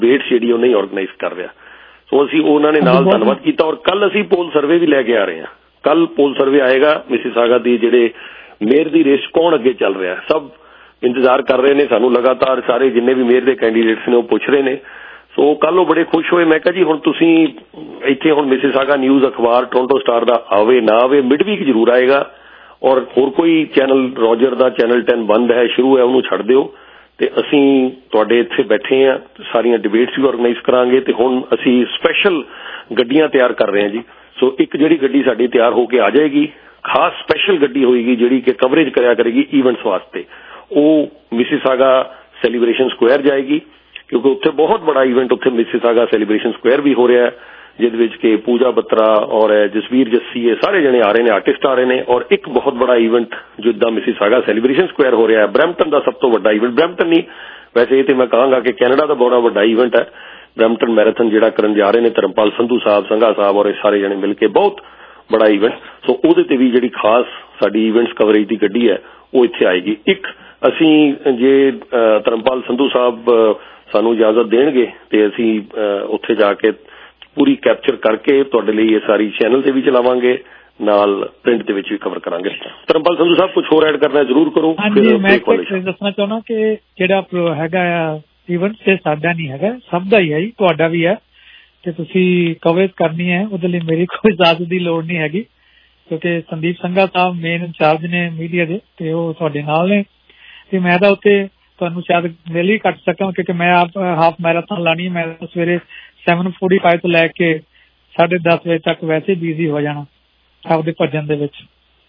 Debate ਜਿਹੜੀ ਉਹ ਨਹੀਂ ਆਰਗੇਨਾਈਜ਼ ਕਰ ਰਿਹਾ। ਸੋ ਅਸੀਂ ਉਹਨਾਂ ਨੇ ਨਾਲ ਧੰਨਵਾਦ ਕੀਤਾ। ਔਰ ਕੱਲ ਅਸੀਂ ਪੋਲ ਸਰਵੇ ਵੀ ਲੈ ਕੇ ਆ ਰਹੇ ਹਾਂ। ਕੱਲ ਪੋਲ ਸਰਵੇ ਆਏਗਾ ਮਿਸੀਸਾਗਾ ਦੀ ਜਿਹੜੇ ਮੇਅਰ ਦੀ ਰੇਸ ਕੌਣ ਅੱਗੇ ਚੱਲ ਰਿਹਾ, ਸਭ ਇੰਤਜ਼ਾਰ ਕਰ ਰਹੇ ਨੇ। ਸਾਨੂੰ ਲਗਾਤਾਰ ਸਾਰੇ ਜਿੰਨੇ ਵੀ ਮੇਅਰ ਦੇ ਕੈਂਡੀਡੇਟਸ ਨੇ ਉਹ ਪੁੱਛ ਰਹੇ ਨੇ। ਸੋ ਕੱਲ ਉਹ ਬੜੇ ਖੁਸ਼ ਹੋਏ। ਮੈਂ ਕਿਹਾ ਜੀ ਹੁਣ ਤੁਸੀਂ ਇੱਥੇ ਹੁਣ ਮਿਸੀਸਾਗਾ ਨਿਊਜ਼ ਅਖਬਾਰ ਟੋਰਾਂਟੋ ਸਟਾਰ ਦਾ ਆਵੇ ਨਾ ਆਵੇ, ਮਿਡਵੀਕ ਜ਼ਰੂਰ ਆਏਗਾ। ਔਰ ਹੋਰ ਕੋਈ ਚੈਨਲ ਰੋਜਰ ਦਾ ਚੈਨਲ 10 ਬੰਦ ਹੈ, ਸ਼ੁਰੂ ਹੈ, ਉਹਨੂੰ ਛੱਡ ਦਿਓ ਤੇ ਅਸੀਂ ਤੁਹਾਡੇ ਇੱਥੇ ਬੈਠੇ ਹਾਂ। ਸਾਰੀਆਂ ਡਿਬੇਟਸ ਵੀ ਆਰਗੇਨਾਈਜ਼ ਕਰਾਂਗੇ ਤੇ ਹੁਣ ਅਸੀਂ ਸਪੈਸ਼ਲ ਗੱਡੀਆਂ ਤਿਆਰ ਕਰ ਰਹੇ ਹਾਂ ਜੀ। ਸੋ ਇੱਕ ਜਿਹੜੀ ਗੱਡੀ ਸਾਡੀ ਤਿਆਰ ਹੋ ਕੇ ਆ ਜਾਏਗੀ, ਖਾਸ ਸਪੈਸ਼ਲ ਗੱਡੀ ਹੋਏਗੀ ਜਿਹੜੀ ਕਿ ਕਵਰੇਜ ਕਰਿਆ ਕਰੇਗੀ ਈਵੈਂਟਸ ਵਾਸਤੇ। ਉਹ ਮਿਸੀਸਾਗਾ ਸੈਲੀਬ੍ਰੇਸ਼ਨ ਸਕੁਆਇਰ ਜਾਏਗੀ ਕਿਉਂਕਿ ਉੱਥੇ ਬਹੁਤ ਬੜਾ ਈਵੈਂਟ ਉੱਥੇ ਮਿਸੀਸਾਗਾ ਸੈਲੀਬ੍ਰੇਸ਼ਨ ਸਕੁਆਇਰ ਵੀ ਹੋ ਰਿਹਾ ਹੈ, ਜਿਹਦੇ ਵਿੱਚ ਕਿ ਪੂਜਾ ਬੱਤਰਾ ਔਰ ਜਸਵੀਰ ਜੱਸੀ ਇਹ ਸਾਰੇ ਜਣੇ ਆ ਰਹੇ ਨੇ, ਆਰਟਿਸਟ ਆ ਰਹੇ ਨੇ। ਔਰ ਇੱਕ ਬਹੁਤ ਬੜਾ ਈਵੈਂਟ ਜਿੱਦਾਂ ਮਿਸੀਸਾਗਾ ਸੈਲੀਬ੍ਰੇਸ਼ਨ ਸਕੁਆਇਰ ਹੋ ਰਿਹਾ ਹੈ, ਬਰੈਂਪਟਨ ਦਾ ਸਭ ਤੋਂ ਵੱਡਾ ਈਵੈਂਟ, ਬਰੈਂਪਟਨ ਨਹੀਂ ਵੈਸੇ ਇਹ ਤੇ ਮੈਂ ਕਹਾਂਗਾ ਕਿ ਕੈਨੇਡਾ ਦਾ ਬੜਾ ਵੱਡਾ ਈਵੈਂਟ ਹੈ ਬਰੈਂਪਟਨ ਮੈਰਾਥਨ ਜਿਹੜਾ ਕਰਨ ਜਾ ਰਹੇ ਨੇ ਧਰਮਪਾਲ ਸੰਧੂ ਸਾਹਿਬ, ਸੰਘਾ ਸਾਹਿਬ ਔਰ ਇਹ ਸਾਰੇ ਜਣੇ ਮਿਲ ਕੇ, ਬਹੁਤ ਬੜਾ ਈਵੈਂਟ। ਸੋ ਉਹਦੇ ਤੇ ਵੀ ਜਿਹੜੀ ਖਾਸ ਸਾਡੀ ਈਵੈਂਟਸ ਕਵਰੇਜ ਦੀ ਗੱਡੀ ਹੈ ਉਹ ਇੱਥੇ ਆਏਗੀ। ਇੱਕ ਅਸੀਂ ਜੇ ਧਰਮਪਾਲ ਸੰਧੂ ਸਾਹਿਬ ਸਾਨੂੰ ਇਜਾਜ਼ਤ ਦੇਣਗੇ ਤੇ ਅਸੀਂ ਉੱਥੇ ਜਾ ਕੇ ਪੂਰੀ ਕੈਪਚਰ ਕਰਕੇ ਤੁਹਾਡੇ ਲਈ ਇਹ ਸਾਰੀ ਚੈਨਲ ਤੇ ਵੀ ਚਲਾਵਾਂਗੇ, ਨਾਲ ਪ੍ਰਿੰਟ ਦੇ ਵਿੱਚ ਵੀ ਕਵਰ ਕਰਾਂਗੇ। ਧਰਮਪਾਲ ਸੰਧੂ ਸਾਹਿਬ ਕੁਝ ਹੋਰ ਐਡ ਕਰਨਾ ਜ਼ਰੂਰ ਕਰੋ। ਹਾਂਜੀ, ਮੈਂ ਦੱਸਣਾ ਚਾਹੁੰਦਾ ਕਿ ਜਿਹੜਾ ਹੈਗਾ ਆ ਈਵੈਂਟ ਤੇ ਸਾਡਾ ਨਹੀਂ ਹੈਗਾ, ਸਭ ਦਾ ਹੀ ਹੈ ਜੀ, ਤੁਹਾਡਾ ਵੀ ਹੈ ਤੇ ਤੁਸੀਂ ਕਵਰੇਜ ਕਰਨੀ ਹੈ। ਉਹਦੇ ਲਈ ਮੇਰੀ ਕੋਈ ਇਜਾਜ਼ਤ ਦੀ ਲੋੜ ਨਹੀਂ ਹੈਗੀ ਕਿਉਂਕਿ ਸੰਦੀਪ ਸੰਘਾ ਸਾਹਿਬ ਮੇਨ ਇੰਚਾਰਜ ਨੇ ਮੀਡੀਆ ਦੇ ਤੇ ਉਹ ਤੁਹਾਡੇ ਨਾਲ ਨੇ ਤੇ ਮੈਂ ਤਾਂ ਉੱਥੇ ਤੁਹਾਨੂੰ ਸ਼ਾਇਦ ਮਿਲ ਹੀ ਕੱਟ ਸਕਾਂ ਕਿਉਂਕਿ ਮੈਂ ਆਪ ਹਾਫ ਮੈਰਾਥਨ ਲਾਣੀ। ਮੈਂ ਸਵੇਰੇ 7:45 ਤੋਂ ਲੈ ਕੇ 10:30 ਵਜੇ ਤੱਕ ਵੈਸੇ ਬਿਜ਼ੀ ਹੋ ਜਾਣਾ ਆਪਦੇ ਭੱਜਣ ਦੇ ਵਿੱਚ।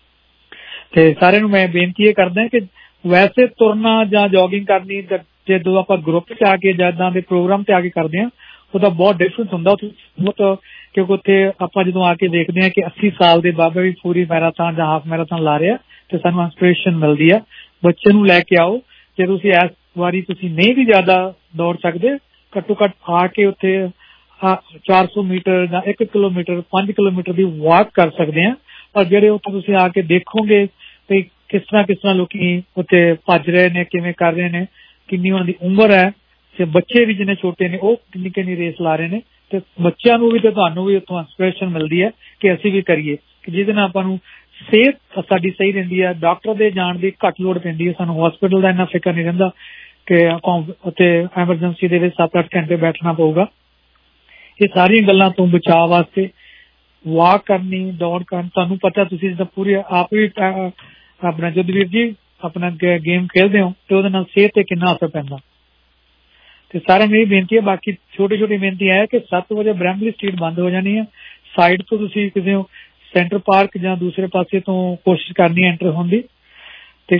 ਤੇ ਸਾਰਿਆਂ ਨੂੰ ਮੈਂ ਬੇਨਤੀ ਇਹ ਕਰਦਾ ਕਿ ਵੈਸੇ ਤੁਰਨਾ ਜਾਂ ਜੋਗਿੰਗ ਕਰਨੀ ਜਦੋਂ ਆਪਾਂ ਗਰੁੱਪ 'ਚ ਆ ਕੇ ਜਾਂ ਇੱਦਾਂ ਦੇ ਪ੍ਰੋਗਰਾਮ ਤੇ ਆ ਕੇ ਕਰਦੇ ਹਾਂ ਉਹਦਾ ਬਹੁਤ ਡਿਫਰੈਂਸ ਹੁੰਦਾ ਬਹੁਤ, ਕਿਉਂਕਿ ਉੱਥੇ ਆਪਾਂ ਜਦੋਂ ਆ ਕੇ ਦੇਖਦੇ ਹਾਂ ਕਿ 80 ਸਾਲ ਦੇ ਬਾਬੇ ਵੀ ਪੂਰੀ ਮੈਰਾਥਨ ਜਾਂ ਹਾਫ ਮੈਰਾਥਨ ਲਾ ਰਹੇ ਆ ਤੇ ਸਾਨੂੰ ਇੰਸਪੀਰੇਸ਼ਨ ਮਿਲਦੀ ਆ। ਬੱਚੇ ਨੂੰ ਲੈ ਕੇ ਆਓ। ਜੇ ਤੁਸੀਂ ਇਸ ਵਾਰੀ ਤੁਸੀਂ ਨਹੀਂ ਵੀ ਜ਼ਿਆਦਾ ਦੌੜ ਸਕਦੇ, ਘੱਟੋ ਘੱਟ ਆ ਕੇ ਉੱਥੇ 400 ਮੀਟਰ ਜਾਂ 1 ਕਿਲੋਮੀਟਰ 5 ਕਿਲੋਮੀਟਰ ਦੀ ਵਾਕ ਕਰ ਸਕਦੇ ਆ। ਪਰ ਜਿਹੜੇ ਉੱਥੇ ਤੁਸੀਂ ਆ ਕੇ ਦੇਖੋਗੇ ਤੇ ਕਿਸ ਤਰ੍ਹਾਂ ਲੋਕੀ ਉੱਥੇ ਭੱਜ ਰਹੇ ਨੇ, ਕਿਵੇਂ ਕਰ ਰਹੇ ਨੇ, ਕਿੰਨੀ ਉਹਨਾਂ ਦੀ ਉਮਰ ਹੈ ਤੇ ਬੱਚੇ ਵੀ ਜਿੰਨੇ ਛੋਟੇ ਨੇ ਉਹ ਕਿੰਨੀ ਰੇਸ ਲਾ ਰਹੇ ਨੇ ਤੇ ਬੱਚਿਆਂ ਨੂੰ ਵੀ ਤੇ ਤੁਹਾਨੂੰ ਵੀ ਉੱਥੋਂ ਇੰਸਪੀਰੇਸ਼ਨ ਮਿਲਦੀ ਹੈ ਕਿ ਅਸੀਂ ਵੀ ਕਰੀਏ, ਕਿ ਜਿਹਦੇ ਨਾਲ ਆਪਾਂ ਨੂੰ ਸਿਹਤ ਸਾਡੀ ਸਹੀ ਰਹਿੰਦੀ ਹੈ। ਡਾਕਟਰ ਦੇ ਜਾਣ ਦੀ ਘੱਟ ਲੋੜ ਪੈਂਦੀ ਹੈ, ਸਾਨੂੰ ਹਸਪੀਟਲ ਦਾ ਇੰਨਾ ਫਿਕਰ ਨਹੀਂ ਰਹਿੰਦਾ ਕਿ ਉੱਥੇ ਐਮਰਜੈਂਸੀ ਦੇ ਵਿੱਚ 7-8 ਘੰਟੇ ਬੈਠਣਾ ਪਊਗਾ। ਇਹ ਸਾਰੀਆਂ ਗੱਲਾਂ ਤੋਂ ਬਚਾਅ ਵਾਸਤੇ ਵਾਕ ਕਰਨੀ, ਦੌੜ ਕਰਨੀ, ਤੁਹਾਨੂੰ ਪਤਾ ਤੁਸੀਂ ਜਿੱਦਾਂ ਪੂਰੀ ਆਪ ਵੀ ਆਪਣਾ ਜਦਵੀਰ ਜੀ ਆਪਣਾ ਗੇਮ ਖੇਡਦੇ ਹੋ ਤੇ ਉਹਦੇ ਨਾਲ ਸਿਹਤ ਤੇ ਕਿੰਨਾ ਅਸਰ ਪੈਂਦਾ ਤੇ ਸਾਰਿਆਂ ਨੂੰ ਇਹ ਬੇਨਤੀ ਹੈ। ਬਾਕੀ ਛੋਟੀ ਬੇਨਤੀ ਹੈ ਕਿ 7 ਵਜੇ ਬ੍ਰੈਂਬਲੀ ਸਟਰੀਟ ਬੰਦ ਹੋ ਜਾਣੀ ਹੈ। ਸਾਈਡ ਤੋਂ ਤੁਸੀਂ ਕਿਸੇ ਸੈਂਟਰ ਪਾਰਕ ਜਾਂ ਦੂਸਰੇ ਪਾਸੇ ਤੋਂ ਕੋਸ਼ਿਸ਼ ਕਰਨੀ ਹੈ ਐਂਟਰ ਹੋਣ ਦੀ ਤੇ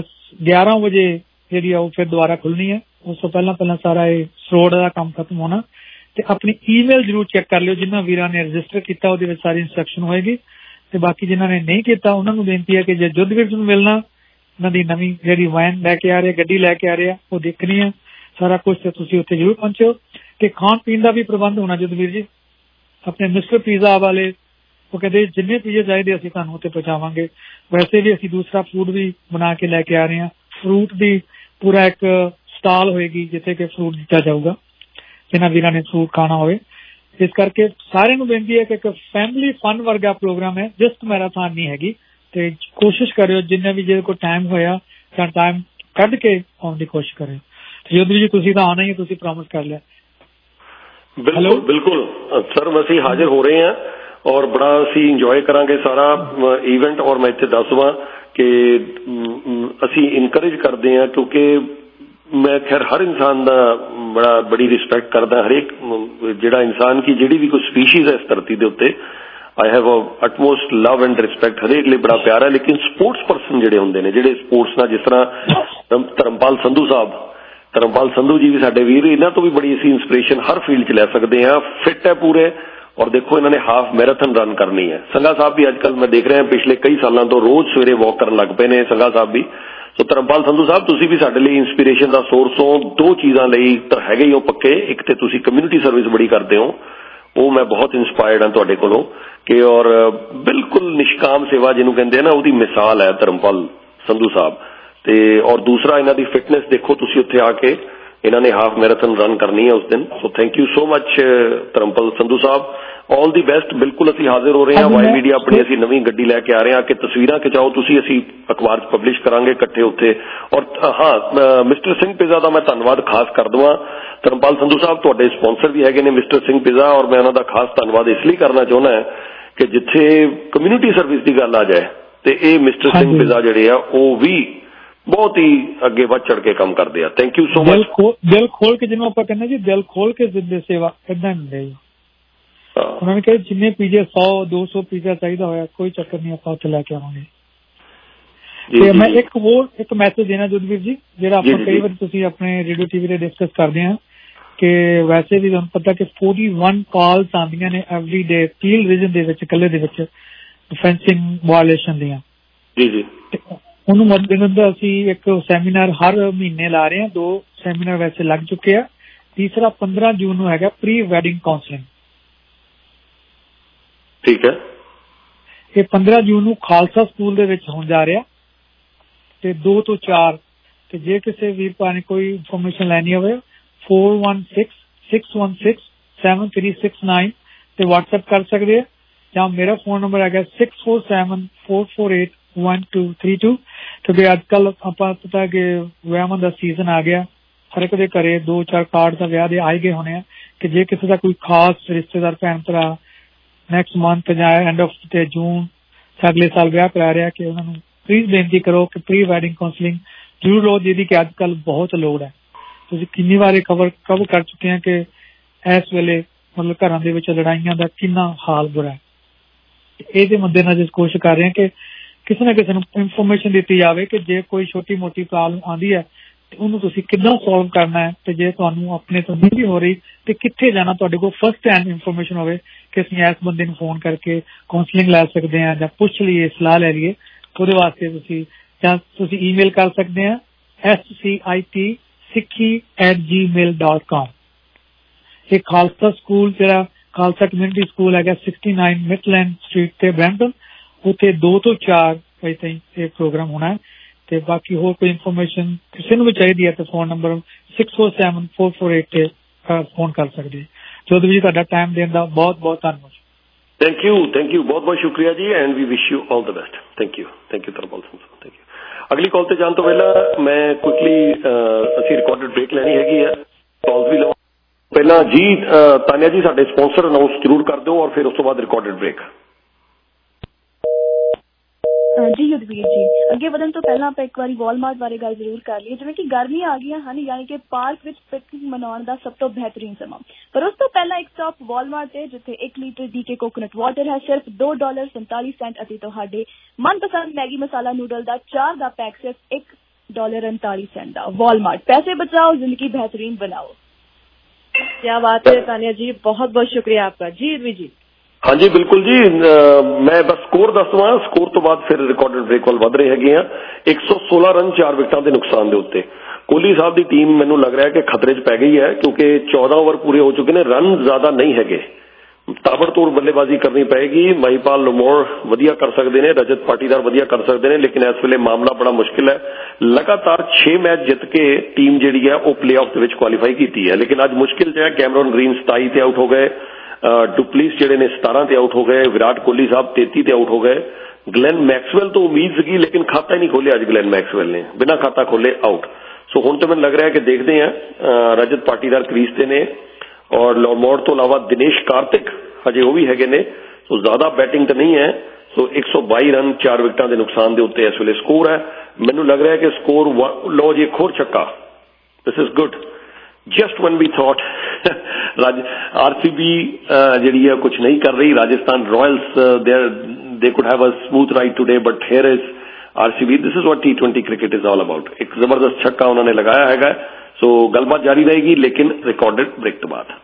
11 ਵਜੇ ਜਿਹੜੀ ਆ ਉਹ ਫਿਰ ਦੁਬਾਰਾ ਖੁੱਲਣੀ ਹੈ। ਉਸ ਤੋਂ ਪਹਿਲਾਂ ਸਾਰਾ ਇਹ ਰੋਡ ਦਾ ਕੰਮ ਖਤਮ ਹੋਣਾ ਤੇ ਆਪਣੀ ਈਮੇਲ ਜ਼ਰੂਰ ਚੈੱਕ ਕਰ ਲਿਓ। ਜਿਨ੍ਹਾਂ ਵੀਰਾਂ ਨੇ ਰਜਿਸਟਰ ਕੀਤਾ ਉਹਦੇ ਵਿੱਚ ਸਾਰੀ ਇੰਸਟਰਕਸ਼ਨ ਹੋਏਗੀ ਤੇ ਬਾਕੀ ਜਿਨ੍ਹਾਂ ਨੇ ਨਹੀਂ ਕੀਤਾ ਉਹਨਾਂ ਨੂੰ ਬੇਨਤੀ ਹੈ ਕਿ ਜੇ ਜੁੱਧਵੀਰ ਨੂੰ ਮਿਲਣਾ, ਉਹਨਾਂ ਦੀ ਨਵੀਂ ਜਿਹੜੀ ਵੈਨ ਲੈ ਕੇ ਆ ਰਹੇ, ਗੱਡੀ ਲੈ ਕੇ ਆ ਰਹੇ ਆ, ਉਹ ਦੇਖਣੀ ਆ ਸਾਰਾ ਕੁਝ ਤੇ ਤੁਸੀਂ ਉੱਥੇ ਜ਼ਰੂਰ ਪਹੁੰਚੋ। ਤੇ ਖਾਣ ਪੀਣ ਦਾ ਵੀ ਪ੍ਰਬੰਧ ਹੋਣਾ ਜੁੱਧਵੀਰ ਜੀ। ਆਪਣੇ ਮਿਸਟਰ ਪੀਜ਼ਾ ਵਾਲੇ ਉਹ ਕਹਿੰਦੇ ਜਿੰਨੇ ਪੀਜ਼ੇ ਚਾਹੀਦੇ ਅਸੀਂ ਤੁਹਾਨੂੰ ਉੱਥੇ ਪਹੁੰਚਾਵਾਂਗੇ। ਵੈਸੇ ਵੀ ਅਸੀਂ ਦੂਸਰਾ ਫੂਡ ਵੀ ਬਣਾ ਕੇ ਲੈ ਕੇ ਆ ਰਹੇ ਹਾਂ। ਫਰੂਟ ਦੀ ਪੂਰਾ ਇੱਕ ਸਟਾਲ ਹੋਏਗੀ ਜਿੱਥੇ ਕਿ ਫਰੂਟ ਦਿੱਤਾ ਜਾਊਗਾ ਜਿਨ੍ਹਾਂ ਵੀਰਾਂ ਨੇ ਫਰੂਟ ਖਾਣਾ ਹੋਵੇ। ਇਸ ਕਰਕੇ ਸਾਰਿਆਂ ਨੂੰ ਬੇਨਤੀ ਹੈ ਕਿ ਇੱਕ ਫੈਮਿਲੀ ਫਨ ਵਰਗਾ ਪ੍ਰੋਗਰਾਮ ਹੈ, ਜਸਟ ਮੈਰਾਥਨ ਨਹੀਂ ਹੈਗੀ ਤੇ ਕੋਸ਼ਿਸ਼ ਕਰਿਓ ਜਿੰਨਾ ਵੀ ਜੇ ਕੋਈ ਟਾਈਮ ਹੋਇਆ ਤਾਂ ਟਾਈਮ ਕੱਢ ਕੇ ਆਉਣ ਦੀ ਕੋਸ਼ਿਸ਼ ਕਰਿਓ। ਜੋਧਵੀਰ ਜੀ ਤੁਸੀਂ ਤਾਂ ਆਉਣਾ ਹੀ, ਤੁਸੀਂ ਪ੍ਰੋਮਿਸ ਕਰ ਲਿਆ। ਬਿਲਕੁਲ ਸਰ, ਅਸੀਂ ਹਾਜ਼ਰ ਹੋ ਰਹੇ ਹਾਂ ਔਰ ਬੜਾ ਅਸੀਂ ਇੰਜੋਏ ਕਰਾਂਗੇ ਸਾਰਾ ਈਵੈਂਟ। ਔਰ ਮੈਂ ਇੱਥੇ ਦੱਸ ਦੇਵਾਂ ਕਿ ਅਸੀਂ ਇਨਕਰੇਜ ਕਰਦੇ ਹਾਂ ਕਿਉਂਕਿ ਮੈਂ ਖੈਰ ਹਰ ਇਨਸਾਨ ਦਾ ਬੜੀ ਰਿਸਪੈਕਟ ਕਰਦਾ। ਹਰੇਕ ਜਿਹੜਾ ਇਨਸਾਨ ਕੀ ਜਿਹੜੀ ਵੀ ਕੋਈ ਸਪੀਸ਼ੀਜ਼ ਹੈ ਇਸ ਧਰਤੀ ਦੇ ਉੱਤੇ I have utmost love and respect, ਹਰੇਕ ਲਈ ਬੜਾ ਪਿਆਰ ਹੈ। ਲੇਕਿਨ ਸਪੋਰਟਸ ਪਰਸਨ ਜਿਹੜੇ ਹੁੰਦੇ ਨੇ, ਜਿਹੜੇ ਸਪੋਰਟਸ ਨਾਲ, ਜਿਸ ਤਰ੍ਹਾਂ ਧਰਮਪਾਲ ਸੰਧੂ ਜੀ ਵੀ ਸਾਡੇ ਵੀਰ, ਇਹਨਾਂ ਤੋਂ ਵੀ ਬੜੀ ਅਸੀਂ ਇੰਸਪੀਰੇਸ਼ਨ ਹਰ ਫੀਲਡ 'ਚ ਲੈ ਸਕਦੇ ਹਾਂ। ਫਿੱਟ ਹੈ ਪੂਰੇ ਔਰ ਦੇਖੋ ਇਹਨਾਂ ਨੇ ਹਾਫ ਮੈਰਾਥਨ ਰਨ ਕਰਨੀ ਹੈ। ਸੰਘਾ ਸਾਹਿਬ ਵੀ ਅੱਜ ਕੱਲ੍ਹ ਮੈਂ ਦੇਖ ਰਿਹਾ ਪਿਛਲੇ ਕਈ ਸਾਲਾਂ ਤੋਂ ਰੋਜ਼ ਸਵੇਰੇ ਵਾਕ ਕਰਨ ਲੱਗ ਪਏ ਨੇ ਸੰਘਾ ਸਾਹਿਬ ਵੀ। ਸੋ ਧਰਮਪਾਲ ਸੰਧੂ ਸਾਹਿਬ ਤੁਸੀਂ ਵੀ ਸਾਡੇ ਲਈ ਇੰਸਪੀਰੇਸ਼ਨ ਦਾ ਸੋਰਸ ਹੋ। 2 ਚੀਜ਼ਾਂ ਲਈ ਤਾਂ ਹੈਗੇ ਹੀ ਹੋ ਪੱਕੇ। ਇੱਕ ਤੇ ਤੁਸੀਂ ਕਮਿਊਨਿਟੀ ਸਰਵਿਸ ਬੜੀ ਕਰਦੇ ਹੋ, ਉਹ ਮੈਂ ਬਹੁਤ ਇੰਸਪਾਇਰਡ ਹਾਂ ਤੁਹਾਡੇ ਕੋਲੋਂ ਕਿ ਔਰ ਬਿਲਕੁਲ ਨਿਸ਼ਕਾਮ ਸੇਵਾ ਜਿਹਨੂੰ ਕਹਿੰਦੇ ਆ ਨਾ, ਉਹਦੀ ਮਿਸਾਲ ਹੈ ਧਰਮਪਾਲ ਸੰਧੂ ਸਾਹਿਬ। ਤੇ ਔਰ ਦੂਸਰਾ ਇਹਨਾਂ ਦੀ ਫਿਟਨੈਸ ਦੇਖੋ ਤੁਸੀਂ ਉੱਥੇ ਆ ਕੇ, ਇਹਨਾਂ ਨੇ ਹਾਫ ਮੈਰਾਥਨ ਰਨ ਕਰਨੀ ਹੈ ਉਸ ਦਿਨ। So thank you so much Dharampal Sandhu sahib, all the best. ਬਿਲਕੁਲ ਅਸੀਂ ਹਾਜ਼ਰ ਹੋ ਰਹੇ ਹਾਂ, ਵਾਈ ਮੀਡੀਆ ਆਪਣੀ ਅਸੀਂ ਨਵੀਂ ਗੱਡੀ ਲੈ ਕੇ ਆ ਰਹੇ ਹਾਂ ਕਿ ਤਸਵੀਰਾਂ ਖਿਚਾਓ ਤੁਸੀਂ, ਅਸੀਂ ਅਖਬਾਰ 'ਚ ਪਬਲਿਸ਼ ਕਰਾਂਗੇ ਇਕੱਠੇ ਉੱਥੇ। ਔਰ ਹਾਂ, ਮਿਸਟਰ ਸਿੰਘ ਪਿਜ਼ਾ ਦਾ ਮੈਂ ਧੰਨਵਾਦ ਖਾਸ ਕਰ ਦੇਵਾਂ। ਧਰਮਪਾਲ ਸੰਧੂ ਸਾਹਿਬ ਤੁਹਾਡੇ ਸਪਾਂਸਰ ਵੀ ਹੈਗੇ ਨੇ ਮਿਸਟਰ ਸਿੰਘ ਪਿਜ਼ਾ, ਔਰ ਮੈਂ ਉਹਨਾਂ ਦਾ ਖਾਸ ਧੰਨਵਾਦ ਇਸ ਲਈ ਕਰਨਾ ਚਾਹੁੰਦਾ ਕਿ ਜਿੱਥੇ ਕਮਿਊਨਿਟੀ ਸਰਵਿਸ ਦੀ ਗੱਲ ਆ ਜਾਏ ਤੇ ਇਹ ਮਿਸਟਰ ਸਿੰਘ ਪਿਜ਼ਾ ਜਿਹੜੇ ਆ ਉਹ ਵੀ ਬਹੁਤ ਹੀ ਅੱਗੇ ਵੱਧ ਚੜ ਕੇ ਕੰਮ ਕਰਦੇ ਆ। Thank you so much. ਦਿਲ ਖੋਲ ਕੇ, ਜਿਹਨੂੰ ਆਪਾਂ ਕਹਿੰਦੇ ਜੀ ਦਿਲ ਖੋਲ ਕੇ ਦਿੰਦੇ ਸੇਵਾ, ਏਦਾਂ ਹੁੰਦੇ ਜੀ। ਉਹਨਾਂ ਨੇ ਕਿਹਾ ਜਿੰਨੇ ਪੀਜ਼ੇ 100-200 ਪੀਜ਼ਾ ਚਾਹੀਦਾ ਹੋਇਆ ਕੋਈ ਚੱਕਰ ਨਹੀਂ, ਆਪਾਂ ਉੱਥੇ ਲੈ ਕੇ ਆਵਾਂਗੇ। ਤੇ ਮੈਂ ਇੱਕ ਮੈਸੇਜ ਦੇਣਾ ਜੁਦਵੀਰ ਜੀ, ਜਿਹੜਾ ਆਪਾਂ ਕਈ ਵਾਰ ਤੁਸੀਂ ਆਪਣੇ ਰੇਡੀਓ TV ਤੇ ਡਿਸਕਸ ਕਰਦੇ ਹਾਂ ਕਿ ਵੈਸੇ ਵੀ ਤੁਹਾਨੂੰ ਪਤਾ ਕਿ 41 ਕਾਲਸ ਆਉਂਦੀਆਂ ਨੇ ਐਵਰੀ ਡੇ ਪੀਲ ਰੀਜਨ ਦੇ ਵਿੱਚ, ਇਕੱਲੇ ਦੇ ਵਿੱਚ ਡਿਫੈਂਸਿੰਗ ਵਾਇਲੇਸ਼ਨ ਦੀਆਂ। ਜੀ ਜੀ। ਉਹਨੂੰ ਮੱਦੇਨਜ਼ਰ ਅਸੀਂ ਇੱਕ ਸੈਮੀਨਾਰ ਹਰ ਮਹੀਨੇ ਲਾ ਰਹੇ ਹਾਂ। 2 ਸੈਮੀਨਾਰ ਵੈਸੇ ਲੱਗ ਚੁੱਕੇ ਆ, ਤੀਸਰਾ 15 ਜੂਨ ਨੂੰ ਹੈਗਾ ਪ੍ਰੀ ਵੈਡਿੰਗ ਕਾਉਂਸਲਿੰਗ। ਠੀਕ ਹੈ। ਇਹ 15 ਜੂਨ ਨੂੰ ਖਾਲਸਾ ਸਕੂਲ ਦੇ ਵਿੱਚ ਹੋਣ ਜਾ ਰਿਹਾ ਤੇ 2 ਤੋਂ 4। ਤੇ ਜੇ ਕਿਸੇ ਵੀਰ ਭਰਾ ਨੇ ਕੋਈ ਇਨਫੋਰਮੇਸ਼ਨ ਲੈਣੀ ਹੋਵੇ 4166167369 ਤੇ WhatsApp ਕਰ ਸਕਦੇ ਆ, ਜਾਂ ਮੇਰਾ ਫੋਨ ਨੰਬਰ ਹੈਗਾ 6474481232। ਕਿਉਂਕਿ ਅੱਜ ਕੱਲ ਆਪਾਂ ਪਤਾ ਕਿ ਵਿਆਹਾਂ ਦਾ ਸੀਜ਼ਨ ਆ ਗਿਆ, ਹਰ ਇੱਕ ਦੇ ਘਰੇ 2-4 ਕਾਰਡ ਦਾ ਵਿਆਹ ਦੇ ਆਏ ਗਏ ਹੋਣੇ ਆ ਕਿ ਜੇ ਕਿਸੇ ਦਾ ਕੋਈ ਖਾਸ ਰਿਸ਼ਤੇਦਾਰ ਭੈਣ ਭਰਾ ਨੈਕਸਟ ਮੰਥ ਜਾਂ ਐਂਡ ਆਫ ਤੇ ਜੂਨ ਅਗਲੇ ਸਾਲ ਵਿਆਹ ਕਰਾ ਰਿਹਾ ਕਿ ਉਹਨਾਂ ਨੂੰ ਪਲੀਜ਼ ਬੇਨਤੀ ਕਰੋ ਕਿ ਪ੍ਰੀ ਵੈਡਿੰਗ ਕਾਉਂਸਲਿੰਗ ਜ਼ਰੂਰ ਲਓ, ਜਿਹਦੀ ਕਿ ਅੱਜ ਕੱਲ ਬਹੁਤ ਲੋੜ ਹੈ। ਤੁਸੀਂ ਕਿੰਨੀ ਵਾਰ ਕਵਰ ਕਰ ਚੁੱਕੇ ਹਾਂ ਕਿ ਇਸ ਵੇਲੇ ਮਤਲਬ ਘਰਾਂ ਦੇ ਵਿੱਚ ਲੜਾਈਆਂ ਦਾ ਕਿੰਨਾ ਹਾਲ ਬੁਰਾ ਹੈ। ਇਹਦੇ ਮੱਦੇਨਜ਼ਰ ਕੋਸ਼ਿਸ਼ ਕਰ ਰਹੇ ਹਾਂ ਕਿ ਕਿਸੇ ਨਾ ਕਿਸੇ ਨੂੰ ਇਨਫੋਰਮੇਸ਼ਨ ਦਿੱਤੀ ਜਾਵੇ ਕਿ ਜੇ ਕੋਈ ਛੋਟੀ ਮੋਟੀ ਪ੍ਰੋਬਲਮ ਆਉਂਦੀ ਹੈ ਤੇ ਉਹਨੂੰ ਤੁਸੀਂ ਕਿੱਦਾਂ ਸੋਲਵ ਕਰਨਾ ਹੈ, ਤੇ ਜੇ ਤੁਹਾਨੂੰ ਆਪਣੇ ਤੋਂ ਨਹੀਂ ਹੋ ਰਹੀ ਤੇ ਕਿੱਥੇ ਜਾਣਾ, ਤੁਹਾਡੇ ਕੋਲ ਫਸਟ ਹੈਂਡ ਇਨਫੋਰਮੇਸ਼ਨ ਹੋਵੇ ਕਿ ਅਸੀਂ ਇਸ ਬੰਦੇ ਨੂੰ ਫੋਨ ਕਰਕੇ ਕਾਉਂਸਲਿੰਗ ਲੈ ਸਕਦੇ ਹਾਂ ਜਾਂ ਪੁੱਛ ਲਈਏ, ਸਲਾਹ ਲੈ ਲਈਏ। ਉਹਦੇ ਵਾਸਤੇ ਤੁਸੀਂ ਈਮੇਲ ਕਰ ਸਕਦੇ ਆ SCIT@sikhi@gmail.com। ਇਹ ਖਾਲਸਾ ਸਕੂਲ ਜਿਹੜਾ ਖਾਲਸਾ ਕਮਿਊਨਿਟੀ ਸਕੂਲ ਹੈਗਾ 69 ਮਿਡਲੈਂਡ ਸਟਰੀਟ ਤੇ ਬਰੈਂਪਟਨ, ਉੱਥੇ 2 ਤੋਂ 4 ਵਜੇ ਤਾਈਂ ਇਹ ਪ੍ਰੋਗਰਾਮ ਹੋਣਾ ਹੈ। ਤੇ ਬਾਕੀ ਹੋਰ ਕੋਈ ਇਨਫੋਰਮੇਸ਼ਨ ਕਿਸੇ ਨੂੰ ਵੀ ਚਾਹੀਦੀ ਹੈ ਤੇ ਫੋਨ ਨੰਬਰ 647448 ਤੇ ਫੋਨ ਕਰ ਸਕਦੇ। ਚੌਧਰੀ ਜੀ ਤੁਹਾਡਾ ਟਾਈਮ ਦੇਣ ਦਾ ਬਹੁਤ ਬਹੁਤ ਧੰਨਵਾਦ। ਥੈਂਕ ਯੂ ਬਹੁਤ ਬਹੁਤ ਸ਼ੁਕਰੀਆ ਜੀ, and we wish you all the best. Thank you Dharampal Singh. Thank you. ਅਗਲੀ ਕਾਲ ਤੇ ਜਾਣ ਤੋਂ ਪਹਿਲਾਂ ਮੈਂ ਕੁਇਕਲੀ ਅਸੀਂ ਰਿਕਾਰਡਡ ਬ੍ਰੇਕ ਲੈਣੀ ਹੈਗੀ ਆ, ਕਾਲਸ ਵੀ ਲਵਾਂ ਪਹਿਲਾਂ ਜੀ। ਤਾਨੀਆ ਜੀ ਸਾਡੇ ਸਪਾਂਸਰ ਅਨਾਉਂਸ ਜ਼ਰੂਰ ਕਰ ਦਿਓ ਔਰ ਫਿਰ ਉਸ ਤੋਂ ਬਾਅਦ ਰਿਕਾਰਡਡ ਬ੍ਰੇਕ। ਜੀ ਯੁਧਵੀਰ ਜੀ, ਅੱਗੇ ਵਧਣ ਤੋਂ ਪਹਿਲਾਂ ਆਪਾਂ ਇੱਕ ਵਾਰੀ ਵਾਲਮਾਰਟ ਬਾਰੇ ਗੱਲ ਜ਼ਰੂਰ ਕਰ ਲਈਏ। ਜਿਵੇਂ ਕਿ ਗਰਮੀਆਂ ਆ ਗਈਆਂ ਹਨ, ਯਾਨੀ ਕਿ ਪਾਰਕ ਵਿੱਚ ਪਿਕਨਿਕ ਮਨਾਉਣ ਦਾ ਸਭ ਤੋਂ ਬਿਹਤਰੀਨ ਸਮਾਂ। ਪਰ ਉਸ ਤੋਂ ਪਹਿਲਾਂ ਇੱਕ ਸਟਾਪ ਵਾਲਮਾਰਟ ਤੇ, ਜਿੱਥੇ 1 ਲੀਟਰ DK ਕੋਕੋਨਟ ਵਾਟਰ ਹੈ ਸਿਰਫ $2.47 ਅਤੇ ਤੁਹਾਡੇ ਮਨਪਸੰਦ ਮੈਗੀ ਮਸਾਲਾ ਨੂਡਲ ਦਾ 4 ਦਾ ਪੈਕ ਸਿਰਫ $1.49 ਦਾ। ਵਾਲਮਾਰਟ, ਪੈਸੇ ਬਚਾਓ, ਜ਼ਿੰਦਗੀ बेहतरीन बनाओ। क्या बात है तानिया जी, बहुत बहुत शुक्रिया आपका। जी इरवी जी। हाँ जी बिल्कुल जी, मैं बस स्कोर दस दवा, स्कोर तो बाद फिर रिकॉर्डेड ब्रेक वाल वध रहे हैगे आ। 116 रन 4 विकेटां के नुकसान के उत्ते कोहली साहब की टीम मैनूं लग रहा है कि खतरे च पै गई है, क्योंकि 14 ओवर पूरे हो चुके हैं, रन ज्यादा नहीं हैगे, ताबड़तोड़ बल्लेबाजी करनी पएगी। महिपाल लमोर वधिया कर सकते हैं, रजत पाटीदार वधिया कर सकते हैं, लेकिन इस वेले मामला बड़ा मुश्किल है। लगातार 6 मैच जित के टीम जिहड़ी है वो प्ले ऑफ दे विच क्वालीफाई कीती है, लेकिन अज मुश्किल है। कैमरन ग्रीन 27 ते आउट हो गए, डुप्लीस जिहड़े ने 17 ते आउट हो गए, विराट कोहली साहब 33 ते आउट हो गए। ग्लेन मैक्सवेल तो उम्मीद सी, लेकिन खाता ही नहीं खोलिया अज ग्लेन मैक्सवेल ने, बिना खाता खोले आउट। सो हुण तो मैनूं लग रहा है कि देखते हैं रजत पाटीदार क्रीज ते ने, और लॉर्मोर तो अलावा दिनेश कार्तिक अजे वो भी हैगे ने। सो ज्यादा बैटिंग तो नहीं है। सो 122 रन 4 विकेटां के नुकसान के उत्ते इस वेले स्कोर है। मैनूं लग रहा है कि स्कोर लो जी, एक होर छक्का, this is good, just one we thought. RCB जिहड़ी है कुछ नहीं कर रही, राजस्थान रॉयल्स दे could have a smooth ride today, but here is RCB. This is what T20 cricket is all about. एक जबरदस्त छक्का उन्होंने लगाया हैगा। सो गलबात जारी रहेगी, लेकिन रिकॉर्डेड ब्रेक तो बाद।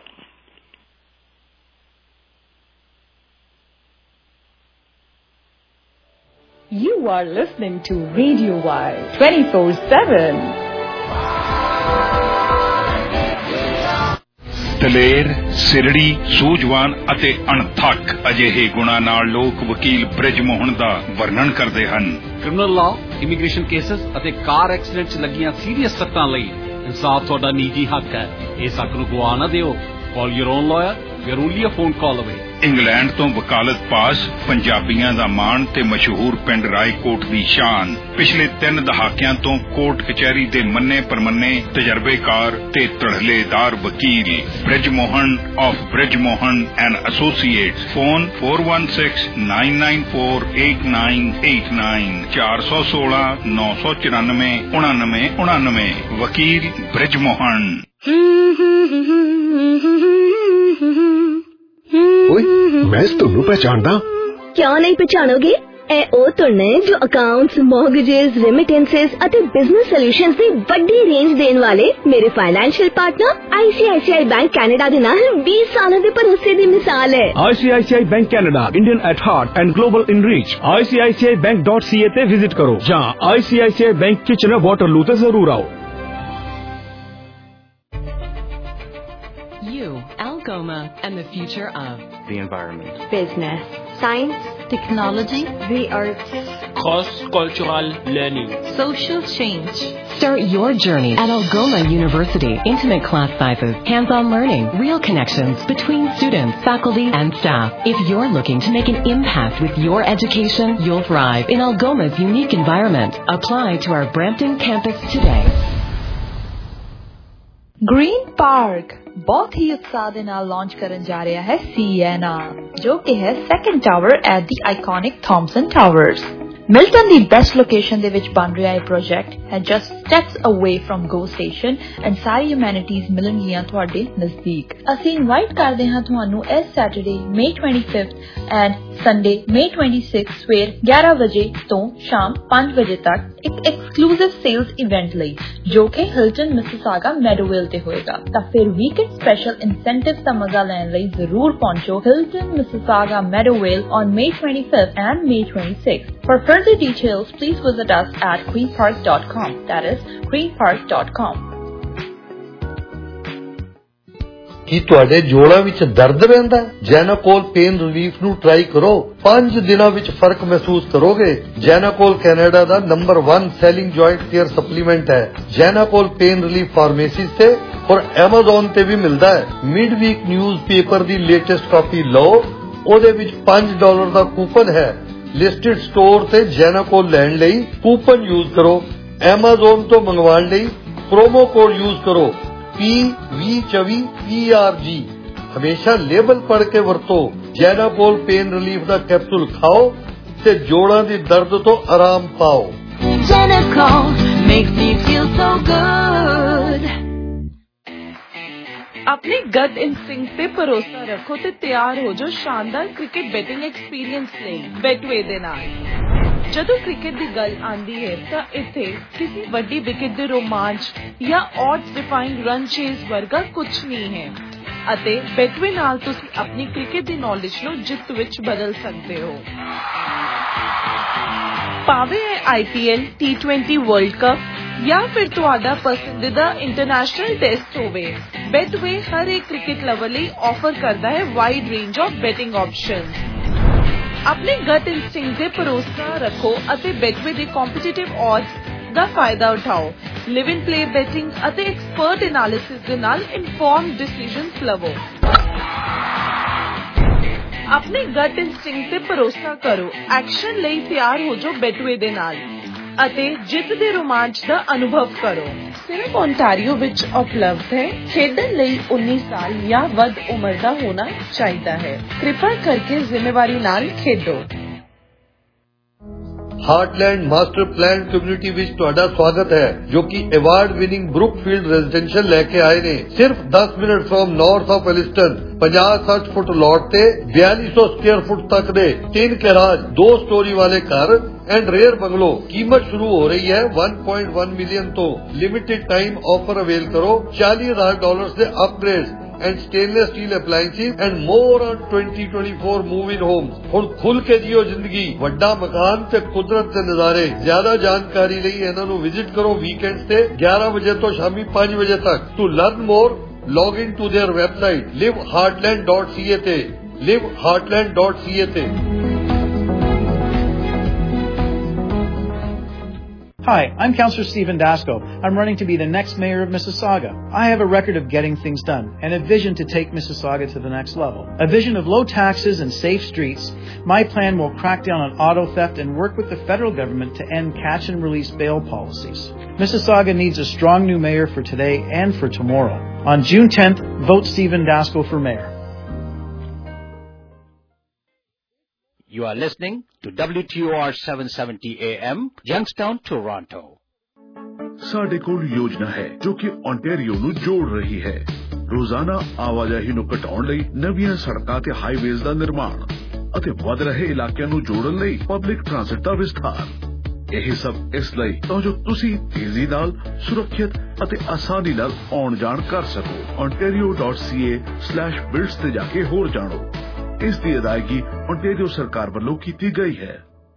You are listening to Radio Y 24/7. ਦਲੇਰ, ਸਿਰੜੀ, ਸੂਝਵਾਨ ਅਤੇ ਅਣਥੱਕ ਅਜਿਹੇ ਗੁਣਾਂ ਨਾਲ ਲੋਕ ਵਕੀਲ ਬ੍ਰਿਜ ਮੋਹਨ ਦਾ ਵਰਣਨ ਕਰਦੇ ਹਨ। ਕ੍ਰਿਮੀਨਲ ਲਾਅ, ਇਮੀਗ੍ਰੇਸ਼ਨ ਕੇਸਸ ਅਤੇ ਕਾਰ ਐਕਸੀਡੈਂਟ 'ਚ ਲੱਗੀਆਂ ਸੀਰੀਅਸ ਸੱਟਾਂ ਲਈ इंसाफ तुहाडा निजी हक है, इस हक नूं गवा ना दिओ। Call your own lawyer. We're only a phone call away. England ਤੋਂ ਵਕਾਲਤ ਪਾਸ, ਪੰਜਾਬੀਆਂ ਦਾ ਮਾਣ ਤੇ ਮਸ਼ਹੂਰ ਪਿੰਡ ਰਾਏਕੋਟ ਦੀ ਸ਼ਾਨ। ਪਿਛਲੇ 3 ਦਹਾਕਿਆਂ ਤੋਂ ਕੋਰਟ ਕਚਹਿਰੀ ਦੇ ਮੰਨੇ ਪਰਮੰਨੇ ਤਜਰਬੇਕਾਰ ਤੇ ਧੜਲੇਦਾਰ ਵਕੀਲ Brij Mohan of Brij Mohan and associates. Phone 4169948989 416-994-9999। ਵਕੀਲ ਬ੍ਰਿਜ ਮੋਹਨ। ਓਏ ਮੈਂ ਤੁਹਾਨੂੰ ਪਛਾਣਦਾ। ਕਿਉਂ ਨਹੀਂ ਪਛਾਣੋਗੇ? ਇਹ ਉਹ ਧੁਨ ਨੇ ਜੋ ਅਕਾਊਂਟਸ, ਮੌਰਗੇजेस, ਰੈਮਿਟੈਂਸਸ ਅਤੇ ਬਿਜ਼ਨਸ ਸੋਲੂਸ਼ਨਸ ਦੀ ਵੱਡੀ ਰੇਂਜ ਦੇਣ ਵਾਲੇ ਮੇਰੇ financial partner ICICI bank Canada ਦੇ ਨਾਲ 20 ਸਾਲਾਂ ਦੇ ਭਰੋਸੇ ਦੀ ਮਿਸਾਲ ਹੈ। ICICI bank Canada, Indian at heart and global in reach. ICICIBank.ca ਤੇ ਵਿਜ਼ਿਟ ਕਰੋ ਜਾਂ ICICI ਬੈਂਕ ਕਿਚਨਰ ਵਾਟਰਲੂ ਤੇ ਜ਼ਰੂਰ ਆਓ। Algoma and the future of the environment, business, science, technology, the arts, cross-cultural learning, social change. Start your journey at Algoma University. Intimate class sizes, hands-on learning, real connections between students, faculty, and staff. If you're looking to make an impact with your education, you'll thrive in Algoma's unique environment. Apply to our Brampton campus today. Green Park ਬਹੁਤ ਹੀ ਉਤਸ਼ਾਹ ਦੇ ਨਾਲ launch ਕਰਨ ਜਾ ਰਿਹਾ ਹੈ Sienna, ਜੋ ਕਿ ਹੈ second tower at the iconic Thomson Towers. Milton ਦੀ ਬੈਸਟ ਲੋਕੇਸ਼ਨ ਦੇ ਵਿੱਚ ਬਣ ਰਿਹਾ ਇਹ ਪ੍ਰੋਜੈਕਟ ਹੈ just steps away from GO station and ਸਾਰੀ ਹਿਊਮੈਨਿਟੀਜ਼ ਮਿਲਣਗੀਆਂ ਤੁਹਾਡੇ ਨਜ਼ਦੀਕ। ਅਸੀਂ ਇਨਵਾਈਟ ਕਰਦੇ ਹਾਂ ਤੁਹਾਨੂੰ ਇਸ Saturday May 25th and Sunday May 26th ਸਵੇਰ 11 ਵਜੇ ਤੋਂ ਸ਼ਾਮ 5 ਵਜੇ ਤੱਕ ਇੱਕ ਐਕਸਕਲੂਸਿਵ ਸੇਲਸ ਇਵੈਂਟ ਲਈ, ਜੋ ਕਿ ਹਿਲਟਨ ਮਿਸਿਸਾਗਾ ਮੈਡੋਵੇਲ ਤੇ ਹੋਏਗਾ। ਤਾਂ ਫਿਰ ਵੀਕਐਂਡ ਸਪੈਸ਼ਲ ਇਨਸੈਂਟਿਵ ਦਾ ਮਜ਼ਾ ਲੈਣ ਲਈ ਜ਼ਰੂਰ ਪਹੁੰਚੋ Hilton Mississauga Meadowvale on May 25th and May 26th. For further details, please visit us at queenpark.com. That is queenpark.com. ਕੀ ਤੁਹਾਡੇ ਜੋੜਾਂ ਵਿੱਚ ਦਰਦ ਰਹਿੰਦਾ ਹੈ? ਜੈਨਾਕੋਲ ਪੇਨ ਰਿਲੀਫ ਨੂੰ ਟਰਾਈ ਕਰੋ। 5 ਦਿਨਾਂ ਵਿੱਚ ਫਰਕ ਮਹਿਸੂਸ ਕਰੋਗੇ। ਜੈਨਾਕੋਲ ਕੈਨੇਡਾ ਦਾ number 1 selling joint care supplement ਹੈ। ਜੈਨਾਕੋਲ ਪੇਨ ਰਿਲੀਫ ਫਾਰਮੇਸੀਜ਼ ਤੇ ਔਰ Amazon ਤੇ ਵੀ ਮਿਲਦਾ ਹੈ। ਮਿਡ ਵੀਕ ਨਿਊਜ਼ ਪੇਪਰ ਦੀ ਲੇਟੈਸਟ ਕਾਪੀ ਲਓ, ਉਹਦੇ ਵਿੱਚ $5 ਦਾ ਕੂਪਨ ਹੈ। ਲਿਸਟਡ ਸਟੋਰ ਤੇ ਜੈਨਾਕੋਲ ਲੈਣ ਲਈ ਕੂਪਨ ਯੂਜ਼ ਕਰੋ। Amazon ਤੋਂ ਮੰਗਵਾਉਣ ਲਈ ਪ੍ਰੋਮੋ ਕੋਡ ਯੂਜ਼ ਕਰੋ PV24PRG। ਹਮੇਸ਼ਾ ਲੇਬਲ ਪੜ੍ਹ ਕੇ ਵਰਤੋ। ਜੈਨਾਕੋਲ ਪੇਨ ਰਿਲੀਫ ਦਾ ਕੈਪਸੂਲ ਖਾਓ ਤੇ ਜੋੜਾਂ ਦੀ ਦਰਦ ਤੋਂ ਆਰਾਮ ਪਾਓ। Jenical makes me feel so good. अपने गट इंस्टिंक्ट पे भरोसा रखो ते तैयार हो जो शानदार क्रिकेट बैटिंग एक्सपीरियंस ਲਈ ਬੈਟਵੇ ਦੇ ਨਾਲ। ਜਦੋਂ ਕ੍ਰਿਕਟ ਦੀ ਗੱਲ ਆਂਦੀ ਹੈ ਤਾਂ ਇੱਥੇ ਕਿਸੇ ਵੱਡੀ ਵਿਕਟ ਦੇ ਰੋਮਾਂਚ ਜਾਂ odds defying ਰਨ ਚੇਜ਼ ਵਰਗਾ ਕੁਝ ਨਹੀਂ ਹੈ ਅਤੇ ਬੈਟਵੇ ਨਾਲ ਤੁਸੀਂ ਆਪਣੀ ਕ੍ਰਿਕਟ ਦੀ ਨੌਲੇਜ ਨੂੰ ਜਿੱਤ ਵਿੱਚ ਬਦਲ ਸਕਦੇ ਹੋ। ਭਾਵੇਂ IPL, T20 ਵਰਲਡ ਕੱਪ ਜਾਂ ਫਿਰ ਤੁਹਾਡਾ ਪਸੰਦੀਦਾ ਇੰਟਰਨੈਸ਼ਨਲ ਟੈਸਟ ਹੋਵੇ, ਬੈਟਵੇ ਹਰ ਇੱਕ ਕ੍ਰਿਕਟ ਲਵਰ ਲਈ ਆਫਰ ਕਰਦਾ ਹੈ wide range of betting options. ਆਪਣੇ ਗਟ ਇੰਸਟਿੰਕਟ ਤੇ ਭਰੋਸਾ ਰੱਖੋ ਅਤੇ ਬੈਟਵੇ ਦੇ ਕੰਪੀਟੀਟਿਵ odds ਦਾ ਫਾਇਦਾ ਉਠਾਓ। ਲਿਵ ਇਨ ਪਲੇ ਬੈਟਿੰਗ ਅਤੇ ਐਕਸਪਰਟ ਐਨਾਲਿਸਿਸ ਦੇ ਨਾਲ ਇਨਫੋਰਮਡ ਡਿਸੀਜਨਸ ਲਵੋ। ਆਪਣੇ ਗਟ ਇੰਸਟਿੰਕਟ ਤੇ ਭਰੋਸਾ ਕਰੋ। ਐਕਸ਼ਨ ਲਈ ਤਿਆਰ ਹੋ ਜਾਓ ਬੈਟਵੇ ਦੇ ਨਾਲ ਅਤੇ ਜਿੱਤ ਦੇ ਰੋਮਾਂਚ ਦਾ ਅਨੁਭਵ ਕਰੋ। ਸਿਰਫ ਓਨਟਾਰੀਓ ਵਿੱਚ ਉਪਲਬਧ ਹੈ। ਖੇਡਣ ਲਈ 19 ਸਾਲ ਜਾਂ ਵੱਧ ਉਮਰ ਦਾ ਹੋਣਾ ਚਾਹੀਦਾ ਹੈ। ਕਿਰਪਾ ਕਰਕੇ ਜ਼ਿੰਮੇਵਾਰੀ ਨਾਲ ਖੇਡੋ। ਹਾਰਟਲੈਂਡ ਮਾਸਟਰ ਪਲਾਨ ਕਮਿਊਨਿਟੀ ਵਿੱਚ ਤੁਹਾਡਾ ਸਵਾਗਤ ਹੈ, ਜੋ ਕਿ ਅਵਾਰਡ ਵਿਨਿੰਗ ਬਰੁਕਫੀਲਡ ਰੈਜ਼ੀਡੈਂਸ਼ੀਅਲ ਲੈ ਕੇ ਆਏ ਨੇ। ਸਿਰਫ 10 minute from north of Alliston 50-60 foot lot ਤੇ 4200 ਸਕੁਅਰ ਫੁੱਟ ਤੱਕ ਦੇ 3 ਗੈਰਾਜ, 2 ਸਟੋਰੀ ਵਾਲੇ ਘਰ एंड रेयर बंगलो। कीमत शुरू हो रही है $1.1 मिलियन तो। लिमिटेड टाइम ऑफर अवेल करो। $40,000 से upgrade and stainless steel appliances and more on 2024 move in homes. हुण खुल के जियो जिंदगी। वड्डा मकान ते कुदरत दे नजारे। ज्यादा जानकारी लई इन्हां नूं विजिट करो वीकेंड्स ते 11 बजे तो शामी 5 बजे तक। To learn more log in to their website liveheartland.ca ते liveheartland.ca ते। Hi, I'm Councillor Stephen Dasko. I'm running to be the next mayor of Mississauga. I have a record of getting things done and a vision to take Mississauga to the next level. A vision of low taxes and safe streets. My plan will crack down on auto theft and work with the federal government to end catch and release bail policies. Mississauga needs a strong new mayor for today and for tomorrow. On June 10th, vote Stephen Dasko for mayor. You are listening to WTOR 770 AM, Youngstown, Toronto. ਸਾਡੇ ਕੋਲ ਯੋਜਨਾ ਹੈ ਜੋ ਕਿ Ontario ਨੂੰ ਜੋੜ ਰਹੀ ਹੈ। ਰੋਜ਼ਾਨਾ ਆਵਾਜਾਈ ਨੂੰ ਘਟਾਉਣ ਲਈ ਨਵੀਆਂ ਸੜਕਾਂ ਤੇ ਹਾਈਵੇਜ਼ ਦਾ ਨਿਰਮਾਣ ਅਤੇ ਵਧ ਰਹੇ ਇਲਾਕਿਆਂ ਨੂੰ ਜੋੜਨ ਲਈ ਪਬਲਿਕ ਟ੍ਰਾਂਸਪੋਰਟ ਦਾ ਵਿਸਥਾਰ। ਇਹ ਸਭ ਇਸ ਲਈ ਤਾਂ ਜੋ ਤੁਸੀਂ ਤੇਜ਼ੀ ਨਾਲ, ਸੁਰੱਖਿਅਤ ਅਤੇ ਆਸਾਨੀ ਨਾਲ ਆਉਣ ਜਾਣ ਕਰ ਸਕੋ। ontario.ca/builds ਤੇ ਜਾ ਕੇ ਹੋਰ ਜਾਣੋ। ਇਸ ਦੀ ਅਦਾਇਗੀ ਓਨਟਾਰੀਓ ਸਰਕਾਰ ਵੱਲੋਂ ਕੀਤੀ ਗਈ ਹੈ।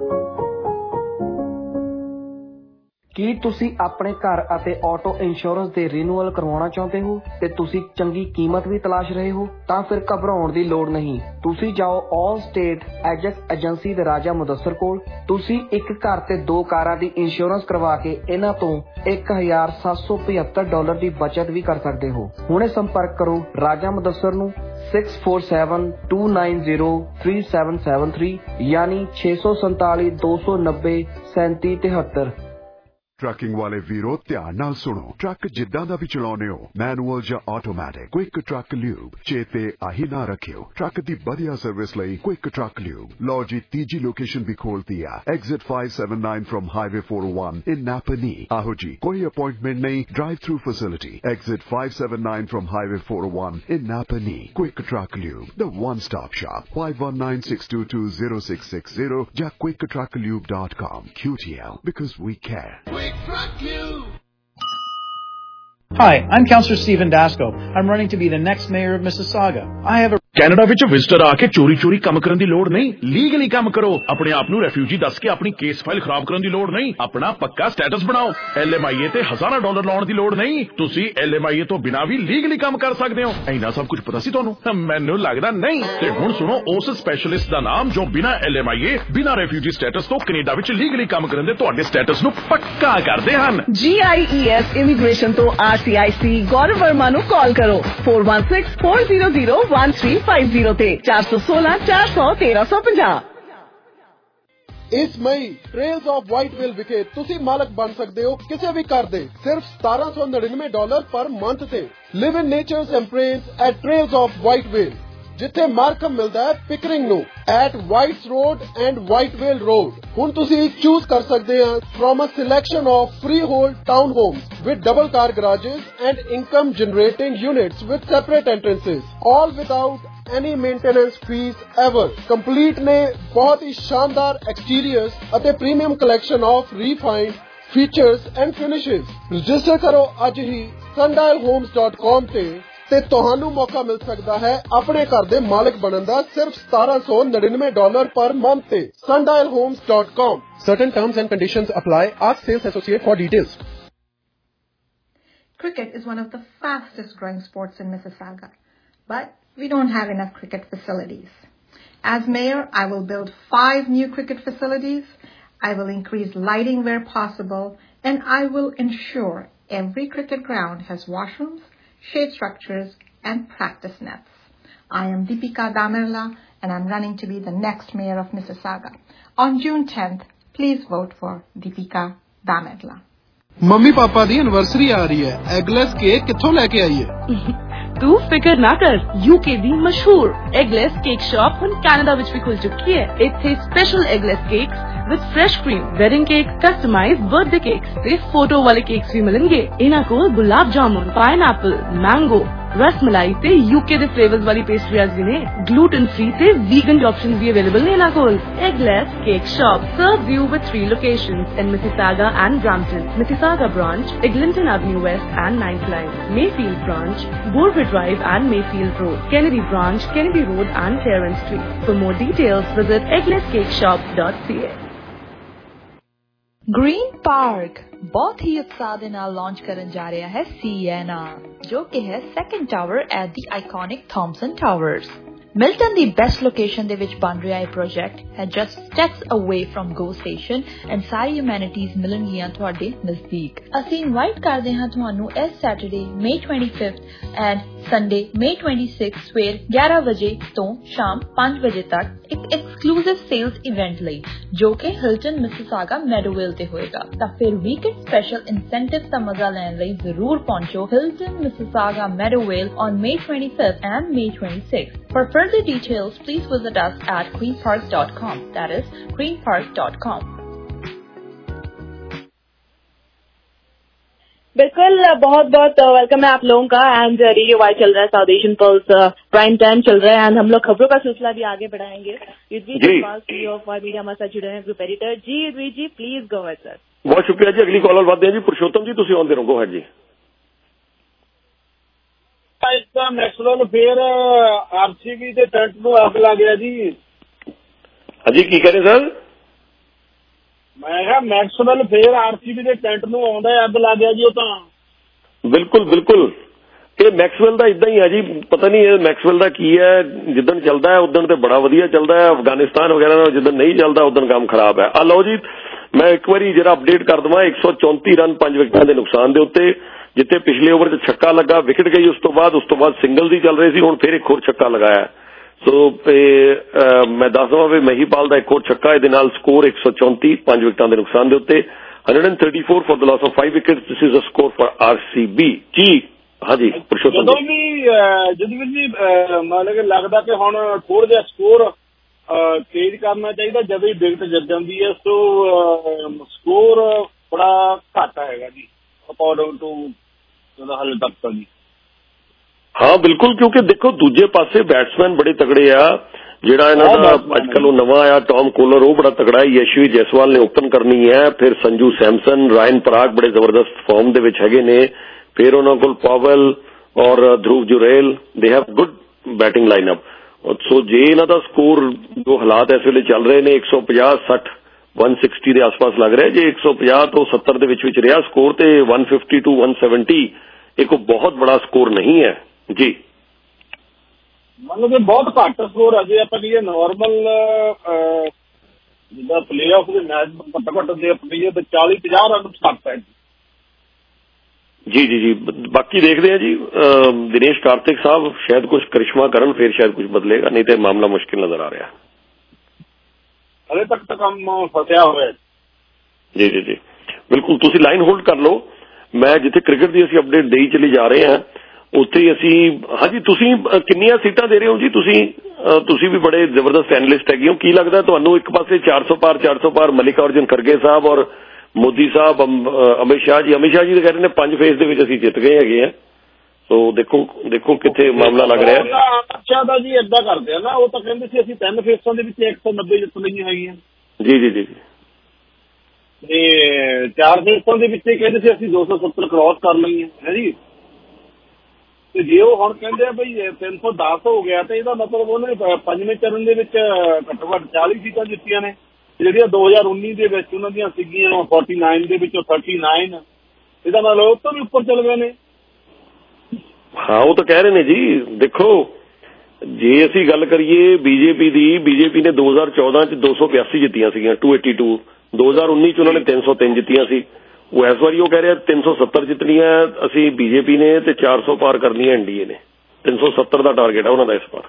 ਕੀ ਤੁਸੀਂ ਆਪਣੇ ਘਰ ਅਤੇ ਆਟੋ ਇੰਸ਼ੋਰੈਂਸ ਦੇ ਰੀਨਿਊਅਲ ਕਰਵਾਉਣਾ ਚਾਹੁੰਦੇ ਹੋ ਤੇ ਤੁਸੀਂ ਚੰਗੀ ਕੀਮਤ ਵੀ ਤਲਾਸ਼ ਰਹੇ ਹੋ? ਤਾਂ ਫਿਰ ਘਬਰਾਉਣ ਦੀ ਲੋੜ ਨਹੀਂ। ਤੁਸੀਂ ਜਾਓ ਆਲ ਸਟੇਟ ਐਜੈਕਸ ਏਜੰਸੀ ਦੇ ਰਾਜਾ ਮੁਦੱਸਰ ਕੋਲ। ਤੁਸੀਂ ਇੱਕ ਘਰ ਤੇ 2 ਕਾਰਾਂ ਦੀ ਇੰਸ਼ੋਰੈਂਸ ਕਰਵਾ ਕੇ ਇਹਨਾਂ ਤੋਂ $1,775 ਦੀ ਬਚਤ ਵੀ ਕਰ ਸਕਦੇ ਹੋ। ਹੁਣੇ ਸੰਪਰਕ ਕਰੋ ਰਾਜਾ ਮੁਦੱਸਰ ਨੂੰ 6472903773 ਯਾਨੀ 647-290-3773। ਟਰੱਕਿੰਗ ਵਾਲੇ ਵੀਰੋ ਧਿਆਨ ਨਾਲ ਸੁਣੋ। ਟਰੱਕ ਜਿੱਦਾਂ ਦਾ ਵੀ ਚਲਾਉਣੇ ਹੋ, ਮੈਨੂਅਲ ਜਾਂ ਆਟੋਮੈਟਿਕ, ਕੁਇਕ ਟਰੱਕ ਲਿਊਬ ਚੇਤੇ ਆਹੀ ਨਾ ਰੱਖਿਓ। ਟਰੱਕ ਦੀ ਵਧੀਆ ਸਰਵਿਸ ਲਈ ਕੁਇਕ ਟਰੱਕ ਲਿਊਬ। ਲਓ ਜੀ, ਤੀਜੀ ਲੋਕੇਸ਼ਨ ਵੀ ਖੋਲਤੀ ਆ, exit 579 from highway 401 in Napanee. ਆਹੋ ਜੀ, ਕੋਈ ਅਪਾਇੰਟਮੈਂਟ ਨਹੀਂ, drive through facility. Exit 579 from highway 401 in Napanee. Quick truck lube, the one stop shop. 5196220660 ਜਾਂ quicktrucklube.com. QTL, because we care. Hi, I'm Councillor Stephen Dasko. I'm running to be the next mayor of Mississauga. I have a Canada ਵਿੱਚ visitor ਆ ਕੇ ਚੋਰੀ ਕੰਮ ਕਰਨ ਦੀ ਲੋੜ ਨਹੀਂ। Legally ਕੰਮ ਕਰੋ। ਆਪਣੇ ਆਪ ਨੂੰ ਰੈਫਿਊਜੀ ਦੱਸ ਕੇ ਆਪਣੀ ਕੇਸ ਫਾਈਲ ਖਰਾਬ ਕਰਨ ਦੀ ਲੋੜ ਨਹੀਂ। ਆਪਣਾ ਪੱਕਾ ਸਟੇਟਸ ਬਣਾਓ। LMIA ਤੇ ਹਜ਼ਾਰਾਂ ਡਾਲਰ ਲਾਉਣ ਦੀ ਲੋੜ ਨਹੀਂ। ਤੁਸੀਂ LMIA ਤੋਂ ਬਿਨਾਂ ਵੀ ਲੀਗਲੀ ਕੰਮ ਕਰ ਸਕਦੇ ਹੋ। ਇੰਨਾ ਸਭ ਕੁਝ ਪਤਾ ਸੀ ਤੁਹਾਨੂੰ? ਮੈਨੂੰ ਲੱਗਦਾ ਨਹੀਂ। ਤੇ ਹੁਣ ਸੁਣੋ ਉਸ ਸਪੈਸ਼ਲਿਸਟ ਦਾ ਨਾਮ ਜੋ ਬਿਨਾਂ LMIA, ਬਿਨਾਂ ਰੈਫਿਊਜੀ ਸਟੇਟਸ ਤੋਂ ਕੈਨੇਡਾ ਵਿੱਚ ਲੀਗਲੀ ਕੰਮ ਕਰਨ ਦੇ ਤੁਹਾਡੇ ਸਟੇਟਸ ਨੂੰ ਪੱਕਾ ਕਰਦੇ ਹਨ। GIES ਇਮੀਗ੍ਰੇਸ਼ਨ ਤੋਂ RCIC ਗੌਰਵ ਵਰਮਾ ਨੂੰ ਕਾਲ ਕਰੋ 4164001350 ਤੇ 416-400-1350। ਇਸ ਮਈ ਟ੍ਰੇਲਸ ਆਫ ਵਾਈਟਵੇਲ ਵਿਖੇ ਤੁਸੀਂ ਮਾਲਕ ਬਣ ਸਕਦੇ ਹੋ ਕਿਸੇ ਵੀ ਘਰ ਦੇ ਸਿਰਫ $1799 ਪਰ ਮੰਥ ਤੇ। Live in nature's embrace at Trails of Whitevale, ਜਿੱਥੇ ਮਾਰਕਮ ਮਿਲਦਾ ਹੈ ਪਿਕਰਿੰਗ ਨੂੰ at Whites Road and Whitevale Road. ਹੁਣ ਤੁਸੀਂ ਚੂਜ਼ ਕਰ ਸਕਦੇ ਆ from a selection of freehold townhomes with double car garages and income generating units with separate entrances, all without any maintenance fees ever. Complete ne bahut hi shandar exteriors ate premium collection of refined features and finishes. Register karo aj hi sundialhomes.com ਤੇ ਤੁਹਾਨੂੰ ਮੌਕਾ ਮਿਲ ਸਕਦਾ ਹੈ ਆਪਣੇ ਘਰ ਦੇ ਮਾਲਕ ਬਣਨ ਦਾ ਸਿਰਫ $1799 ਪਰ ਮੰਥ ਤੇ। sundialhomes.com. Certain terms and conditions apply. Ask sales associate for details. Cricket is one of the fastest growing sports in Mississauga, but we don't have enough cricket facilities. As mayor, I will build 5 new cricket facilities. I will increase lighting where possible, and I will ensure every cricket ground has washrooms, shade structures, and practice nets. I am Deepika Damerla, and I'm running to be the next mayor of Mississauga. On June 10th, please vote for Deepika Damerla. Mummy papa ਦੀ anniversary ਆ ਰਹੀ ਹੈ, eggless cake ਕਿੱਥੋਂ ਲੈ ਕੇ ਆਈਏ? ਤੂੰ ਫਿਕਰ ਨਾ ਕਰ, UK ਦੀ ਮਸ਼ਹੂਰ ਐਗਲੈਸ ਕੇਕ ਸ਼ਾਪ ਹੁਣ ਕੈਨੇਡਾ ਵਿੱਚ ਵੀ ਖੁੱਲ ਚੁੱਕੀ ਹੈ। ਇੱਥੇ special eggless cakes with fresh cream, wedding cake, customized birthday cakes ਤੇ ਫੋਟੋ ਵਾਲੇ ਕੇਕਸ ਵੀ ਮਿਲਣਗੇ। ਇਹਨਾਂ ਕੋਲ ਗੁਲਾਬ ਜਾਮੁਨ, ਪਾਈਨਐਪਲ, ਮੈਂਗੋ, ਰਸਮਲਾਈ ਤੇ UK ਦੇ ਫਲੇਵਰਸ ਵਾਲੀ ਪੇਸਟਰੀਜ਼ ਵੀ ਨੇ। ਗਲੂਟਨ ਫ੍ਰੀ ਤੇ ਵੀਗਨ ਆਪਸ਼ਨਸ ਵੀ ਅਵੇਲੇਬਲ ਨੇ ਇਹਨਾਂ ਕੋਲ। Eggless cake shop serves you with 3 locations in Mississauga and Brampton. Mississauga branch, Eglinton Avenue West and 9th Line. Mayfield branch, Bourville Drive and Mayfield Road. Kennedy branch, Kennedy Road and Clarence Street. For more details, visit egglesscakeshop.ca. Green Park ਬਹੁਤ ਹੀ ਉਤਸ਼ਾਹ ਦੇ ਨਾਲ launch ਕਰਨ ਜਾ ਰਿਹਾ ਹੈ Sienna, ਜੋ ਕਿ ਹੈ second tower at the iconic Thomson Towers. Milton ਦੀ ਬੈਸਟ ਲੋਕੇਸ਼ਨ ਦੇ ਵਿੱਚ ਬਣ ਰਿਹਾ ਇਹ ਪ੍ਰੋਜੈਕਟ ਹੈ just steps away from GO station and ਸਾਰੀ ਅਮੈਨਿਟੀਜ਼ ਮਿਲਣਗੀਆਂ ਤੁਹਾਡੇ ਨਜ਼ਦੀਕ। ਅਸੀਂ ਇਨਵਾਈਟ ਕਰਦੇ ਹਾਂ ਤੁਹਾਨੂੰ ਇਸ Saturday May 25th and Sunday May 26th ਸਵੇਰ 11 ਵਜੇ ਤੋਂ ਸ਼ਾਮ 5 ਵਜੇ ਤੱਕ ਇੱਕ ਐਕਸਕਲੂਸਿਵ ਸੇਲਸ ਇਵੈਂਟ ਲਈ ਜੋ ਕਿ ਹਿਲਟਨ ਮਿਸੀਸਾਗਾ ਮੈਡੋਵੇਲ ਤੇ ਹੋਏਗਾ। ਤਾਂ ਫਿਰ ਵੀਕਐਂਡ ਸਪੈਸ਼ਲ ਇਨਸੈਂਟਿਵ ਦਾ ਮਜ਼ਾ ਲੈਣ ਲਈ ਜ਼ਰੂਰ ਪਹੁੰਚੋ Hilton Mississauga Meadowvale on May 25th and May 26th. For further details, please visit us at queenpark.com. That is queenpark.com. बिल्कुल, बहुत बहुत वेलकम है आप लोगों का। एंड रेडियो वाई चल रहा है, South Asian Pulse prime time चल रहा है एंड हम लोग खबरों का सिलसिला भी आगे बढ़ाएंगे। ऑफ वाई मीडिया हमारे साथ जुड़े हैं ग्रुप एडिटर जी Yudhveer ji, please go ahead sir. बहुत शुक्रिया जी। अगली कॉलर बात जी पुरुषोत्तम जी, तुम आते रहो, जी। ਮੈਕਸਵੈਲ ਫੇਰ ਆਰਸੀਬੀ ਦੇ ਟੈਂਟ ਨੂੰ ਅੱਗ ਲੱਗ ਗਿਆ ਜੀ। ਹਾਂਜੀ ਕੀ ਕਹ ਰਹੇ ਸਰ? ਮੈਂ ਕਿਹਾ ਮੈਕਸਵੈਲ ਫੇਰ ਆਰਸੀਬੀ ਦੇ ਟੈਂਟ ਨੂੰ ਆਉਂਦਾ ਅੱਗ ਲੱਗ ਗਿਆ ਜੀ। ਉਹ ਤਾਂ ਬਿਲਕੁਲ ਬਿਲਕੁਲ ਇਹ ਮੈਕਸਵੈਲ ਦਾ ਇਦਾਂ ਹੀ ਹੈ ਜੀ। ਪਤਾ ਨਹੀਂ ਇਹ ਮੈਕਸਵੈਲ ਦਾ ਕੀ ਹੈ, ਜਿੱਦਣ ਚੱਲਦਾ ਹੈ ਉਦਣ ਤੇ ਬੜਾ ਵਧੀਆ ਚੱਲਦਾ ਹੈ। ਅਫਗਾਨਿਸਤਾਨ ਵਗੈਰਾ ਨਾਲ ਜਿੱਦਣ ਨਹੀਂ ਚੱਲਦਾ ਉਦਣ ਕੰਮ ਖਰਾਬ ਹੈ। ਆ ਲਓ ਜੀ ਮੈਂ ਇੱਕ ਵਾਰੀ ਜਿਹੜਾ ਅਪਡੇਟ ਕਰ ਦਵਾਂ, 134 ਰਨ 5 ਵਿਕਟਾਂ ਦੇ ਨੁਕਸਾਨ ਦੇ ਉੱਤੇ, ਜਿੱਥੇ ਪਿਛਲੇ ਓਵਰ 'ਚ ਛੱਕਾ ਲੱਗਾ ਵਿਕਟ ਗਈ, ਉਸ ਤੋਂ ਬਾਅਦ ਸਿੰਗਲ ਦੀ ਚੱਲ ਰਹੀ ਸੀ, ਹੁਣ ਫਿਰ ਇੱਕ ਹੋਰ ਛੱਕਾ ਲਗਾਇਆ। ਸੋ ਮੈਂ ਦੱਸ ਦਵਾਂ ਵੀ ਮਹੀਪਾਲ ਦਾ ਇੱਕ ਹੋਰ ਛੱਕਾ, ਇਹਦੇ ਨਾਲ ਸਕੋਰ 134 5 ਵਿਕਟਾਂ ਦੇ ਨੁਕਸਾਨ ਦੇ ਉੱਤੇ, 134 for the loss of 5 wickets. This is a score for RCB जी। ਹਾਂਜੀ ਪੁਰਸ਼ੋਤਮ ਜਦੋਂ ਵੀ ਜਦਵੀਰ ਜੀ ਮਤਲਬ ਕਿ ਲੱਗਦਾ ਕਿ ਹੁਣ ਥੋੜਾ ਜਿਹਾ ਸਕੋਰ ਤੇਜ਼ ਕਰਨਾ ਚਾਹੀਦਾ ਜਦੋਂ ਹੀ ਵਿਕਟ ਜਿੱਤ ਜਾਂਦੀ ਹੈ। ਸੋ ਸਕੋਰ ਬੜਾ ਘੱਟ ਹੈਗਾ ਜੀ ਅਕੋਰਡਿੰਗ ਟੂ ਹਾਲੇ ਤੱਕ ਤਾਂ ਜੀ। ਹਾਂ ਬਿਲਕੁਲ, ਕਿਉਂਕਿ ਦੇਖੋ ਦੂਜੇ ਪਾਸੇ ਬੈਟਸਮੈਨ ਬੜੇ ਤਗੜੇ ਆ। ਜਿਹੜਾ ਇਹਨਾਂ ਦਾ ਅੱਜ ਕੱਲ ਉਹ ਨਵਾਂ ਆਇਆ ਟॉम ਕੋਲਰ, ਉਹ ਬੜਾ ਤਗੜਾ ਹੈ। ਯਸ਼ਵੀ ਜੈਸਵਾਲ ਨੇ ਓਪਨ ਕਰਨੀ ਹੈ, ਫਿਰ ਸੰਜੂ ਸੈਮਸਨ, ਰਾਇਨ ਪਰਾਗ ਬੜੇ ਜ਼ਬਰਦਸਤ ਫਾਰਮ ਦੇ ਵਿੱਚ ਹੈਗੇ ਨੇ, ਫਿਰ ਉਹਨਾਂ ਕੋਲ ਪਾਵਲ ਔਰ Dhruv Jurel, they have good batting lineup. So ਜੇ ਇਹਨਾਂ ਦਾ ਸਕੋਰ ਜੋ ਹਾਲਾਤ ਇਸ ਵੇਲੇ ਚੱਲ ਰਹੇ ਨੇ 150 60 160 ਦੇ ਆਸ-ਪਾਸ ਲੱਗ ਰਿਹਾ, ਜੇ 150 ਤੋਂ 70 ਦੇ ਵਿੱਚ ਰਿਹਾ ਸਕੋਰ ਤੇ 150 to 170 ਇੱਕ ਬਹੁਤ ਬੜਾ ਸਕੋਰ ਨਹੀਂ ਹੈ ਜੀ। ਮਤਲਬ ਕਿ ਬਹੁਤ ਘੱਟ ਸਕੋਰ ਅਜੇ ਆਪਾਂ ਕਹੀਏ ਨਾਰਮਲ ਜਿੱਦਾਂ ਪਲੇ ਆਫ ਦੇ ਮੈਚ ਘੱਟੋ-ਘੱਟ ਦੇ ਕਹੀਏ ਤਾਂ 40-50 ਰਨ ਤੱਕ ਹੈ जी जी जी। बाकी देखते हैं जी, दिनेश कार्तिक साहब शायद कुछ करिश्मा करन, फिर शायद कुछ बदलेगा, नहीं तो मामला मुश्किल नजर आ रहा है। हले तक तो काम फसिया हुआ है जी जी जी बिल्कुल। तुसी लाइन होल्ड कर लो, मैं जिथे क्रिकेट की असी अपडेट दे चली जा रहे हैं उत्थे असी। हाँ जी, तुसी किन्नियां सीटां दे रहे हो जी? तुसी भी बड़े जबरदस्त एनालिस्ट हैगे हो, की लगदा तुहानू? एक पासे 400 पार मल्लिकार्जुन खड़गे साहब और मोदी साहब, अमित शाह जी तो कह रहे हैं 5 फेज ਦੇ ਵਿੱਚ ਅਸੀਂ ਜਿੱਤ ਗਏ ਹੈਗੇ ਆ। ਸੋ ਦੇਖੋ ਕਿੱਥੇ ਮਾਮਲਾ ਲੱਗ ਰਿਹਾ ਹੈ। ਅੱਛਾ ਤਾਂ ਜੀ ਏਦਾਂ ਕਰਦੇ ਆ ਨਾ, ਉਹ ਤਾਂ ਕਹਿੰਦੇ ਸੀ ਅਸੀਂ 3 ਫੇਸਾਂ ਦੇ ਵਿੱਚ 190 ਜਿੱਤ ਲਈਆਂ ਹੈਗੀਆਂ ਜੀ ਜੀ ਜੀ। ਤੇ 4 ਫੇਸਾਂ ਦੇ ਵਿੱਚ ਕਹਿੰਦੇ ਸੀ ਅਸੀਂ 270 ਕ੍ਰਾਸ ਕਰ ਲਈਆਂ ਹੈ ਜੀ। ਤੇ ਜੇ ਉਹ ਹੁਣ ਕਹਿੰਦੇ ਆ ਬਈ 310 ਹੋ ਗਿਆ ਤੇ ਇਹਦਾ ਮਤਲਬ ਉਹਨੇ 5ਵੇਂ ਚਰਨ ਦੇ ਵਿੱਚ ਘੱਟੋ ਘੱਟ 40 ਸੀਟਾਂ ਜਿੱਤੀਆਂ ਨੇ, ਜਿਹੜੀਆਂ 2019 ਦੇ ਵਿੱਚ ਉਹਨਾਂ ਦੀਆਂ ਸੀਗੀਆਂ 49 ਦੇ ਵਿੱਚੋਂ 39, ਇਹਦਾ ਮਤਲਬ ਉਹ ਤੋਂ ਵੀ ਉੱਪਰ ਚਲ ਗਏ ਨੇ। ਹਾਂ ਉਹ ਤਾਂ ਕਹਿ ਰਹੇ ਨੇ ਜੀ। ਦੇਖੋ ਜੇ ਅਸੀਂ ਗੱਲ ਕਰੀਏ ਬੀਜੇਪੀ ਦੀ, ਬੀਜੇਪੀ ਨੇ 2014 ਚ 282 ਜਿੱਤੀਆਂ ਸੀਗੀਆਂ 282, 2019 ਚ ਉਹਨਾਂ ਨੇ 303 ਜਿੱਤੀਆਂ ਸੀ। ਉਹ ਇਸ ਵਾਰੀ ਉਹ ਕਹਿ ਰਿਹਾ 370 ਜਿੱਤਣੀਆਂ ਅਸੀਂ ਬੀਜੇਪੀ ਨੇ ਤੇ 400 ਪਾਰ ਕਰਨੀਆਂ ਐਨਡੀਏ ਨੇ। 370 ਦਾ ਟਾਰਗੇਟ ਹੈ ਉਹਨਾਂ ਦਾ ਇਸ ਵਾਰ।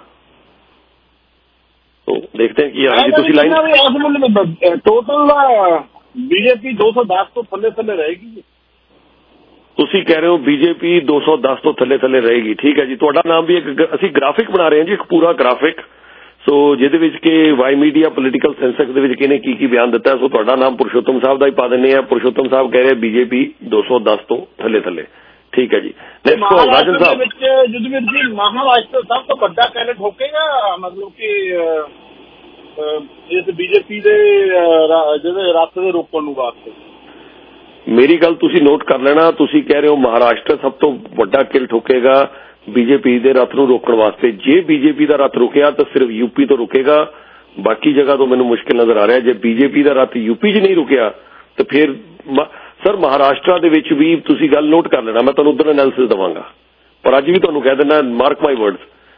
तो देखते हैं कि आज तुसी लाइन टोटल बीजेपी 210 तो थल्ले रहेगी। ਤੁਸੀਂ ਕਹਿ ਰਹੇ ਹੋ ਬੀਜੇਪੀ 210 ਤੋਂ ਥੱਲੇ ਰਹੇਗੀ। ਠੀਕ ਹੈ ਜੀ। ਤੁਹਾਡਾ ਨਾਮ ਵੀ ਇੱਕ ਅਸੀਂ ਗ੍ਰਾਫਿਕ ਬਣਾ ਰਹੇ ਹਾਂ ਜੀ, ਇੱਕ ਪੂਰਾ ਗ੍ਰਾਫਿਕ, ਸੋ ਜਿਹਦੇ ਵਿੱਚ ਕਿ ਵਾਈ ਮੀਡੀਆ ਪੋਲੀਟੀਕਲ ਸੈਂਸਸ ਦੇ ਵਿੱਚ ਕਿਹਨੇ ਕੀ ਬਿਆਨ ਦਿੱਤਾ। ਸੋ ਤੁਹਾਡਾ ਨਾਮ ਪੁਰਸ਼ੋਤਮ ਸਾਹਿਬ ਦਾ ਹੀ ਪਾ ਦਿੰਦੇ ਆ। ਪੁਰਸ਼ੋਤਮ ਸਾਹਿਬ ਕਹਿ ਰਹੇ ਬੀਜੇਪੀ 210 ਤੋਂ ਥੱਲੇ। ਠੀਕ ਹੈ ਜੀ। ਨੈਕਸਟ ਕਾਲ ਰਾਜਨ ਸਾਹਿਬ। ਜੁਦਵੀਰ ਜੀ ਮਹਾਰਾਸ਼ਟਰ ਸਭ ਤੋਂ ਵੱਡਾ ਕੈਂਡੀਡੇਟ ਹੋਵੇਗਾ, ਮਤਲਬ ਕਿ ਇਸ ਬੀਜੇਪੀ ਦੇ ਜਿਹੜੇ ਰਸਤੇ ਦੇ ਰੋਕਣ ਨੂੰ ਵਾਸਤੇ। ਮੇਰੀ ਗੱਲ ਤੁਸੀਂ ਨੋਟ ਕਰ ਲੈਣਾ। ਤੁਸੀਂ ਕਹਿ ਰਹੇ ਹੋ ਮਹਾਰਾਸ਼ਟਰ ਸਭ ਤੋਂ ਵੱਡਾ ਕਿਲ ਠੋਕੇਗਾ ਬੀਜੇਪੀ ਦੇ ਰੱਥ ਨੂੰ ਰੋਕਣ ਵਾਸਤੇ। ਜੇ ਬੀਜੇਪੀ ਦਾ ਰੱਥ ਰੁਕਿਆ ਤਾਂ ਸਿਰਫ ਯੂਪੀ ਤੋਂ ਰੁਕੇਗਾ, ਬਾਕੀ ਜਗ੍ਹਾ ਤੋਂ ਮੈਨੂੰ ਮੁਸ਼ਕਿਲ ਨਜ਼ਰ ਆ ਰਿਹਾ। ਜੇ ਬੀਜੇਪੀ ਦਾ ਰੱਥ ਯੂਪੀ 'ਚ ਨਹੀਂ ਰੁਕਿਆ ਤਾਂ ਫਿਰ ਸਰ ਮਹਾਰਾਸ਼ਟਰ ਦੇ ਵਿੱਚ ਵੀ ਤੁਸੀਂ ਗੱਲ ਨੋਟ ਕਰ ਲੈਣਾ। ਮੈਂ ਤੁਹਾਨੂੰ ਉਧਰ ਐਨਾਲਿਸਿਸ ਦੇਵਾਂਗਾ, ਪਰ ਅੱਜ ਵੀ ਤੁਹਾਨੂੰ ਕਹਿ ਦਿੰਦਾ, mark my words,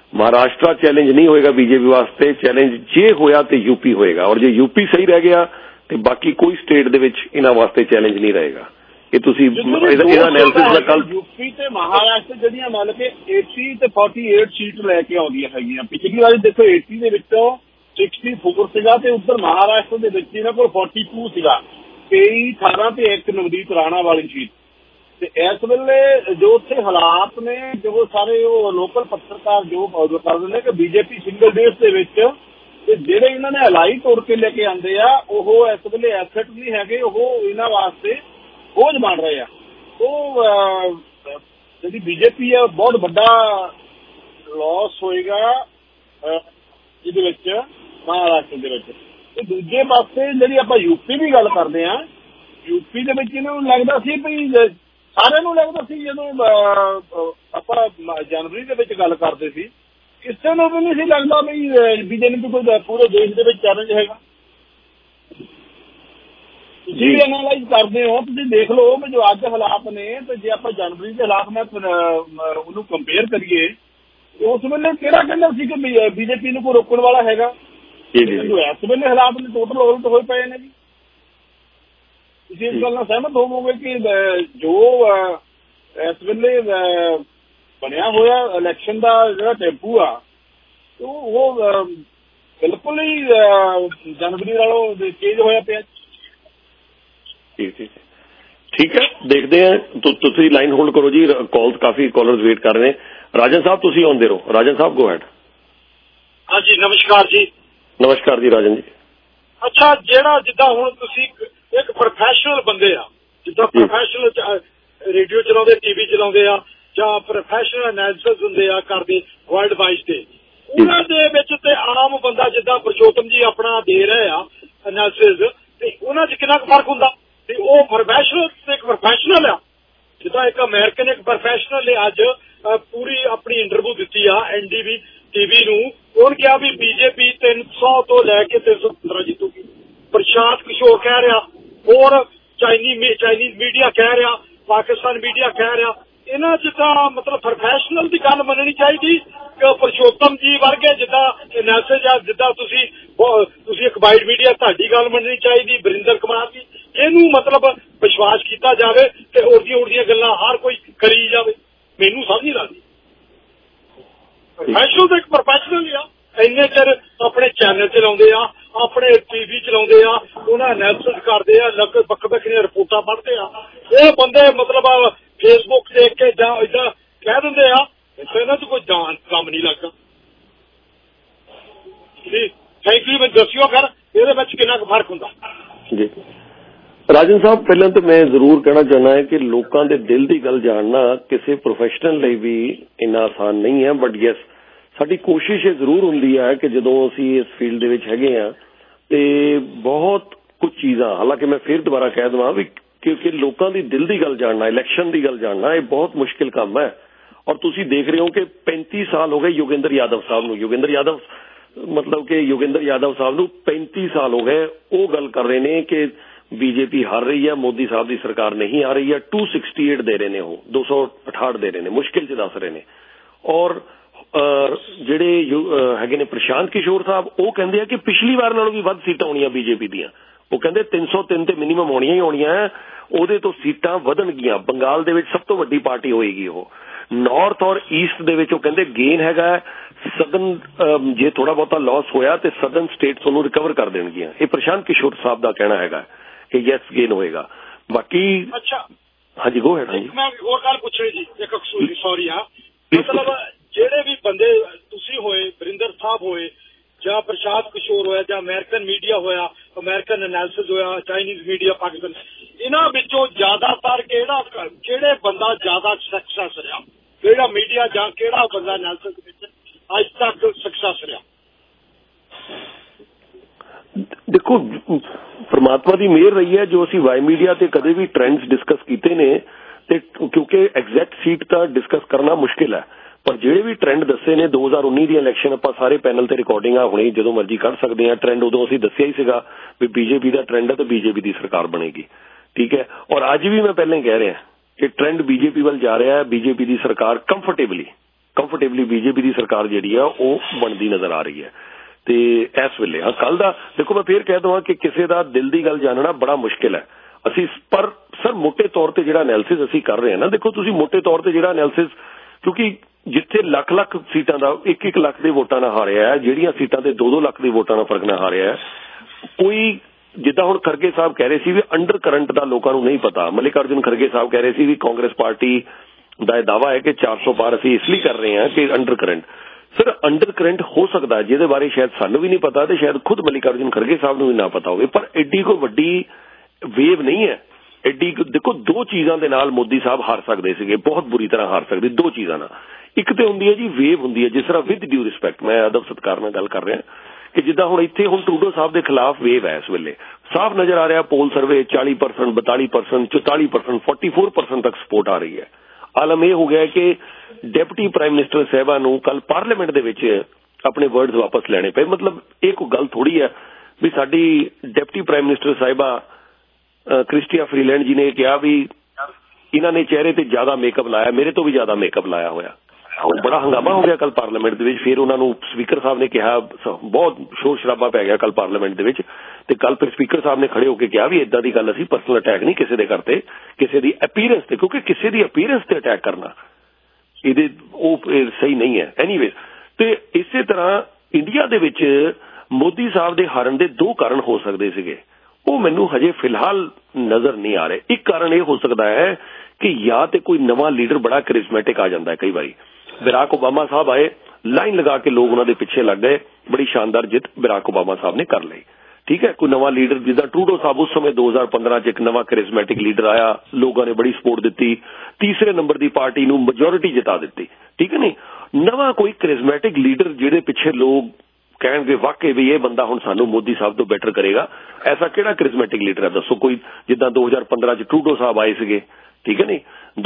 Maharashtra challenge नहीं होएगा बीजेपी वास्ते, चैलेंज जे होया तो यूपी होएगा, और जे यूपी सही रह गया तो बाकी कोई स्टेट दे विच इन्हां वास्ते चैलेंज नहीं रहेगा। ये तुसीं इहदा एनालिसिस दा कल यूपी ते महाराष्ट्र ਜਿਹੜੀਆਂ ਮੰਨ ਕੇ 80 ਤੇ 48 ਸੀਟ ਲੈ ਕੇ ਆਉਂਦੀਆਂ ਹੈਗੀਆਂ। ਪਿਛਲੀ ਵਾਰੀ ਦੇਖੋ 80 ਦੇ ਵਿੱਚੋਂ 64 ਸੀਗਾ ਤੇ ਉੱਧਰ ਮਹਾਰਾਸ਼ਟਰ ਦੇ ਵਿੱਚ ਇਹਨਾਂ ਕੋਲ 42 ਸੀਗਾ, 23 18 ਤੇ 1 ਨਵਦੀਪ ਰਾਣਾ ਵਾਲੀ ਸੀਟ। ਤੇ ਇਸ ਵੇਲੇ ਜੋ ਉੱਥੇ ਹਾਲਾਤ ਨੇ, ਜੋ ਸਾਰੇ ਉਹ ਲੋਕਲ ਪੱਤਰਕਾਰ ਜੋ ਕਰਦੇ ਨੇ ਕਿ ਬੀਜੇਪੀ ਸਿੰਗਲ ਡੇਸ ਦੇ ਵਿੱਚ ਤੇ ਜਿਹੜੇ ਇਹਨਾਂ ਨੇ ਹਲਾਈ ਤੋੜ ਕੇ ਲੈ ਕੇ ਆਉਂਦੇ ਆ ਉਹ ਇਸ ਵੇਲੇ ਐਸੈਟ ਨਹੀਂ ਹੈਗੇ, ਉਹ ਇਹਨਾਂ ਵਾਸਤੇ ਬੋਝ ਬਣ ਰਹੇ ਆ। ਉਹ ਜਿਹੜੀ ਬੀਜੇਪੀ ਹੈ ਬਹੁਤ ਵੱਡਾ ਲਾਸ ਹੋਏਗਾ ਇਹਦੇ ਵਿੱਚ ਮਹਾਰਾਸ਼ਟਰ ਦੇ ਵਿੱਚ। ਤੇ ਦੂਜੇ ਪਾਸੇ ਜਿਹੜੀ ਆਪਾਂ ਯੂਪੀ ਦੀ ਗੱਲ ਕਰਦੇ ਆ, ਯੂਪੀ ਦੇ ਵਿੱਚ ਇਹਨਾਂ ਨੂੰ ਲੱਗਦਾ ਸੀ ਵੀ ਸਾਰਿਆਂ ਨੂੰ ਲੱਗਦਾ ਸੀ ਜਦੋਂ ਆਪਾਂ ਜਨਵਰੀ ਦੇ ਵਿੱਚ ਗੱਲ ਕਰਦੇ ਸੀ, ਕਿਸੇ ਨੂੰ ਵੀ ਨਹੀਂ ਸੀ ਲੱਗਦਾ ਵੀ ਬੀਜੇਪੀ ਕੋਈ ਪੂਰੇ ਦੇਸ਼ ਦੇ ਵਿੱਚ ਚੈਲੰਜ ਹੈਗਾ। ਤੁਸੀਂ ਵੀ ਐਨਾਲਾਈਜ਼ ਕਰਦੇ ਹੋ, ਤੁਸੀਂ ਦੇਖ ਲਓ ਵੀ ਜੋ ਅੱਜ ਹਾਲਾਤ ਨੇ ਤੇ ਜੇ ਆਪਾਂ ਜਨਵਰੀ ਦੇ ਹਾਲਾਤ ਨਾਲ ਉਹਨੂੰ ਕੰਪੇਅਰ ਕਰੀਏ ਉਸ ਵੇਲੇ ਕਿਹੜਾ ਕਹਿੰਦਾ ਸੀ ਕਿ ਬੀਜੇਪੀ ਨੂੰ ਕੋਈ ਰੋਕਣ ਵਾਲਾ ਹੈਗਾ। ਇਸ ਵੇਲੇ ਹਾਲਾਤ ਨੇ ਟੋਟਲ ਉਲਟ ਹੋਏ ਪਏ ਨੇ ਜੀ। ਤੁਸੀਂ ਇਸ ਗੱਲ ਨਾਲ ਸਹਿਮਤ ਹੋਵੋਗੇ ਕਿ ਜੋ ਇਸ ਵੇਲੇ ਬਣਿਆ ਹੋਇਆ ਇਲੈਕਸ਼ਨ ਦਾ ਜਿਹੜਾ ਟੈਂਪੂ ਆ ਉਹ ਬਿਲਕੁਲ ਹੀ ਜਨਵਰੀ ਨਾਲੋਂ ਚੇਂਜ ਹੋਇਆ ਪਿਆ। ठीक है, देखते हैं। तुसी लाइन होल्ड करो जी, कॉल काफी कॉलर्स वेट कर रहे हैं। राजन साहब तुसी आउंदे रहो। राजन साहब गो हैड। हाँ जी नमस्कार जी। नमस्कार जी राजन जी। अच्छा ਜਿਹੜਾ ਜਿੱਦਾਂ ਹੁਣ ਤੁਸੀਂ ਇੱਕ ਪ੍ਰੋਫੈਸ਼ਨਲ ਬੰਦੇ ਆ, ਜਿੱਦਾਂ ਪ੍ਰੋਫੈਸ਼ਨਲ ਰੇਡੀਓ ਚਲਾਉਂਦੇ, ਟੀਵੀ ਚਲਾਉਂਦੇ ਆ ਜਾਂ ਪ੍ਰੋਫੈਸ਼ਨਲ ਐਨਾਲਿਸਿਸ ਹੁੰਦੇ ਆ ਕਰਦੇ ਵਰਲਡ ਵਾਈਜ਼ ਤੇ, ਉਹਨਾਂ ਦੇ ਵਿੱਚ ਤੇ ਆਮ ਬੰਦਾ ਜਿੱਦਾਂ ਪ੍ਰਸ਼ੋਤਮ ਜੀ ਆਪਣਾ ਦੇ ਰਹੇ ਆ ਐਨਾਲਿਸਿਸ, ਤੇ ਉਹਨਾਂ 'ਚ ਕਿੰਨਾ ਕੁ ਫਰਕ ਹੁੰਦਾ? ਤੇ ਉਹ ਪ੍ਰੋਫੈਸ਼ਨਲ ਤੇ ਇੱਕ ਪ੍ਰੋਫੈਸ਼ਨਲ ਆ, ਜਿੱਦਾਂ ਇੱਕ ਅਮਰੀਕਨ ਇੱਕ ਪ੍ਰੋਫੈਸ਼ਨਲ ਨੇ ਅੱਜ ਪੂਰੀ ਆਪਣੀ ਇੰਟਰਵਿਊ ਦਿੱਤੀ ਆ ਐਨਡੀਵੀ ਟੀਵੀ ਨੂੰ। ਉਹਨੇ ਕਿਹਾ ਵੀ ਬੀਜੇਪੀ 300 ਤੋਂ ਲੈ ਕੇ 315 ਜਿੱਤੂਗੀ। ਪ੍ਰਸ਼ਾਂਤ ਕਿਸ਼ੋਰ ਕਹਿ ਰਿਹਾ, ਹੋਰ ਚਾਈਨੀਜ਼ ਮੀਡੀਆ ਕਹਿ ਰਿਹਾ, ਪਾਕਿਸਤਾਨ ਮੀਡੀਆ ਕਹਿ ਰਿਹਾ। ਇਹਨਾਂ 'ਚ ਤਾਂ ਮਤਲਬ ਪ੍ਰੋਫੈਸ਼ਨਲ ਦੀ ਗੱਲ ਮੰਨਣੀ ਚਾਹੀਦੀ ਕਿ ਪ੍ਰਸ਼ੋਤਮ ਜੀ ਵਰਗੇ ਜਿੱਦਾਂ ਐਨਾਲਿਸਿਸ ਆ, ਜਿੱਦਾਂ ਤੁਸੀਂ ਇੱਕ ਵਾਈਡ ਮੀਡੀਆ ਤੁਹਾਡੀ ਗੱਲ ਮੰਨਣੀ ਚਾਹੀਦੀ, ਵਰਿੰਦਰ ਕੁਮਾਰ ਦੀ, ਇਹਨੂੰ ਮਤਲਬ ਵਿਸ਼ਵਾਸ ਕੀਤਾ ਜਾਵੇ ਤੇ ਉੜਦੀਆਂ ਗੱਲਾਂ ਹਰ ਕੋਈ ਕਰੀ ਜਾਵੇ। ਮੈਨੂੰ ਸਮਝ ਨਹੀਂ ਲੱਗਦੀ। ਪ੍ਰੋਫੈਸ਼ਨਲ ਤਾਂ ਇੱਕ ਪ੍ਰੋਫੈਸ਼ਨਲ ਹੀ ਆ, ਇੰਨੇ ਚਿਰ ਆਪਣੇ ਚੈਨਲ ਚਲਾਉਂਦੇ ਆ, ਆਪਣੇ ਟੀਵੀ ਚਲਾਉਂਦੇ ਆ, ਉਹਨਾਂ ਐਨਾਲਿਸਿਸ ਕਰਦੇ ਆ, ਵੱਖ-ਵੱਖ ਦੀਆਂ ਰਿਪੋਰਟਾਂ ਪੜ੍ਹਦੇ ਆ। ਇਹ ਬੰਦੇ ਮਤਲਬ ਫੇਸਬੁੱਕ ਦੇਖ ਕੇ ਜਾਂ ਏਦਾਂ ਕਹਿ ਦਿੰਦੇ ਆ, ਇਹਨਾਂ 'ਚ ਕੋਈ ਕੰਮ ਨਹੀਂ ਲੱਗਦਾ ਜੀ। Thank you. ਮੈਨੂੰ ਦੱਸਿਓ ਫਿਰ ਇਹਦੇ ਵਿੱਚ ਕਿੰਨਾ ਕੁ ਫਰਕ ਹੁੰਦਾ ਜੀ। ਰਾਜਨ ਸਾਹਿਬ ਪਹਿਲਾਂ ਤਾਂ ਮੈਂ ਜ਼ਰੂਰ ਕਹਿਣਾ ਚਾਹੁੰਦਾ ਹਾਂ ਕਿ ਲੋਕਾਂ ਦੇ ਦਿਲ ਦੀ ਗੱਲ ਜਾਣਨਾ ਕਿਸੇ ਪ੍ਰੋਫੈਸ਼ਨਲ ਲਈ ਵੀ ਇੰਨਾ ਆਸਾਨ ਨਹੀਂ ਹੈ, ਬਟ ਯੈਸ ਸਾਡੀ ਕੋਸ਼ਿਸ਼ ਇਹ ਜ਼ਰੂਰ ਹੁੰਦੀ ਹੈ ਕਿ ਜਦੋਂ ਅਸੀਂ ਇਸ ਫੀਲਡ ਦੇ ਵਿੱਚ ਹੈਗੇ ਹਾਂ ਤੇ ਬਹੁਤ ਕੁਝ ਚੀਜ਼ਾਂ, ਹਾਲਾਂਕਿ ਮੈਂ ਫਿਰ ਦੁਬਾਰਾ ਕਹਿ ਦੇਵਾਂ ਵੀ ਕਿਉਂਕਿ ਲੋਕਾਂ ਦੀ ਦਿਲ ਦੀ ਗੱਲ ਜਾਣਨਾ, ਇਲੈਕਸ਼ਨ ਦੀ ਗੱਲ ਜਾਣਨਾ ਇਹ ਬਹੁਤ ਮੁਸ਼ਕਿਲ ਕੰਮ ਹੈ। ਔਰ ਤੁਸੀਂ ਦੇਖ ਰਹੇ ਹੋ ਕਿ 35 ਸਾਲ ਹੋ ਗਏ ਯੋਗੇਂਦਰ ਯਾਦਵ ਸਾਹਿਬ ਨੂੰ, ਯੋਗੇਂਦਰ ਯਾਦਵ ਸਾਹਿਬ ਨੂੰ 35 ਸਾਲ ਹੋ ਗਏ ਉਹ ਗੱਲ ਕਰ ਰਹੇ ਨੇ ਕਿ ਬੀਜੇਪੀ ਹਾਰ ਰਹੀ ਹੈ, ਮੋਦੀ ਸਾਹਿਬ ਦੀ ਸਰਕਾਰ ਨਹੀਂ ਆ ਰਹੀ ਹੈ। 268 ਦੇ ਰਹੇ ਨੇ, ਉਹ 268 ਦੇ ਰਹੇ ਨੇ, ਮੁਸ਼ਕਿਲ 'ਚ ਦੱਸ ਰਹੇ ਨੇ। ਔਰ ਜਿਹੜੇ ਹੈਗੇ ਨੇ ਪ੍ਰਸ਼ਾਂਤ ਕਿਸ਼ੋਰ ਸਾਹਿਬ, ਉਹ ਕਹਿੰਦੇ ਆ ਕਿ ਪਿਛਲੀ ਵਾਰ ਨਾਲੋਂ ਵੀ ਵੱਧ ਸੀਟਾਂ ਆਉਣੀਆਂ ਬੀਜੇਪੀ ਦੀਆਂ। ਉਹ ਕਹਿੰਦੇ 303 ਤੇ ਮਿਨੀਮਮ ਆਉਣੀਆਂ ਹੀ ਆਉਣੀਆਂ ਹੈ, ਉਹਦੇ ਤੋਂ ਸੀਟਾਂ ਵਧਣਗੀਆਂ। ਬੰਗਾਲ ਦੇ ਵਿੱਚ ਸਭ ਤੋਂ ਵੱਡੀ ਪਾਰਟੀ ਹੋਏਗੀ ਉਹ। ਨਾਰਥ ਔਰ ਈਸਟ ਦੇ ਵਿੱਚ ਉਹ ਕਹਿੰਦੇ ਗੇਨ ਹੈਗਾ। ਸਦਨ ਜੇ ਥੋੜਾ ਬਹੁਤਾ ਲਾਸ ਹੋਇਆ ਤੇ ਸਦਨ ਸਟੇਟਸ ਉਹਨੂੰ ਰਿਕਵਰ ਕਰ ਦੇਣਗੀਆਂ। ਇਹ ਪ੍ਰਸ਼ਾਂਤ ਕਿਸ਼ੋਰ ਸਾਹਿਬ ਦਾ ਕਹਿਣਾ ਹੈਗਾ ਕਿ ਯੈਸ ਗੇਨ ਹੋਏਗਾ। ਬਾਕੀ ਅੱਛਾ ਹਾਂਜੀ ਗੋ ਹੈਡ। ਮੈਂ ਹੋਰ ਗੱਲ ਪੁੱਛਣੀ ਜੀ, ਇੱਕ ਸੌਰੀ ਆ, ਮਤਲਬ ਜਿਹੜੇ ਵੀ ਬੰਦੇ ਤੁਸੀਂ ਹੋਏ, ਵਰਿੰਦਰ ਸਾਹਿਬ ਹੋਏ ਜਾਂ ਪ੍ਰਸ਼ਾਂਤ ਕਿਸ਼ੋਰ ਹੋਇਆ ਜਾਂ ਅਮਰੀਕਨ ਮੀਡੀਆ ਹੋਇਆ, ਅਮਰੀਕਨ ਐਨਾਲਿਸਿਸ ਹੋਇਆ, ਚਾਈਨੀਜ਼ ਮੀਡੀਆ, ਪਾਕਿਸਤਾਨ, ਇਹਨਾਂ ਵਿੱਚੋਂ ਜ਼ਿਆਦਾਤਰ ਕਿਹੜੇ ਬੰਦਾ ਜ਼ਿਆਦਾ ਸਕਸੈਸ ਰਿਹਾ? ਕਿਹੜਾ ਮੀਡੀਆ ਜਾਂ ਕਿਹੜਾ ਬੰਦਾ ਐਨਾਲਿਸਿਸ ਵਿੱਚ ਅੱਜ ਤੱਕ ਸਕਸੈਸ ਰਿਹਾ? ਦੇਖੋ ਪਰਮਾਤਮਾ ਦੀ ਮਿਹਰ ਰਹੀ ਹੈ ਜੋ ਅਸੀਂ ਵਾਈ ਮੀਡੀਆ ਤੇ ਕਦੇ ਵੀ ਟ੍ਰੈਂਡਸ ਡਿਸਕਸ ਕੀਤੇ ਨੇ, ਤੇ ਕਿਉਂਕਿ ਐਗਜ਼ੈਕਟ ਸੀਟ ਤਾਂ ਡਿਸਕਸ ਕਰਨਾ ਮੁਸ਼ਕਿਲ ਹੈ, ਪਰ ਜਿਹੜੇ ਵੀ ਟ੍ਰੈਂਡ ਦੱਸੇ ਨੇ 2019 ਦੀ ਇਲੈਕਸ਼ਨ ਆਪਾਂ ਸਾਰੇ ਪੈਨਲ ਤੇ ਰਿਕਾਰਡਿੰਗਾਂ ਹੁਣੇ ਜਦੋਂ ਮਰਜ਼ੀ ਕੱਢ ਸਕਦੇ ਹਾਂ। ਟ੍ਰੈਂਡ ਉਦੋਂ ਅਸੀਂ ਦੱਸਿਆ ਹੀ ਸੀਗਾ ਵੀ ਬੀਜੇਪੀ ਦਾ ਟ੍ਰੈਂਡ ਹੈ ਤੇ ਬੀਜੇਪੀ ਦੀ ਸਰਕਾਰ ਬਣੇਗੀ, ਠੀਕ ਹੈ। ਔਰ ਅੱਜ ਵੀ ਮੈਂ ਪਹਿਲਾਂ ਹੀ ਕਹਿ ਰਿਹਾ ਕਿ ਟ੍ਰੈਂਡ ਬੀਜੇਪੀ ਵੱਲ ਜਾ ਰਿਹਾ ਹੈ। ਬੀਜੇਪੀ ਦੀ ਸਰਕਾਰ ਕੰਫਰਟੇਬਲੀ ਬੀਜੇਪੀ ਦੀ ਸਰਕਾਰ ਜਿਹੜੀ ਆ ਉਹ ਬਣਦੀ ਨਜ਼ਰ ਆ ਰਹੀ ਹੈ। ਤੇ ਇਸ ਵੇਲੇ ਕੱਲ ਦਾ ਦੇਖੋ, ਮੈਂ ਫੇਰ ਕਹਿ ਦਵਾਂ ਕਿ ਕਿਸੇ ਦਾ ਦਿਲ ਦੀ ਗੱਲ ਜਾਣਨਾ ਬੜਾ ਮੁਸ਼ਕਿਲ ਹੈ। ਅਸੀਂ ਪਰ ਸਰ ਮੋਟੇ ਤੌਰ ਤੇ ਜਿਹੜਾ ਐਨਾਲਿਸਿਸ ਅਸੀਂ ਕਰ ਰਹੇ ਹਾਂ ਨਾ, ਦੇਖੋ ਤੁਸੀਂ ਮੋਟੇ ਤੌਰ ਤੇ ਜਿਹੜਾ ਐਨਾਲਿਸਿਸ, ਕਿਉਂਕਿ ਜਿੱਥੇ ਲੱਖ ਲੱਖ ਸੀਟਾਂ ਦਾ 1-1 ਲੱਖ ਦੇ ਵੋਟਾਂ ਨਾਲ ਹਾਰਿਆ ਹੈ, ਜਿਹੜੀਆਂ ਸੀਟਾਂ ਤੇ 2-2 ਲੱਖ ਦੇ ਵੋਟਾਂ ਨਾਲ ਫਰਕ ਨਾਲ ਹਾਰਿਆ ਹੈ, ਕੋਈ ਜਿੱਦਾਂ ਹੁਣ ਖਰਗੇ ਸਾਹਿਬ ਕਹਿ ਰਹੇ ਸੀ ਵੀ ਅੰਡਰ ਕਰੰਟ ਦਾ ਲੋਕਾਂ ਨੂੰ ਨਹੀਂ ਪਤਾ। ਮਲਿਕਾਰਜੁਨ ਖਰਗੇ ਸਾਹਿਬ ਕਹਿ ਰਹੇ ਸੀ ਵੀ ਕਾਂਗਰਸ ਪਾਰਟੀ ਦਾ ਇਹ ਦਾਵਾ ਹੈ ਕਿ 400 ਪਾਰ ਅਸੀਂ ਇਸ ਲਈ ਕਰ ਰਹੇ ਹਾਂ ਕਿ undercurrent. Sir undercurrent ਹੋ ਸਕਦਾ ਜਿਹਦੇ ਬਾਰੇ ਸ਼ਾਇਦ ਸਾਨੂੰ ਵੀ ਨਹੀਂ ਪਤਾ ਤੇ ਸ਼ਾਇਦ ਖੁਦ ਮਲਿਕਾਰਜੁਨ ਖਰਗੇ ਸਾਹਿਬ ਨੂੰ ਵੀ ਨਾ ਪਤਾ ਹੋਵੇ, ਪਰ ਐਡੀ ਕੋਈ ਵੱਡੀ ਵੇਵ ਨਹੀਂ ਹੈ। ਐਡੀ ਦੇਖੋ, 2 ਚੀਜ਼ਾਂ ਦੇ ਨਾਲ ਮੋਦੀ ਸਾਹਿਬ ਹਾਰ ਸਕਦੇ ਸੀਗੇ, ਬਹੁਤ ਬੁਰੀ ਤਰ੍ਹਾਂ ਹਾਰ ਸਕਦੇ। 2 ਚੀਜ਼ਾਂ ਨਾਲ, ਇੱਕ ਤੇ ਹੁੰਦੀ ਹੈ ਜੀ ਵੇਵ ਹੁੰਦੀ ਹੈ, ਜਿਸ ਤਰ੍ਹਾਂ ਵਿਦ ਡਿਊ ਰਿਸਪੈਕਟ ਮੈਂ ਅਦਬ ਸਤਿਕਾਰ ਨਾਲ ਗੱਲ ਕਰ ਰਿਹਾ ਕਿ ਜਿੱਦਾਂ ਹੁਣ ਇੱਥੇ ਹੁਣ ਟਰੂਡੋ ਸਾਹਿਬ ਦੇ ਖਿਲਾਫ ਵੇਵ ਹੈ ਇਸ ਵੇਲੇ, ਸਾਫ਼ ਨਜ਼ਰ ਆ ਰਿਹਾ। ਪੋਲ ਸਰਵੇ 40%, 42%, 44%, 44% ਤੱਕ ਸਪੋਰਟ ਆ ਰਹੀ ਹੈ। ਆਲਮ ਇਹ ਹੋ ਗਿਆ ਕਿ ਡਿਪਟੀ ਪ੍ਰਾਈਮ ਮਿਨਿਸਟਰ ਸਾਹਿਬਾ ਨੂੰ ਕੱਲ ਪਾਰਲੀਮੈਂਟ ਦੇ ਵਿੱਚ ਆਪਣੇ ਵਰਡਸ ਵਾਪਸ ਲੈਣੇ ਪਏ। ਮਤਲਬ ਇਹ ਕੋਈ ਗੱਲ ਥੋੜੀ ਹੈ ਵੀ ਸਾਡੀ ਡਿਪਟੀ ਪ੍ਰਾਈਮ ਮਿਨਿਸਟਰ ਸਾਹਿਬਾ ਕ੍ਰਿਸਟੀਆ ਫਰੀਲੈਂਡ ਜੀ ਨੇ ਕਿਹਾ ਵੀ ਇਹਨਾਂ ਨੇ ਚਿਹਰੇ ਤੇ ਜ਼ਿਆਦਾ ਮੇਕਅਪ ਲਾਇਆ, ਮੇਰੇ ਤੋਂ ਵੀ ਜ਼ਿਆਦਾ ਮੇਕਅਪ ਲਾਇਆ ਹੋਇਆ। ਬੜਾ ਹੰਗਾਮਾ ਹੋ ਗਿਆ ਕੱਲ ਪਾਰਲੀਮੈਂਟ ਦੇ ਵਿੱਚ। ਫਿਰ ਉਹਨਾਂ ਨੂੰ ਸਪੀਕਰ ਸਾਹਿਬ ਨੇ ਕਿਹਾ, ਬਹੁਤ ਸ਼ੋਰ ਸ਼ਰਾਬਾ ਪੈ ਗਿਆ ਕੱਲ ਪਾਰਲੀਮੈਂਟ ਦੇ ਵਿੱਚ, ਤੇ ਕੱਲ ਫਿਰ ਸਪੀਕਰ ਸਾਹਿਬ ਨੇ ਖੜੇ ਹੋ ਕੇ ਕਿਹਾ ਵੀ ਇਦਾਂ ਦੀ ਗੱਲ ਅਸੀਂ ਪਰਸਨਲ ਅਟੈਕ ਨਹੀਂ ਕਿਸੇ ਦੇ ਕਰਤੇ, ਕਿਸੇ ਦੀ ਅਪੀਅਰੈਂਸ ਤੇ, ਕਿਉਂਕਿ ਕਿਸੇ ਦੀ ਅਪੀਅਰੈਂਸ ਤੇ ਅਟੈਕ ਕਰਨਾ ਇਹਦੇ ਉਹ ਸਹੀ ਨਹੀਂ ਹੈ। ਐਨੀਵੇਜ਼, ਤੇ ਇਸੇ ਤਰ੍ਹਾਂ ਇੰਡੀਆ ਦੇ ਵਿੱਚ ਮੋਦੀ ਸਾਹਿਬ ਦੇ ਹਾਰਨ ਦੇ 2 ਕਾਰਨ ਹੋ ਸਕਦੇ ਸੀਗੇ, ਉਹ ਮੈਨੂੰ ਹਜੇ ਫਿਲਹਾਲ ਨਜ਼ਰ ਨਹੀਂ ਆ ਰਹੇ। ਇੱਕ ਕਾਰਨ ਇਹ ਹੋ ਸਕਦਾ ਹੈ ਕਿ ਜਾਂ ਤੇ ਕੋਈ ਨਵਾਂ ਲੀਡਰ ਬੜਾ ਕਰਿਸ਼ਮੈਟਿਕ ਆ ਜਾਂਦਾ ਹੈ। ਕਈ ਵਾਰੀ ਬਰਾਕ ਓਬਾਮਾ ਸਾਹਿਬ ਆਏ, ਲਾਈਨ ਲਗਾ ਕੇ ਲੋਕ ਉਹਨਾਂ ਦੇ ਪਿੱਛੇ ਲੱਗ ਗਏ, ਬੜੀ ਸ਼ਾਨਦਾਰ ਜਿੱਤ ਬਰਾਕ ਓਬਾਮਾ ਸਾਹਿਬ ਨੇ ਕਰ ਲਈ। ਠੀਕ ਹੈ, ਕੋਈ ਨਵਾਂ ਲੀਡਰ ਜਿੱਦਾਂ ਟਰੂਡੋ ਸਾਹਿਬ ਉਸ ਸਮੇਂ 2015 ਚ ਇੱਕ ਨਵਾਂ ਕਰਿਸ਼ਮੈਟਿਕ ਲੀਡਰ ਆਇਆ, ਲੋਕਾਂ ਨੇ ਬੜੀ ਸਪੋਰਟ ਦਿੱਤੀ, ਤੀਸਰੇ ਨੰਬਰ ਦੀ ਪਾਰਟੀ ਨੂੰ ਮੈਜੋਰਿਟੀ ਜਿਤਾ ਦਿੱਤੀ। ਠੀਕ ਹੈ ਨਹੀਂ, ਨਵਾਂ ਕੋਈ ਕਰਿਸ਼ਮੈਟਿਕ ਲੀਡਰ ਜਿਹਦੇ ਪਿੱਛੇ ਲੋਕ ਕਹਿਣਗੇ ਵਾਕਈ ਵੀ ਇਹ ਬੰਦਾ ਹੁਣ ਸਾਨੂੰ ਮੋਦੀ ਸਾਹਿਬ ਤੋਂ ਬੈਟਰ ਕਰੇਗਾ, ਐਸਾ ਕਿਹੜਾ ਕਰਿਸ਼ਮੈਟਿਕ ਲੀਡਰ ਹੈ ਦੱਸੋ? ਕੋਈ ਜਿੱਦਾਂ 2015 ਚ ਟਰੂਡੋ ਸਾਹਿਬ ਆਏ ਸੀਗੇ, ਠੀਕ ਹੈ ਨਹੀਂ,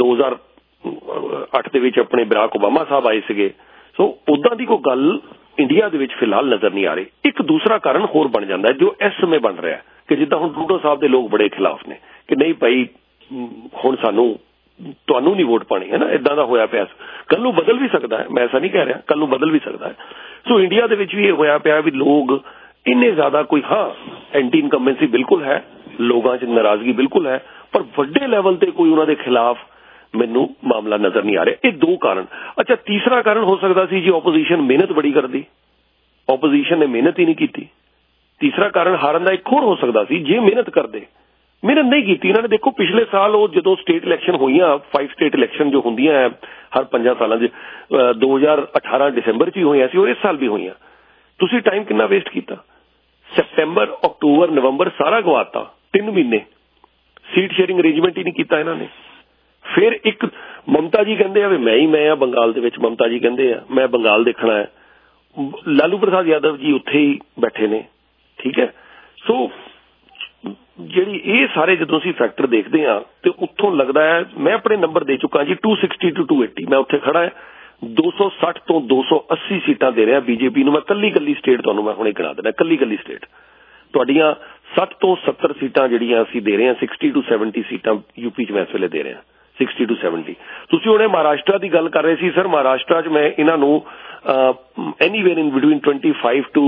2008 ਦੇ ਵਿੱਚ ਆਪਣੇ ਬਰਾਕ ਓਬਾਮਾ ਸਾਹਿਬ ਆਏ ਸੀਗੇ। ਸੋ ਉਦਾਂ ਦੀ ਕੋਈ ਗੱਲ ਇੰਡੀਆ ਦੇ ਵਿੱਚ ਫਿਲਹਾਲ ਨਜ਼ਰ ਨਹੀਂ ਆ ਰਹੀ। ਇੱਕ ਦੂਸਰਾ ਕਾਰਨ ਹੋਰ ਬਣ ਜਾਂਦਾ ਹੈ ਜੋ ਇਸ ਸਮੇਂ ਬਣ ਰਿਹਾ ਕਿ ਜਿੱਦਾਂ ਹੁਣ ਟਰੂਡੋ ਸਾਹਿਬ ਦੇ ਲੋਕ ਬੜੇ ਖਿਲਾਫ ਨੇ ਕਿ ਨਹੀਂ ਭਾਈ ਹੁਣ ਸਾਨੂੰ ਤੁਹਾਨੂੰ ਨਹੀਂ ਵੋਟ ਪਾਣੀ, ਹੈ ਨਾ, ਇਦਾਂ ਦਾ ਹੋਇਆ ਪਿਆ। ਕੱਲ ਨੂੰ ਬਦਲ ਵੀ ਸਕਦਾ ਹੈ, ਮੈਂ ਐਸਾ ਨਹੀਂ ਕਹਿ ਰਿਹਾ, ਕੱਲ ਨੂੰ ਬਦਲ ਵੀ ਸਕਦਾ ਹੈ। ਸੋ ਇੰਡੀਆ ਦੇ ਵਿੱਚ ਵੀ ਇਹ ਹੋਇਆ ਪਿਆ ਵੀ ਲੋਕ ਇੰਨੇ ਜ਼ਿਆਦਾ ਕੋਈ, ਹਾਂ ਐਂਟੀ ਇਨਕੰਬੈਂਸੀ ਬਿਲਕੁਲ ਹੈ, ਲੋਕਾਂ 'ਚ ਨਾਰਾਜ਼ਗੀ ਬਿਲਕੁਲ ਹੈ, ਪਰ ਵੱਡੇ ਲੈਵਲ ਤੇ ਕੋਈ ਉਹਨਾਂ ਦੇ ਖਿਲਾਫ ਮੈਨੂੰ ਮਾਮਲਾ ਨਜ਼ਰ ਨਹੀਂ ਆ ਰਿਹਾ। ਇਹ 2 ਕਾਰਨ। ਅੱਛਾ, ਤੀਸਰਾ ਕਾਰਨ ਹੋ ਸਕਦਾ ਸੀ ਜੀ ਆਪੋਜੀਸ਼ਨ ਮਿਹਨਤ ਬੜੀ ਕਰਦੀ, ਆਪੋਜੀਸ਼ਨ ਨੇ ਮਿਹਨਤ ਹੀ ਨਹੀਂ ਕੀਤੀ। ਤੀਸਰਾ ਕਾਰਨ ਹਾਰਨ ਦਾ ਇੱਕ ਹੋਰ ਹੋ ਸਕਦਾ ਸੀ ਜੇ ਮਿਹਨਤ ਕਰਦੇ, ਮਿਹਨਤ ਨਹੀਂ ਕੀਤੀ ਇਹਨਾਂ ਨੇ। ਦੇਖੋ ਪਿਛਲੇ ਸਾਲ ਉਹ ਜਦੋਂ ਸਟੇਟ ਇਲੈਕਸ਼ਨ ਹੋਈਆਂ, 5 ਸਟੇਟ ਇਲੈਕਸ਼ਨ ਜੋ ਹੁੰਦੀਆਂ ਹਰ 5 ਸਾਲਾਂ 'ਚ, 2018 ਦਸੰਬਰ 'ਚ ਹੀ ਹੋਈਆਂ ਸੀ, ਉਹ ਇਸ ਸਾਲ ਵੀ ਹੋਈਆਂ। ਤੁਸੀਂ ਟਾਈਮ ਕਿੰਨਾ ਵੇਸਟ ਕੀਤਾ? ਸੈਪਟੈਂਬਰ, ਅਕਤੂਬਰ, ਨਵੰਬਰ ਸਾਰਾ ਗਵਾਤਾ, 3 ਮਹੀਨੇ ਸੀਟ ਸ਼ੇਅਰਿੰਗ ਅਰੇਂਜਮੈਂਟ ਹੀ ਨਹੀਂ ਕੀਤਾ ਇਹਨਾਂ ਨੇ। ਫਿਰ ਇੱਕ ਮਮਤਾ ਜੀ ਕਹਿੰਦੇ ਆ ਵੀ ਮੈਂ ਆ ਬੰਗਾਲ ਦੇ ਵਿੱਚ, ਮਮਤਾ ਜੀ ਕਹਿੰਦੇ ਆ ਮੈਂ ਬੰਗਾਲ ਦੇਖਣਾ ਹੈ, ਲਾਲੂ ਪ੍ਰਸਾਦ ਯਾਦਵ ਜੀ ਉੱਥੇ ਹੀ ਬੈਠੇ ਨੇ। ਠੀਕ ਹੈ, ਸੋ ਜਿਹੜੀ ਇਹ ਸਾਰੇ ਜਦੋਂ ਅਸੀਂ ਫੈਕਟਰ ਦੇਖਦੇ ਹਾਂ ਤੇ ਉੱਥੋਂ ਲੱਗਦਾ ਹੈ, ਮੈਂ ਆਪਣੇ ਨੰਬਰ ਦੇ ਚੁੱਕਾ ਜੀ 260 to 280, ਮੈਂ ਉੱਥੇ ਖੜਾ ਹੈ। 260 ਤੋਂ 280 ਸੀਟਾਂ ਦੇ ਰਿਹਾ ਬੀਜੇਪੀ ਨੂੰ। ਮੈਂ ਕੱਲੀ ਸਟੇਟ ਤੁਹਾਨੂੰ ਮੈਂ ਹੁਣੇ ਗਿਣਾ ਦੇਣਾ, ਕੱਲੀ ਸਟੇਟ ਤੁਹਾਡੀਆਂ 60 ਤੋਂ 70 ਸੀਟਾਂ ਜਿਹੜੀਆਂ ਅਸੀਂ ਦੇ ਰਹੇ ਹਾਂ, 60 to 70 ਸੀਟਾਂ ਯੂਪੀ 'ਚ ਮੈਂ ਇਸ ਵੇਲੇ ਦੇ ਰਿਹਾ, 60 to 70। ਤੁਸੀਂ ਹੁਣੇ ਮਹਾਰਾਸ਼ਟਰ ਦੀ ਗੱਲ ਕਰ ਰਹੇ ਸੀ ਸਰ, ਮਹਾਰਾਸ਼ਟਰ 'ਚ ਮੈਂ ਇਹਨਾਂ ਨੂੰ ਐਨੀਵੇਅਰ ਇਨ ਬਿਟਵੀਨ 25 to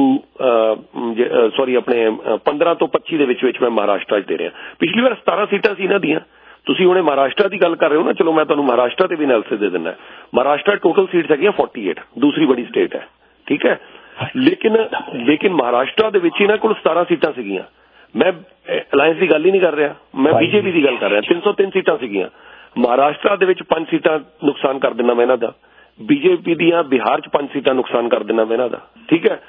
ਆਪਣੇ 15 ਤੋਂ 25 ਦੇ ਵਿੱਚ ਮੈਂ ਮਹਾਰਾਸ਼ਟਰ 'ਚ ਦੇ ਰਿਹਾ। ਪਿਛਲੀ ਵਾਰ 17 ਸੀਟਾਂ ਸੀ ਇਹਨਾਂ ਦੀਆਂ। ਤੁਸੀਂ ਹੁਣੇ ਮਹਾਰਾਸ਼ਟਰ ਦੀ ਗੱਲ ਕਰ ਰਹੇ ਹੋ ਨਾ, ਚਲੋ ਮੈਂ ਤੁਹਾਨੂੰ ਮਹਾਰਾਸ਼ਟਰ ਤੇ ਵੀ ਐਨਾਲਿਸਿਸ ਦੇ ਦਿੰਦਾ। ਮਹਾਰਾਸ਼ਟਰ ਟੋਟਲ ਸੀਟਸ ਹੈਗੀਆਂ 48, ਦੂਸਰੀ ਬੜੀ ਸਟੇਟ ਹੈ। ਠੀਕ ਹੈ, ਲੇਕਿਨ ਮਹਾਰਾਸ਼ਟਰ ਦੇ ਵਿੱਚ ਇਹਨਾਂ ਕੋਲ 17 ਸੀਟਾਂ ਸੀਗੀਆਂ। ਮੈਂ ਅਲਾਇੰਸ ਦੀ ਗੱਲ ਹੀ ਨਹੀਂ ਕਰ ਰਿਹਾ, ਮੈਂ ਬੀਜੇਪੀ ਦੀ ਗੱਲ ਕਰ ਰਿਹਾ। 303 ਸੀਟਾਂ ਸੀਗੀਆਂ ਮਹਾਰਾਸ਼ਟਰ ਦੇ ਵਿੱਚ, 5 ਸੀਟਾਂ ਨੁਕਸਾਨ ਕਰ ਦੇਣਾ ਮੈਂ ਇਹਨਾਂ ਦਾ। ਬੀਜੇਪੀ ਦੀਆਂ ਬਿਹਾਰ 'ਚ 5 ਸੀਟਾਂ ਨੁਕਸਾਨ ਕਰ ਦੇਣਾ ਮੈਂ ਇਹਨਾਂ ਦਾ। ਠੀਕ ਹੈ,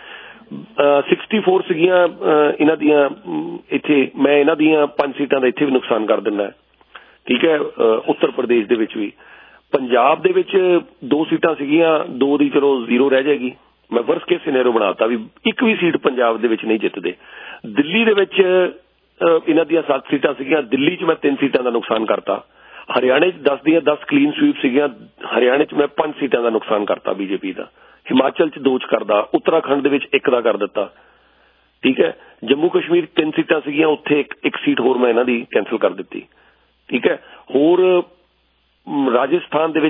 64 ਸੀਗੀਆਂ ਇਹਨਾਂ ਦੀਆਂ ਇੱਥੇ, ਮੈਂ ਇਹਨਾਂ ਦੀਆਂ 5 ਸੀਟਾਂ ਦਾ ਇੱਥੇ ਵੀ ਨੁਕਸਾਨ ਕਰ ਦਿੰਦਾ। ਠੀਕ ਹੈ, ਉੱਤਰ ਪ੍ਰਦੇਸ਼ ਦੇ ਵਿੱਚ ਵੀ, ਪੰਜਾਬ ਦੇ ਵਿੱਚ 2 ਸੀਟਾਂ ਸੀਗੀਆਂ, 2 ਦੀ ਚਲੋ 0 ਰਹਿ ਜਾਏਗੀ। ਮੈਂ ਵਰਸ ਕੇਸ ਸਿਨੈਰੀਓ ਬਣਾਤਾ ਵੀ ਇੱਕ ਵੀ ਸੀਟ ਪੰਜਾਬ ਦੇ ਵਿੱਚ ਨਹੀਂ ਜਿੱਤਦੇ। ਦਿੱਲੀ ਦੇ ਵਿੱਚ ਇਹਨਾਂ ਦੀਆਂ 7 ਸੀਟਾਂ ਸੀਗੀਆਂ, ਦਿੱਲੀ 'ਚ ਮੈਂ 3 ਸੀਟਾਂ ਦਾ ਨੁਕਸਾਨ ਕਰਤਾ। ਹਰਿਆਣੇ 'ਚ 10 ਦੀਆਂ 10 ਕਲੀਨ ਸਵੀਪ ਸੀਗੀਆਂ, ਹਰਿਆਣੇ 'ਚ ਮੈਂ 5 ਸੀਟਾਂ ਦਾ ਨੁਕਸਾਨ ਕਰਤਾ ਬੀਜੇਪੀ ਦਾ। ਹਿਮਾਚਲ 'ਚ 2 'ਚ ਕਰਦਾ, ਉੱਤਰਾਖੰਡ ਦੇ ਵਿੱਚ 1 ਦਾ ਕਰ ਦਿੱਤਾ। ਠੀਕ ਹੈ, ਜੰਮੂ ਕਸ਼ਮੀਰ 3 ਸੀਟਾਂ ਸੀਗੀਆਂ, ਉੱਥੇ ਇੱਕ ਸੀਟ ਹੋਰ ਮੈਂ ਇਹਨਾਂ ਦੀ ਕੈਂਸਲ ਕਰ ਦਿੱਤੀ। ਠੀਕ ਹੈ, ਹੋਰ ਰਾਜਸਥਾਨ ਦੇ ਵਿੱਚ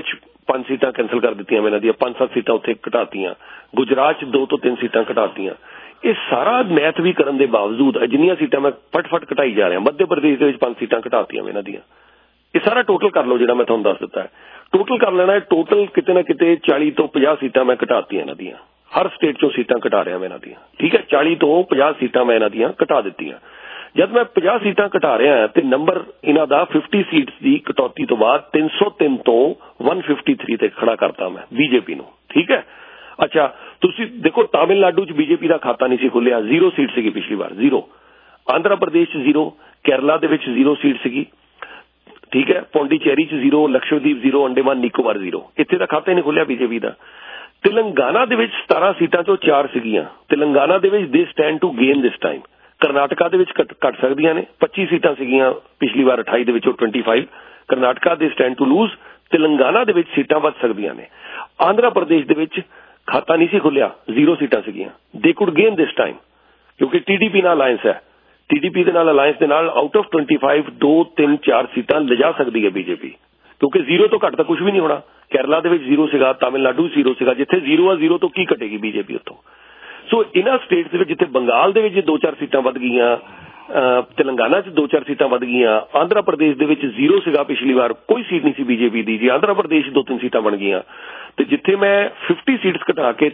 5 ਸੀਟਾਂ ਕੈਂਸਲ ਕਰ ਦਿੱਤੀਆਂ ਇਹਨਾਂ ਦੀਆਂ, 5-7 ਸੀਟਾਂ ਉੱਥੇ ਘਟਾਤੀਆਂ, ਗੁਜਰਾਤ 'ਚ 2 ਤੋਂ 3 ਸੀਟਾਂ ਘਟਾਤੀਆਂ। ਇਹ ਸਾਰਾ ਮੈਥ ਵੀ ਕਰਨ ਦੇ ਬਾਵਜੂਦ ਜਿੰਨੀਆਂ ਸੀਟਾਂ ਮੈਂ ਫਟ ਘਟਾਈ ਜਾ ਰਿਹਾ, ਮੱਧ ਪ੍ਰਦੇਸ਼ ਦੇ ਵਿੱਚ 5 ਸੀਟਾਂ ਘਟਾਤੀਆਂ ਇਹਨਾਂ ਦੀਆਂ। ਇਹ ਸਾਰਾ ਟੋਟਲ ਕਰ ਲਓ ਜਿਹੜਾ ਮੈਂ ਤੁਹਾਨੂੰ ਦੱਸ ਦਿੱਤਾ ਹੈ, ਟੋਟਲ ਕਰ ਲੈਣਾ। ਟੋਟਲ ਕਿਤੇ ਨਾ ਕਿਤੇ 40 ਤੋਂ 50 ਸੀਟਾਂ ਮੈਂ ਘਟਾਤੀਆਂ ਇਹਨਾਂ ਦੀਆਂ, ਹਰ ਸਟੇਟ 'ਚੋਂ ਸੀਟਾਂ ਘਟਾ ਰਿਹਾ ਮੈਂ ਇਹਨਾਂ ਦੀਆਂ, ਠੀਕ ਹੈ। 40 ਤੋਂ 50 ਸੀਟਾਂ ਮੈਂ ਇਹਨਾਂ ਦੀਆਂ ਘਟਾ ਦਿੱਤੀਆਂ। ਜਦ ਮੈਂ 50 ਸੀਟਾਂ ਘਟਾ ਰਿਹਾ ਤੇ ਨੰਬਰ ਇਹਨਾਂ ਦਾ 50 ਸੀਟਸ ਦੀ ਕਟੌਤੀ ਤੋਂ ਬਾਅਦ 303 ਤੋਂ 153 ਤੇ ਖੜਾ ਕਰਤਾ ਮੈਂ ਬੀਜੇਪੀ ਨੂੰ, ਠੀਕ ਹੈ। ਅੱਛਾ, ਤੁਸੀਂ ਦੇਖੋ ਤਾਮਿਲਨਾਡੂ 'ਚ ਬੀਜੇਪੀ ਦਾ ਖਾਤਾ ਨਹੀਂ ਸੀ ਖੁੱਲਿਆ, 0 ਸੀਟ ਸੀਗੀ ਪਿਛਲੀ ਵਾਰ, 0। ਆਂਧਰਾ ਪ੍ਰਦੇਸ਼ 'ਚ 0, ਕੇਰਲਾ ਦੇ ਵਿੱਚ 0 ਸੀਟ ਸੀਗੀ, ਠੀਕ ਹੈ। ਪੌਂਡੀਚੇਰੀ 'ਚ 0, ਲਕਸ਼ਦੀਪ 0, ਅੰਡੇਮਾਨ ਨਿਕੋਬਾਰ 0। ਇੱਥੇ ਦਾ ਖਾਤਾ ਹੀ ਨਹੀਂ ਖੁੱਲਿਆ ਬੀਜੇਪੀ ਦਾ। ਤੇਲੰਗਾਨਾ ਦੇ ਵਿੱਚ 17 ਸੀਟਾਂ 'ਚੋਂ 4 ਸੀਗੀਆਂ। ਤੇਲੰਗਾਨਾ ਦੇ ਵਿੱਚ they stand to gain this time. Karnataka ਦੇ ਵਿੱਚ ਘਟ ਸਕਦੀਆਂ ਨੇ, 25 ਸੀਟਾਂ ਸੀਗੀਆਂ ਪਿਛਲੀ ਵਾਰ 28 ਦੇ ਵਿੱਚੋਂ 25। ਕਰਨਾਟਕਾ ਦੇ ਸਟੈਂਡ ਟੂ ਲੂਜ਼। ਤੇਲੰਗਾਨਾ ਦੇ ਵਿੱਚ ਸੀਟਾਂ ਵੱਧ ਸਕਦੀਆਂ ਨੇ। ਆਂਧਰਾ ਪ੍ਰਦੇਸ਼ ਦੇ ਵਿੱਚ ਖਾਤਾ ਨਹੀਂ ਸੀ ਖੁੱਲਿਆ, 0 ਸੀਟਾਂ ਸੀਗੀਆਂ। They could gain this time ਕਿਉਂਕਿ TDP ਨਾਲ ਅਲਾਇੰਸ ਹੈ। TDP ਦੇ ਨਾਲ ਅਲਾਇੰਸ ਦੇ ਨਾਲ ਆਊਟ ਆਫ 25 2, 3, 4 ਸੀਟਾਂ ਲਿਜਾ ਸਕਦੀ ਹੈ ਬੀਜੇਪੀ, ਕਿਉਂਕਿ 0 ਤੋਂ ਘੱਟ ਤਾਂ ਕੁਝ ਵੀ ਨਹੀਂ ਹੋਣਾ। ਕੇਰਲਾ ਦੇ ਵਿੱਚ 0 ਸੀਗਾ, ਤਾਮਿਲਨਾਡੂ 0 ਸੀਗਾ। ਜਿੱਥੇ 0 ਆ, 0 ਤੋਂ ਕੀ ਘਟੇਗੀ ਬੀਜੇਪੀ ਉੱਥੋਂ। ਸੋ ਇਹਨਾਂ ਸਟੇਟਸ ਦੇ ਵਿੱਚ ਜਿੱਥੇ ਬੰਗਾਲ ਦੇ ਵਿੱਚ 2-4 ਸੀਟਾਂ ਵੱਧ ਗਈਆਂ, ਤੇਲੰਗਾਨਾ 'ਚ 2-4 ਸੀਟਾਂ ਵੱਧ ਗਈਆਂ, ਆਂਧਰਾ ਪ੍ਰਦੇਸ਼ ਦੇ ਵਿੱਚ 0 ਸੀਗਾ ਪਿਛਲੀ ਵਾਰ, ਕੋਈ ਸੀਟ ਨਹੀਂ ਸੀ ਬੀਜੇਪੀ ਦੀ ਜੀ। ਆਂਧਰਾ ਪ੍ਰਦੇਸ਼ 2-3 ਸੀਟਾਂ ਬਣ ਗਈਆਂ ਤੇ ਜਿੱਥੇ ਮੈਂ 50 ਸੀਟਸ ਘਟਾ ਕੇ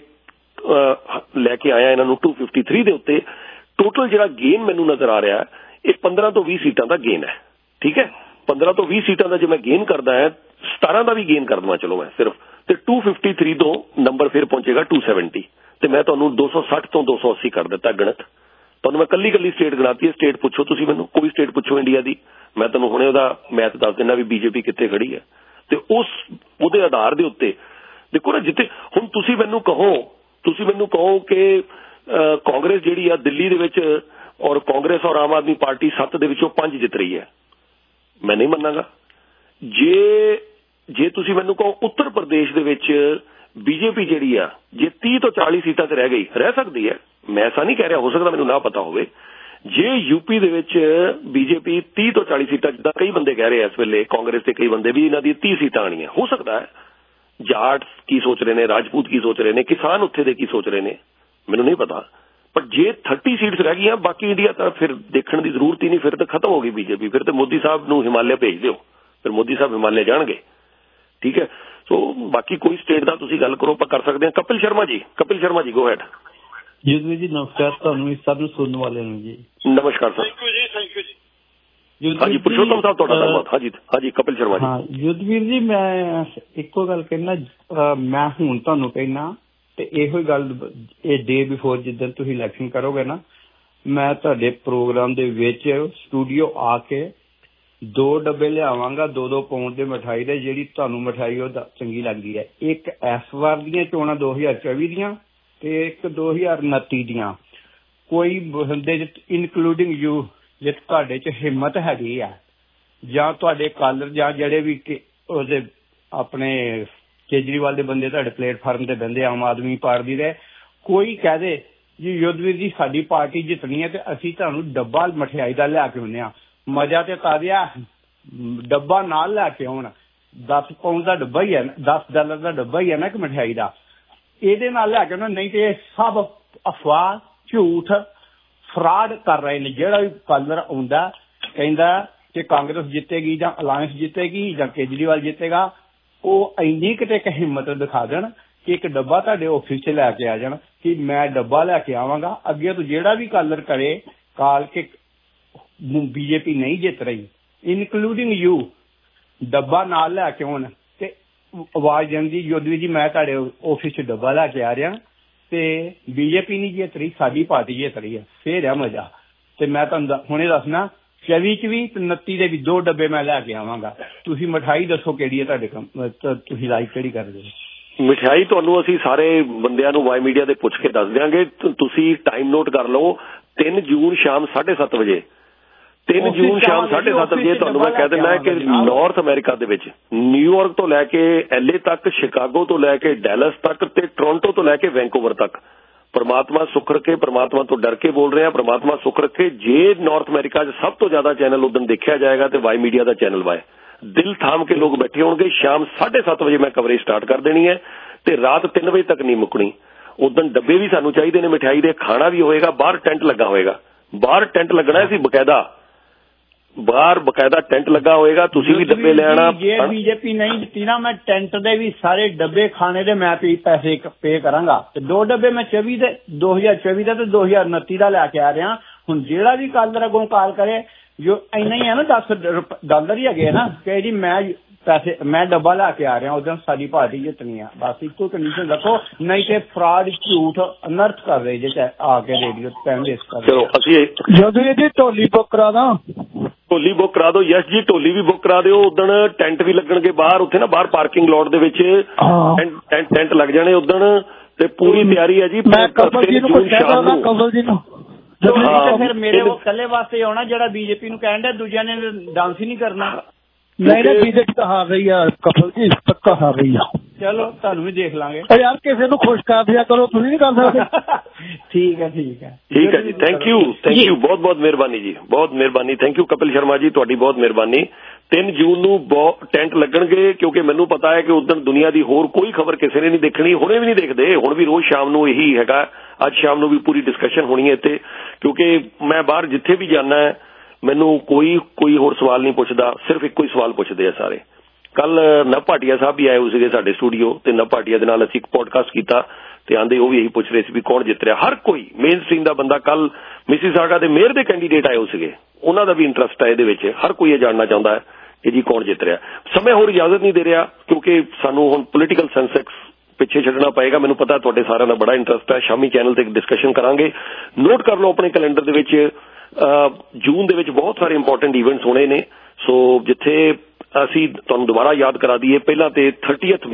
ਲੈ ਕੇ ਆਇਆ ਇਹਨਾਂ ਨੂੰ 253 ਦੇ ਉੱਤੇ, ਟੋਟਲ ਜਿਹੜਾ ਗੇਨ ਮੈਨੂੰ ਨਜ਼ਰ ਆ ਰਿਹਾ ਇਹ 15 ਤੋਂ 20 ਸੀਟਾਂ ਦਾ ਗੇਨ ਹੈ, ਠੀਕ ਹੈ। 15 ਤੋਂ 20 ਸੀਟਾਂ ਦਾ ਜੇ ਮੈਂ ਗੇਨ ਕਰਦਾ ਹੈ, 17 ਦਾ ਵੀ ਗੇਨ ਕਰ ਦਵਾਂ ਚਲੋ ਮੈਂ ਸਿਰਫ, ਤੇ 253 ਤੋਂ ਨੰਬਰ ਫਿਰ ਪਹੁੰਚੇਗਾ 270 ਤੇ ਮੈਂ ਤੁਹਾਨੂੰ 260 ਤੋਂ 280 ਕਰ ਦਿੱਤਾ ਗਣਤ। ਤੁਹਾਨੂੰ ਮੈਂ ਕੱਲੀ ਸਟੇਟ ਗਣਾਤੀ ਹੈ। ਸਟੇਟ ਪੁੱਛੋ ਤੁਸੀਂ ਮੈਨੂੰ, ਕੋਈ ਸਟੇਟ ਪੁੱਛੋ ਇੰਡੀਆ ਦੀ, ਮੈਂ ਤੁਹਾਨੂੰ ਹੁਣੇ ਉਹਦਾ ਮੈਥ ਦੱਸ ਦਿੰਦਾ ਵੀ ਬੀਜੇਪੀ ਕਿੱਥੇ ਖੜੀ ਹੈ। ਤੇ ਉਹਦੇ ਆਧਾਰ ਦੇ ਉੱਤੇ ਦੇਖੋ ਨਾ, ਜਿੱਥੇ ਹੁਣ ਤੁਸੀਂ ਮੈਨੂੰ ਕਹੋ ਕਿ ਕਾਂਗਰਸ ਜਿਹੜੀ ਆ ਦਿੱਲੀ ਦੇ ਵਿੱਚ ਔਰ ਕਾਂਗਰਸ ਔਰ ਆਮ ਆਦਮੀ ਪਾਰਟੀ 7 ਦੇ ਵਿੱਚੋਂ 5 ਜਿੱਤ ਰਹੀ ਹੈ, ਮੈਂ ਨਹੀਂ ਮੰਨਾਂਗਾ। ਜੇ ਤੁਸੀਂ ਮੈਨੂੰ ਕਹੋ ਉੱਤਰ ਪ੍ਰਦੇਸ਼ ਦੇ ਵਿੱਚ ਬੀਜੇਪੀ ਜਿਹੜੀ ਆ ਜੇ 30 ਤੋਂ 40 ਸੀਟਾਂ ਤੇ ਰਹਿ ਸਕਦੀ ਹੈ, ਮੈਂ ਐਸਾ ਨਹੀਂ ਕਹਿ ਰਿਹਾ, ਹੋ ਸਕਦਾ ਮੈਨੂੰ ਨਾ ਪਤਾ ਹੋਵੇ। ਜੇ ਯੂਪੀ ਦੇ ਵਿੱਚ ਬੀਜੇਪੀ 30 ਤੋਂ 40 ਸੀਟਾਂ, ਜਿੱਦਾਂ ਕਈ ਬੰਦੇ ਕਹਿ ਰਹੇ ਇਸ ਵੇਲੇ ਕਾਂਗਰਸ ਦੇ ਕਈ ਬੰਦੇ ਵੀ ਇਹਨਾਂ ਦੀ 30 ਸੀਟਾਂ ਆਣੀਆਂ, ਹੋ ਸਕਦਾ ਹੈ। ਜਾਟ ਕੀ ਸੋਚ ਰਹੇ ਨੇ, ਰਾਜਪੂਤ ਕੀ ਸੋਚ ਰਹੇ ਨੇ, ਕਿਸਾਨ ਉੱਥੇ ਦੇ ਕੀ ਸੋਚ ਰਹੇ ਨੇ, ਮੈਨੂੰ ਨਹੀਂ ਪਤਾ। ਪਰ ਜੇ 30 ਸੀਟਸ ਰਹਿ ਗਈਆਂ, ਬਾਕੀ ਇੰਡੀਆ ਤਾਂ ਫਿਰ ਦੇਖਣ ਦੀ ਜ਼ਰੂਰਤ ਹੀ ਨਹੀਂ, ਫਿਰ ਤਾਂ ਖਤਮ ਹੋ ਗਈ ਬੀਜੇਪੀ। ਫਿਰ ਤਾਂ ਮੋਦੀ ਸਾਹਿਬ ਨੂੰ ਹਿਮਾਲਿਆ ਭੇਜ ਦਿਓ, ਫਿਰ ਮੋਦੀ ਸਾਹਿਬ ਹਿਮਾਲਿਆ ਜਾਣਗੇ, ਠੀਕ ਹੈ। ਸੋ ਬਾਕੀ ਕੋਈ ਸਟੇਟ ਦਾ ਤੁਸੀਂ ਗੱਲ ਕਰੋ, ਆਪਾਂ ਕਰ ਸਕਦੇ ਹਾਂ। Kapil Sharma ji go ahead. ਯੁੱਧਵੀਰ ਜੀ ਨਮਸਕਾਰ ਤੁਹਾਨੂੰ, ਇਸ ਸਭ ਨੂੰ ਸੁਣਨ ਵਾਲਿਆਂ ਨੂੰ ਜੀ ਨਮਸਕਾਰ ਸਰ। ਥੈਂਕ ਯੂ ਜੀ। ਹਾਂਜੀ ਪੁਰਸ਼ੋਤਮ ਸਾਹਿਬ ਤੁਹਾਡਾ ਧੰਨਵਾਦ। ਹਾਂਜੀ ਕਪਿਲ ਸ਼ਰਮਾ ਜੀ। ਹਾਂ ਯੁੱਧਵੀਰ ਜੀ, ਮੈਂ ਇੱਕੋ ਗੱਲ ਕਹਿਣਾ, ਮੈਂ ਹੁਣ ਤੁਹਾਨੂੰ ਕਹਿਣਾ ਤੇ ਇਹੋ ਹੀ ਗੱਲ, ਇਹ ਡੇ ਬਿਫੋਰ ਜਿੱਦਣ ਤੁਸੀਂ ਇਲੈਕਸ਼ਨ ਕਰੋਗੇ ਨਾ, ਮੈਂ ਤੁਹਾਡੇ ਪ੍ਰੋਗਰਾਮ ਦੇ ਵਿੱਚ ਸਟੂਡੀਓ ਆ ਕੇ 2 ਡੱਬੇ ਲਿਆਵਾਂਗਾ 2-2 ਪਾਉਂਡ ਦੇ ਮਿਠਾਈ ਦੇ, ਜਿਹੜੀ ਤੁਹਾਨੂੰ ਮਿਠਾਈ ਉਹ ਚੰਗੀ ਲੱਗਦੀ ਹੈ। ਇੱਕ ਇਸ ਵਾਰ ਦੀਆਂ ਚੋਣਾਂ 2024 ਦੀਆਂ ਤੇ ਇੱਕ 2029 ਦੀਆਂ, ਕੋਈ ਬੰਦੇ ਇਨਕਲੂਡਿੰਗ ਯੂ, ਜੇ ਤੁਹਾਡੇ 'ਚ ਹਿੰਮਤ ਹੈਗੀ ਆ, ਜਾਂ ਤੁਹਾਡੇ ਕਾਲਰ ਜਾਂ ਜਿਹੜੇ ਵੀ ਉਹਦੇ ਆਪਣੇ ਕੇਜਰੀਵਾਲ ਦੇ ਬੰਦੇ ਤੁਹਾਡੇ ਪਲੇਟਫਾਰਮ ਤੇ ਬਹਿੰਦੇ, ਆਮ ਆਦਮੀ ਪਾਰਟੀ ਦੇ, ਕੋਈ ਕਹਿ ਦੇ ਜੀ ਯੁੱਧਵੀਰ ਜੀ ਸਾਡੀ ਪਾਰਟੀ ਜਿੱਤਣੀ ਹੈ ਤੇ ਅਸੀਂ ਤੁਹਾਨੂੰ ਡੱਬਾ ਮਠਿਆਈ ਦਾ ਲਿਆ ਕੇ ਆਉਂਦੇ ਹਾਂ। ਮਜ਼ਾ ਤੇ ਤਾਜ਼ਾ ਡੱਬਾ ਨਾਲ ਲੈ ਕੇ ਆਉਣ, 10 ਪਾਉਂਡ ਦਾ ਡੱਬਾ ਹੀ ਹੈ, $10 ਦਾ ਡੱਬਾ ਹੀ ਹੈ ਨਾ ਇੱਕ ਮਠਿਆਈ ਦਾ, ਇਹਦੇ ਨਾਲ ਲੈ ਕੇ ਆਉਣਾ। ਨਹੀਂ ਤੇ ਇਹ ਸਭ ਅਫਵਾਹ, ਝੂਠ, ਫਰਾਡ ਕਰ ਰਹੇ ਨੇ। ਜਿਹੜਾ ਵੀ ਕਾਲਰ ਆਉਂਦਾ ਕਹਿੰਦਾ ਕਿ ਕਾਂਗਰਸ ਜਿੱਤੇਗੀ ਜਾਂ ਅਲਾਇੰਸ ਜਿੱਤੇਗੀ ਜਾਂ ਕੇਜਰੀਵਾਲ ਜਿੱਤੇਗਾ, ਉਹ ਇੰਨੀ ਕਿਤੇ ਇੱਕ ਹਿੰਮਤ ਦਿਖਾ ਦੇਣ ਕਿ ਇੱਕ ਡੱਬਾ ਤੁਹਾਡੇ ਆਫਿਸ 'ਚ ਲੈ ਕੇ ਆ ਜਾਣ ਕਿ ਮੈਂ ਡੱਬਾ ਲੈ ਕੇ ਆਵਾਂਗਾ। ਅੱਗੇ ਤੋਂ ਜਿਹੜਾ ਵੀ ਕਾਲਰ ਕਰੇ ਕਾਲ ਕੇ ਬੀਜੇਪੀ ਨਹੀਂ ਜਿੱਤ ਰਹੀ, ਇਨਕਲੂਡਿੰਗ ਯੂ, ਡੱਬਾ ਨਾਲ ਲੈ ਕੇ ਆਉਣ ਤੇ ਆਵਾਜ਼ ਜਾਂਦੀ ਯੁੱਧਵੀਰ ਜੀ ਮੈਂ ਤੁਹਾਡੇ ਆਫਿਸ 'ਚ ਡੱਬਾ ਲੈ ਕੇ ਆ ਰਿਹਾ ਤੇ ਬੀਜੇਪੀ ਨਹੀਂ ਜਿੱਤ ਰਹੀ, ਸਾਡੀ ਪਾਰਟੀ ਜਿੱਤ ਰਹੀ ਹੈ, ਫੇਰ ਹੈ ਮਜ਼ਾ। ਤੇ ਮੈਂ ਤੁਹਾਨੂੰ ਹੁਣੇ ਦੱਸਣਾ 24 'ਚ ਵੀ 29 ਦੇ ਵੀ 2 ਡੱਬੇ ਮੈਂ ਲੈ ਕੇ ਆਵਾਂਗਾ। ਤੁਸੀਂ ਮਿਠਾਈ ਦੱਸੋ ਕਿਹੜੀ ਹੈ ਤੁਹਾਡੇ ਤੁਸੀਂ ਲਾਈਕ ਕਿਹੜੀ ਕਰਦੇ ਹੋ? ਮਿਠਾਈ ਤੁਹਾਨੂੰ ਅਸੀਂ ਸਾਰੇ ਬੰਦਿਆਂ ਨੂੰ ਵਾਈ ਮੀਡੀਆ ਦੇ ਪੁੱਛ ਕੇ ਦੱਸ ਦਿਆਂਗੇ। ਤੁਸੀਂ ਟਾਈਮ ਨੋਟ ਕਰ ਲਓ, 3 ਜੂਨ ਸ਼ਾਮ 7:30 ਵਜੇ 3 ਜੂਨ ਸ਼ਾਮ 7:30 ਵਜੇ ਤੁਹਾਨੂੰ ਮੈਂ ਕਹਿ ਦਿੰਦਾ ਕਿ ਨਾਰਥ ਅਮਰੀਕਾ ਦੇ ਵਿੱਚ ਨਿਊਯਾਰਕ ਤੋਂ ਲੈ ਕੇ LA ਤੱਕ, ਸ਼ਿਕਾਗੋ ਤੋਂ ਲੈ ਕੇ ਡੈਲਸ ਤੱਕ ਤੇ ਟੋਰਾਂਟੋ ਤੋਂ ਲੈ ਕੇ ਵੈਂਕੂਵਰ ਤੱਕ, ਪ੍ਰਮਾਤਮਾ ਸੁੱਖ ਰੱਖੇ, ਪ੍ਰਮਾਤਮਾ ਤੋਂ ਡਰ ਕੇ ਬੋਲ ਰਹੇ ਹਾਂ, ਪ੍ਰਮਾਤਮਾ ਸੁੱਖ ਰੱਖੇ। ਜੇ ਨਾਰਥ ਅਮਰੀਕਾ 'ਚ ਸਭ ਤੋਂ ਜ਼ਿਆਦਾ ਚੈਨਲ ਉਦੋਂ ਦੇਖਿਆ ਜਾਏਗਾ ਤੇ ਵਾਈ ਮੀਡੀਆ ਦਾ ਚੈਨਲ ਦਿਲ ਥਾਮ ਕੇ ਲੋਕ ਬੈਠੇ ਹੋਣਗੇ। ਸ਼ਾਮ 7:30 ਵਜੇ ਮੈਂ ਕਵਰੇਜ ਸਟਾਰਟ ਕਰ ਦੇਣੀ ਹੈ ਤੇ ਰਾਤ 3 ਵਜੇ ਤੱਕ ਨਹੀਂ ਮੁੱਕਣੀ। ਉਦੋਂ ਡੱਬੇ ਵੀ ਸਾਨੂੰ ਚਾਹੀਦੇ ਨੇ ਮਿਠਾਈ ਦੇ, ਖਾਣਾ ਵੀ ਹੋਏਗਾ, ਬਾਹਰ ਟੈਂਟ ਲੱਗਾ ਹੋਏਗਾ। ਬਾਹਰ ਟੈਂਟ ਲੱਗਣਾ ਸੀ ਬਕਾਇਦਾ, ਬਾਹਰ ਬਕਾਇਦਾ ਟੈਂਟ ਲੱਗਾ ਹੋਏਗਾ, ਤੁਸੀਂ ਵੀ ਡੱਬੇ ਲੈ ਆਣਾ। ਜੇ ਬੀਜੇਪੀ ਨਹੀਂ ਦਿੱਤੀ ਨਾ, ਮੈਂ ਟੈਂਟ ਦੇ ਵੀ ਸਾਰੇ ਡੱਬੇ ਖਾਣੇ ਦੇ ਮੈਂ ਪੈਸੇ ਪੇ ਕਰਾਂਗਾ। ਤੇ 2 ਡੱਬੇ ਮੈਂ 2024 ਦਾ ਤੇ 2029 ਦਾ ਲੈ ਕੇ ਆ ਰਿਹਾ। ਹੁਣ ਜਿਹੜਾ ਵੀ ਕੱਲ ਅੱਗੋਂ ਕਾਲ ਕਰੇ, ਜੋ ਇੰਨਾ ਹੀ ਹੈ ਨਾ $10 ਹੀ ਹੈਗੇ ਨਾ ਕਿ ਜੀ ਮੈਂ ਡੱਬਾ ਲਾ ਕੇ ਆ ਰਿਹਾ, ਉਦੋਂ ਸਾਡੀ ਪਾਰਟੀ ਜਿੱਤਣੀ ਆ। ਬਸ ਇੱਕੋ ਕੰਡੀਸ਼ਨ ਰੱਖੋ, ਨਹੀਂ ਤੇ ਫਰਾਡ ਝੂਠ ਅਨਰਥ ਕਰ ਰਹੇ ਜੇ ਆ ਕੇ ਰੇਡੀਓ ਟਾਈਮ ਵੇਸਟ ਕਰ। ਚਲੋ ਅਸੀਂ ਜਦੋਂ ਜੀ ਢੋਲੀ ਬੁੱਕ ਕਰਾ ਦਾਂ, ਢੋਲੀ ਬੁੱਕ ਕਰਾ ਦਿਓ। ਯਸ ਜੀ, ਢੋਲੀ ਵੀ ਬੁੱਕ ਕਰਾ ਦਿਓ। ਉਦਣ ਟੈਂਟ ਵੀ ਲੱਗਣਗੇ ਬਾਹਰ, ਉੱਥੇ ਨਾ ਬਾਹਰ ਪਾਰਕਿੰਗ ਲੋਟ ਦੇ ਵਿੱਚ ਟੈਂਟ ਲੱਗ ਜਾਣੇ ਉਦਣ, ਤੇ ਪੂਰੀ ਤਿਆਰੀ ਹੈ ਜੀ। ਮੈਂ ਕਮਲ ਜੀ ਨੂੰ ਕੁਝ ਕਹਿ ਦਾਂ, ਕਮਲ ਜੀ ਨੂੰ ਫਿਰ ਮੇਰੇ ਉਹ ਇਕੱਲੇ ਵਾਸਤੇ ਆਉਣਾ ਜਿਹੜਾ ਬੀਜੇਪੀ ਨੂੰ ਕਹਿਣ ਡਿਆ, ਦੂਜਿਆਂ ਨੇ ਡਾਂਸ ਹੀ ਨਹੀਂ ਕਰਨਾ। ਨਹੀਂ ਬੀਜੇਪੀ ਤਾਂ ਹਾਰ ਰਹੀ ਆ ਕਪਲ ਜੀ, ਪੱਕਾ ਹਾਰ ਰਹੀ ਆ। ਚਲੋ ਤੁਹਾਨੂੰ ਵੀ ਦੇਖ ਲਾਂਗੇ ਯਾਰ, ਕਿਸੇ ਨੂੰ ਖੁਸ਼ ਕਰ ਦਿਆ ਕਰੋ, ਤੁਸੀਂ ਨਹੀਂ ਕਰ ਸਕਦੇ। ਠੀਕ ਹੈ ਜੀ, ਥੈਂਕ ਯੂ ਬਹੁਤ ਬਹੁਤ ਮਿਹਰਬਾਨੀ ਜੀ, ਬਹੁਤ ਮਿਹਰਬਾਨੀ। ਥੈਂਕ ਯੂ ਕਪਿਲ ਸ਼ਰਮਾ ਜੀ, ਤੁਹਾਡੀ ਬਹੁਤ ਮਿਹਰਬਾਨੀ। 3 ਜੂਨ ਨੂੰ ਟੈਂਟ ਲੱਗਣਗੇ, ਕਿਉਂਕਿ ਮੈਨੂੰ ਪਤਾ ਹੈ ਕਿ ਉਦੋਂ ਦੁਨੀਆ ਦੀ ਹੋਰ ਕੋਈ ਖਬਰ ਕਿਸੇ ਨੇ ਨਹੀਂ ਦੇਖਣੀ, ਹੁਣੇ ਵੀ ਨਹੀਂ ਦੇਖਦੇ, ਹੁਣ ਵੀ ਰੋਜ਼ ਸ਼ਾਮ ਨੂੰ ਇਹੀ ਹੈਗਾ। ਅੱਜ ਸ਼ਾਮ ਨੂੰ ਵੀ ਪੂਰੀ ਡਿਸਕਸ਼ਨ ਹੋਣੀ ਹੈ ਇੱਥੇ, ਕਿਉਂਕਿ ਮੈਂ ਬਾਹਰ ਜਿੱਥੇ ਵੀ ਜਾਣਾ ਹੈ ਮੈਨੂੰ ਕੋਈ ਹੋਰ ਸਵਾਲ ਨਹੀਂ ਪੁੱਛਦਾ, ਸਿਰਫ ਇੱਕੋ ਹੀ ਸਵਾਲ ਪੁੱਛਦੇ ਆ ਸਾਰੇ। ਕੱਲ ਨਵ ਭਾਟੀਆ ਸਾਹਿਬ ਵੀ ਆਏ ਹੋਏ ਸੀਗੇ ਸਾਡੇ ਸਟੂਡੀਓ, ਤੇ ਨਵ ਭਾਟੀਆ ਦੇ ਨਾਲ ਅਸੀਂ ਇੱਕ ਪੋਡਕਾਸਟ ਕੀਤਾ ਤੇ ਆਂਦੇ ਉਹ ਵੀ ਇਹੀ ਪੁੱਛ ਰਹੇ ਸੀ ਵੀ ਕੌਣ ਜਿੱਤ ਰਿਹਾ। ਹਰ ਕੋਈ ਮੇਨ ਸਟ੍ਰੀਮ ਦਾ ਬੰਦਾ, ਕੱਲ ਮਿਸੀਸਾਗਾ ਦੇ ਮੇਅਰ ਦੇ ਕੈਂਡੀਡੇਟ ਆਏ ਹੋਏ ਸੀਗੇ, ਉਹਨਾਂ ਦਾ ਵੀ ਇੰਟਰਸਟ ਹੈ ਇਹਦੇ ਵਿੱਚ। ਹਰ ਕੋਈ ਇਹ ਜਾਣਨਾ ਚਾਹੁੰਦਾ ਹੈ ਕਿ ਜੀ ਕੌਣ ਜਿੱਤ ਰਿਹਾ। ਸਮੇਂ ਹੋਰ ਇਜਾਜ਼ਤ ਨਹੀਂ ਦੇ ਰਿਹਾ, ਕਿਉਂਕਿ ਸਾਨੂੰ ਹੁਣ ਪੋਲੀਟੀਕਲ ਸੈਂਸੈਕਸ ਪਿੱਛੇ ਛੱਡਣਾ ਪਏਗਾ। ਮੈਨੂੰ ਪਤਾ ਤੁਹਾਡੇ ਸਾਰਿਆਂ ਦਾ ਬੜਾ ਇੰਟਰਸਟ ਹੈ, ਸ਼ਾਮੀ ਚੈਨਲ ਤੇ ਇੱਕ ਡਿਸਕਸ਼ਨ ਕਰਾਂਗੇ। ਨੋਟ ਕਰ ਲਓ ਆਪਣੇ ਕੈਲੰਡਰ ਦੇ ਵਿੱਚ, ਜੂਨ ਦੇ ਵਿੱਚ ਬਹੁਤ ਸਾਰੇ ਇੰਪੋਰਟੈਂਟ ਇਵੈਂਟਸ ਹੋਣੇ ਨੇ। ਸੋ ਜਿੱਥੇ ਅਸੀਂ ਤੁਹਾਨੂੰ ਦੁਬਾਰਾ ਯਾਦ ਕਰਾ ਦਈਏ, ਪਹਿਲਾਂ ਤੇ 31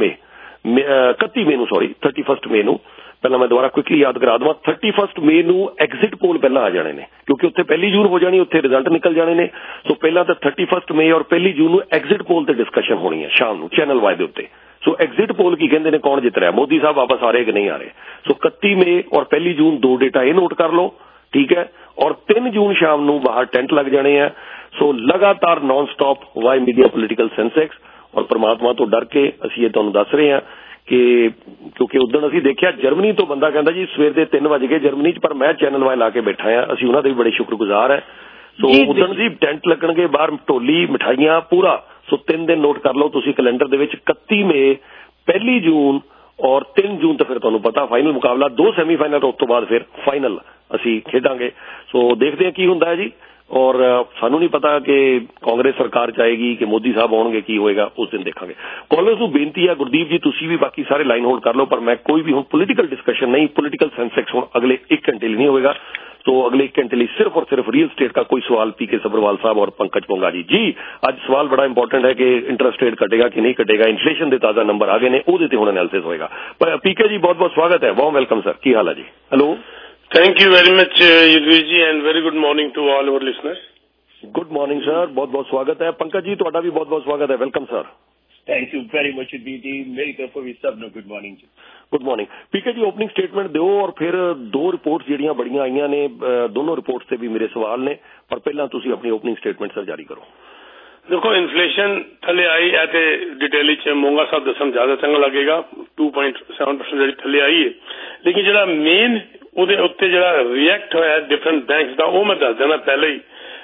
ਮਈ ਨੂੰ ਪਹਿਲਾਂ ਮੈਂ ਦੁਬਾਰਾ ਕੁਇਕਲੀ ਯਾਦ ਕਰਾ ਦਵਾਂ। 31 ਮਈ ਨੂੰ ਐਗਜ਼ਿਟ ਪੋਲ ਪਹਿਲਾਂ ਆ ਜਾਣੇ ਨੇ, ਕਿਉਂਕਿ ਉੱਥੇ 1 ਜੂਨ ਹੋ ਜਾਣੀ, ਉੱਥੇ ਰਿਜ਼ਲਟ ਨਿਕਲ ਜਾਣੇ ਨੇ। ਸੋ ਪਹਿਲਾਂ ਤਾਂ 31 ਮਈ ਔਰ 1 ਜੂਨ ਨੂੰ ਐਗਜ਼ਿਟ ਪੋਲ ਤੇ ਡਿਸਕਸ਼ਨ ਹੋਣੀ ਹੈ ਸ਼ਾਮ ਨੂੰ ਚੈਨਲ ਵਾਈ ਦੇ ਉੱਤੇ। ਸੋ ਐਗਜ਼ਿਟ ਪੋਲ ਕੀ ਕਹਿੰਦੇ ਨੇ, ਕੌਣ ਜਿੱਤ ਰਿਹਾ, ਮੋਦੀ ਸਾਹਿਬ ਵਾਪਸ ਆ ਰਹੇ ਕਿ ਨਹੀਂ ਆ ਰਹੇ। ਸੋ 31 ਮਈ ਔਰ 1 ਜੂਨ 2 ਡੇਟਾ ਇਹ ਨੋਟ ਕਰ ਲਓ, ਠੀਕ ਹੈ। ਔਰ 3 ਜੂਨ ਸ਼ਾਮ ਨੂੰ ਬਾਹਰ ਟੈਂਟ ਲੱਗ ਜਾਣੇ ਆ। ਸੋ ਲਗਾਤਾਰ non stop Y media political Sensex, ਔਰ ਪਰਮਾਤਮਾ ਤੋਂ ਡਰ ਕੇ ਅਸੀਂ ਇਹ ਤੁਹਾਨੂੰ ਦੱਸ ਰਹੇ ਹਾਂ ਕਿ ਕਿਉਂਕਿ ਉਦੋਂ ਅਸੀਂ ਦੇਖਿਆ ਜਰਮਨੀ ਤੋਂ ਬੰਦਾ ਕਹਿੰਦਾ ਜੀ ਸਵੇਰ ਦੇ 3 ਵਜ ਗਏ ਜਰਮਨੀ 'ਚ, ਪਰ ਮੈਂ ਚੈਨਲ ਵਾਈ ਲਾ ਕੇ ਬੈਠਾ ਆ। ਅਸੀਂ ਉਹਨਾਂ ਦੇ ਵੀ ਬੜੇ ਸ਼ੁਕਰਗੁਜ਼ਾਰ ਹੈ। ਸੋ ਉਦੋਂ ਜੀ ਟੈਂਟ ਲੱਗਣਗੇ ਬਾਹਰ, ਢੋਲੀ ਮਿਠਾਈਆਂ ਪੂਰਾ। ਸੋ 3 ਦਿਨ ਨੋਟ ਕਰ ਲਓ ਤੁਸੀਂ ਕੈਲੰਡਰ ਦੇ ਵਿੱਚ, 31 ਮਈ, 1 ਜੂਨ ਔਰ 3 ਜੂਨ ਤੋਂ ਫਿਰ ਤੁਹਾਨੂੰ ਪਤਾ ਫਾਈਨਲ ਮੁਕਾਬਲਾ, 2 ਸੈਮੀਫਾਈਨਲ, ਉਸ ਤੋਂ ਬਾਅਦ ਫਿਰ ਫਾਈਨਲ ਅਸੀਂ ਖੇਡਾਂਗੇ। ਸੋ ਦੇਖਦੇ ਹਾਂ ਕੀ ਹੁੰਦਾ ਹੈ ਜੀ। ਔਰ ਸਾਨੂੰ ਨਹੀਂ ਪਤਾ ਕਿ ਕਾਂਗਰਸ ਸਰਕਾਰ ਚਾਹੇਗੀ ਕਿ ਮੋਦੀ ਸਾਹਿਬ ਆਉਣਗੇ, ਕੀ ਹੋਏਗਾ ਉਸ ਦਿਨ ਦੇਖਾਂਗੇ। ਕਾਲਰਸ ਨੂੰ ਬੇਨਤੀ ਹੈ, ਗੁਰਦੀਪ ਜੀ ਤੁਸੀਂ ਵੀ ਬਾਕੀ ਸਾਰੇ ਲਾਈਨ ਹੋਲਡ ਕਰ ਲਓ, ਪਰ ਮੈਂ ਕੋਈ ਵੀ ਹੁਣ ਪੋਲੀਟੀਕਲ ਡਿਸਕਸ਼ਨ ਨਹੀਂ, ਪੋਲੀਟੀਕਲ ਸੈਂਸੈਕਸ ਹੁਣ ਅਗਲੇ 1 ਘੰਟੇ ਲਈ ਨਹੀਂ ਹੋਏਗਾ। तो अगले 1 घंटे लिए सिर्फ और सिर्फ रियल स्टेट का कोई सवाल पीके सब्रवाल साहब और पंकज पोंगा जी। आज सवाल बड़ा इंपॉर्टेंट है कि इंटरेस्ट रेट कटेगा कि नहीं कटेगा, इन्फ्लेशन के ताजा नंबर आ गए ने, ਉਹਦੇ ਤੇ ਹੁਣ एनालिसिस होएगा। पीके जी बहुत बहुत स्वागत है, वार्म वेलकम सर, की हाल है जी? Hello, thank you very much Yugveer ji and very good morning to all our listeners. Good morning sir, बहुत बहुत स्वागत है। पंकज जी ਤੁਹਾਡਾ भी बहुत बहुत स्वागत है, welcome sir. Thank you very much जी, मेरी तरफों भी सब गुड मॉर्निंग जी। Good morning. PK ji opening statement दो और फिर 2 रिपोर्ट्स ਜਿਹੜੀਆਂ ਬੜੀਆਂ ਆਈਆਂ ਨੇ, दोनों रिपोर्ट्स ਤੇ ਵੀ ਮੇਰੇ ਸਵਾਲ ਨੇ, ਪਰ ਪਹਿਲਾਂ ਤੁਸੀਂ ਆਪਣੀ ओपनिंग स्टेटमेंट सर जारी करो। देखो इन्फ्लेशन थले आई है तो डिटेल मोंगा साहब दसन ज्यादा चंगा लगेगा, 2.7% जी थले आई है, लेकिन जो मेन उत्ते जो रिएक्ट होया डिफरेंट बैंक्स का वो मैं दस देना पहले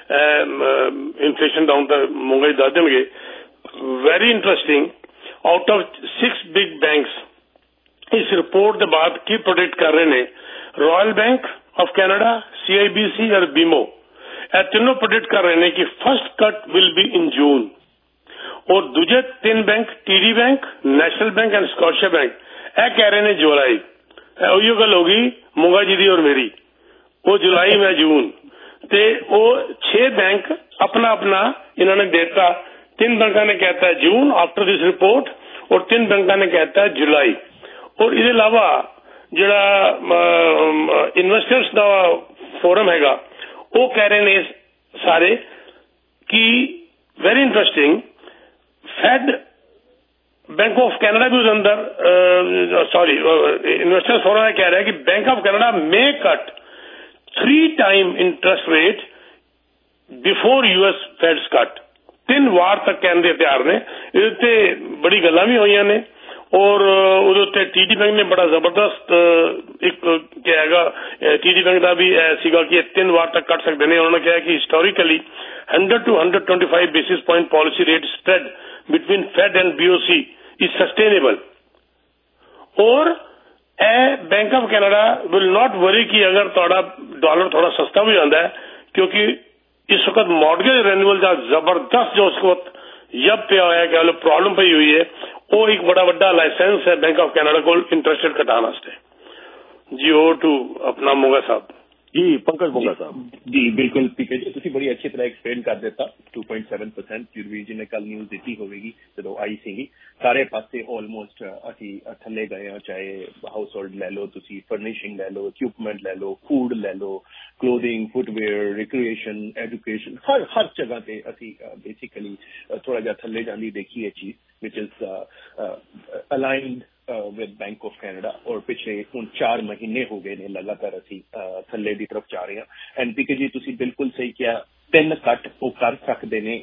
ही इन्फ्लेशन डाउन तो मोंगा जी दस देंगे। Very interesting, out of 6 big banks इस रिपोर्ट के बाद की प्रोडिक्ट कर रहे हैं, royal bank of Canada, CIBC और बीमो, तीनों प्रोडिक्ट कर रहे हैं कि first cut will be in June, और दूजे 3 bank TD bank, national bank and Scotia bank कह रहे हैं जुलाई। उही गल होगी मोंगा जी दी और मेरी, वो जुलाई में जून ते वो 6 बैंक अपना अपना इन्होंने देता। 3 बैंकों ने कहता है जून आफ्टर दिस रिपोर्ट, और 3 बैंकों ने कहता है जुलाई। और इसके अलावा जरा इन्वेस्टर्स का फोरम हैगा वो कह रहे हैं सारे कि very interesting, fed bank of Canada भी उस अंदर इन्वेस्टर्स फोरम कह रहा है कि bank of Canada may cut 3 time interest rate before US feds cut. 3 ਵਾਰ ਤੱਕ ਕਹਿਣ ਦੇ ਤਿਆਰ ਨੇ। ਇਹਦੇ ਤੇ ਬੜੀ ਗੱਲਾਂ ਵੀ ਹੋਈਆਂ ਨੇ ਔਰ ਉਹਦੇ ਉੱਤੇ TD ਬੈਂਕ ਨੇ ਬੜਾ ਜ਼ਬਰਦਸਤ ਇੱਕ ਕਿਹਾ ਹੈਗਾ। TD ਬੈਂਕ ਦਾ ਵੀ ਸੀਗਾ ਕਿ 3 ਵਾਰ ਤੱਕ ਕੱਟ ਸਕਦੇ ਨੇ। ਉਹਨਾਂ ਨੇ ਕਿਹਾ ਕਿ historically 100 to 125 basis point policy rate spread between Fed and BOC is sustainable और bank of Canada will not worry कि अगर थोड़ा डॉलर थोड़ा सस्ता भी जाता है, क्योंकि इस वक्त मॉर्गेज रेन्यूअल का जबरदस्त जो उस वक्त यब पे होया कि प्रॉब्लम पई हुई है, वो एक बड़ा बड़ा लाइसेंस है बैंक ऑफ कैनेडा को इंटरेस्ट रेट घटाने वास्ते। जी ओवर टू अपना मोगा साहब। जी पंकज मोगा साहब। जी बिल्कुल पीके जी, तुसी बड़ी अच्छी तरह एक्सप्लेन कर दिता। 2.7% जुरवीर जी ने कल न्यूज़ दी होगी जो आई सी सारे पासे ऑलमोस्ट असी थले गए हैं, चाहे हाउस होल्ड लै लो, तुसी फर्निशिंग लै लो, इक्विपमेंट लै लो, फूड लै लो, क्लोथिंग, फुटवेयर, रिक्रिएशन, एजुकेशन, हर जगह पे असी बेसिकली थोड़ा जा थले जांदी देखी है चीज which is aligned with bank of Canada. और पिछले हुण 4 महीने हो गए ने लगातार असी थले की तरफ जा रहे हैं। एंड पीके जी तुसी बिल्कुल सही किया, 3 कट वो कर सकते ने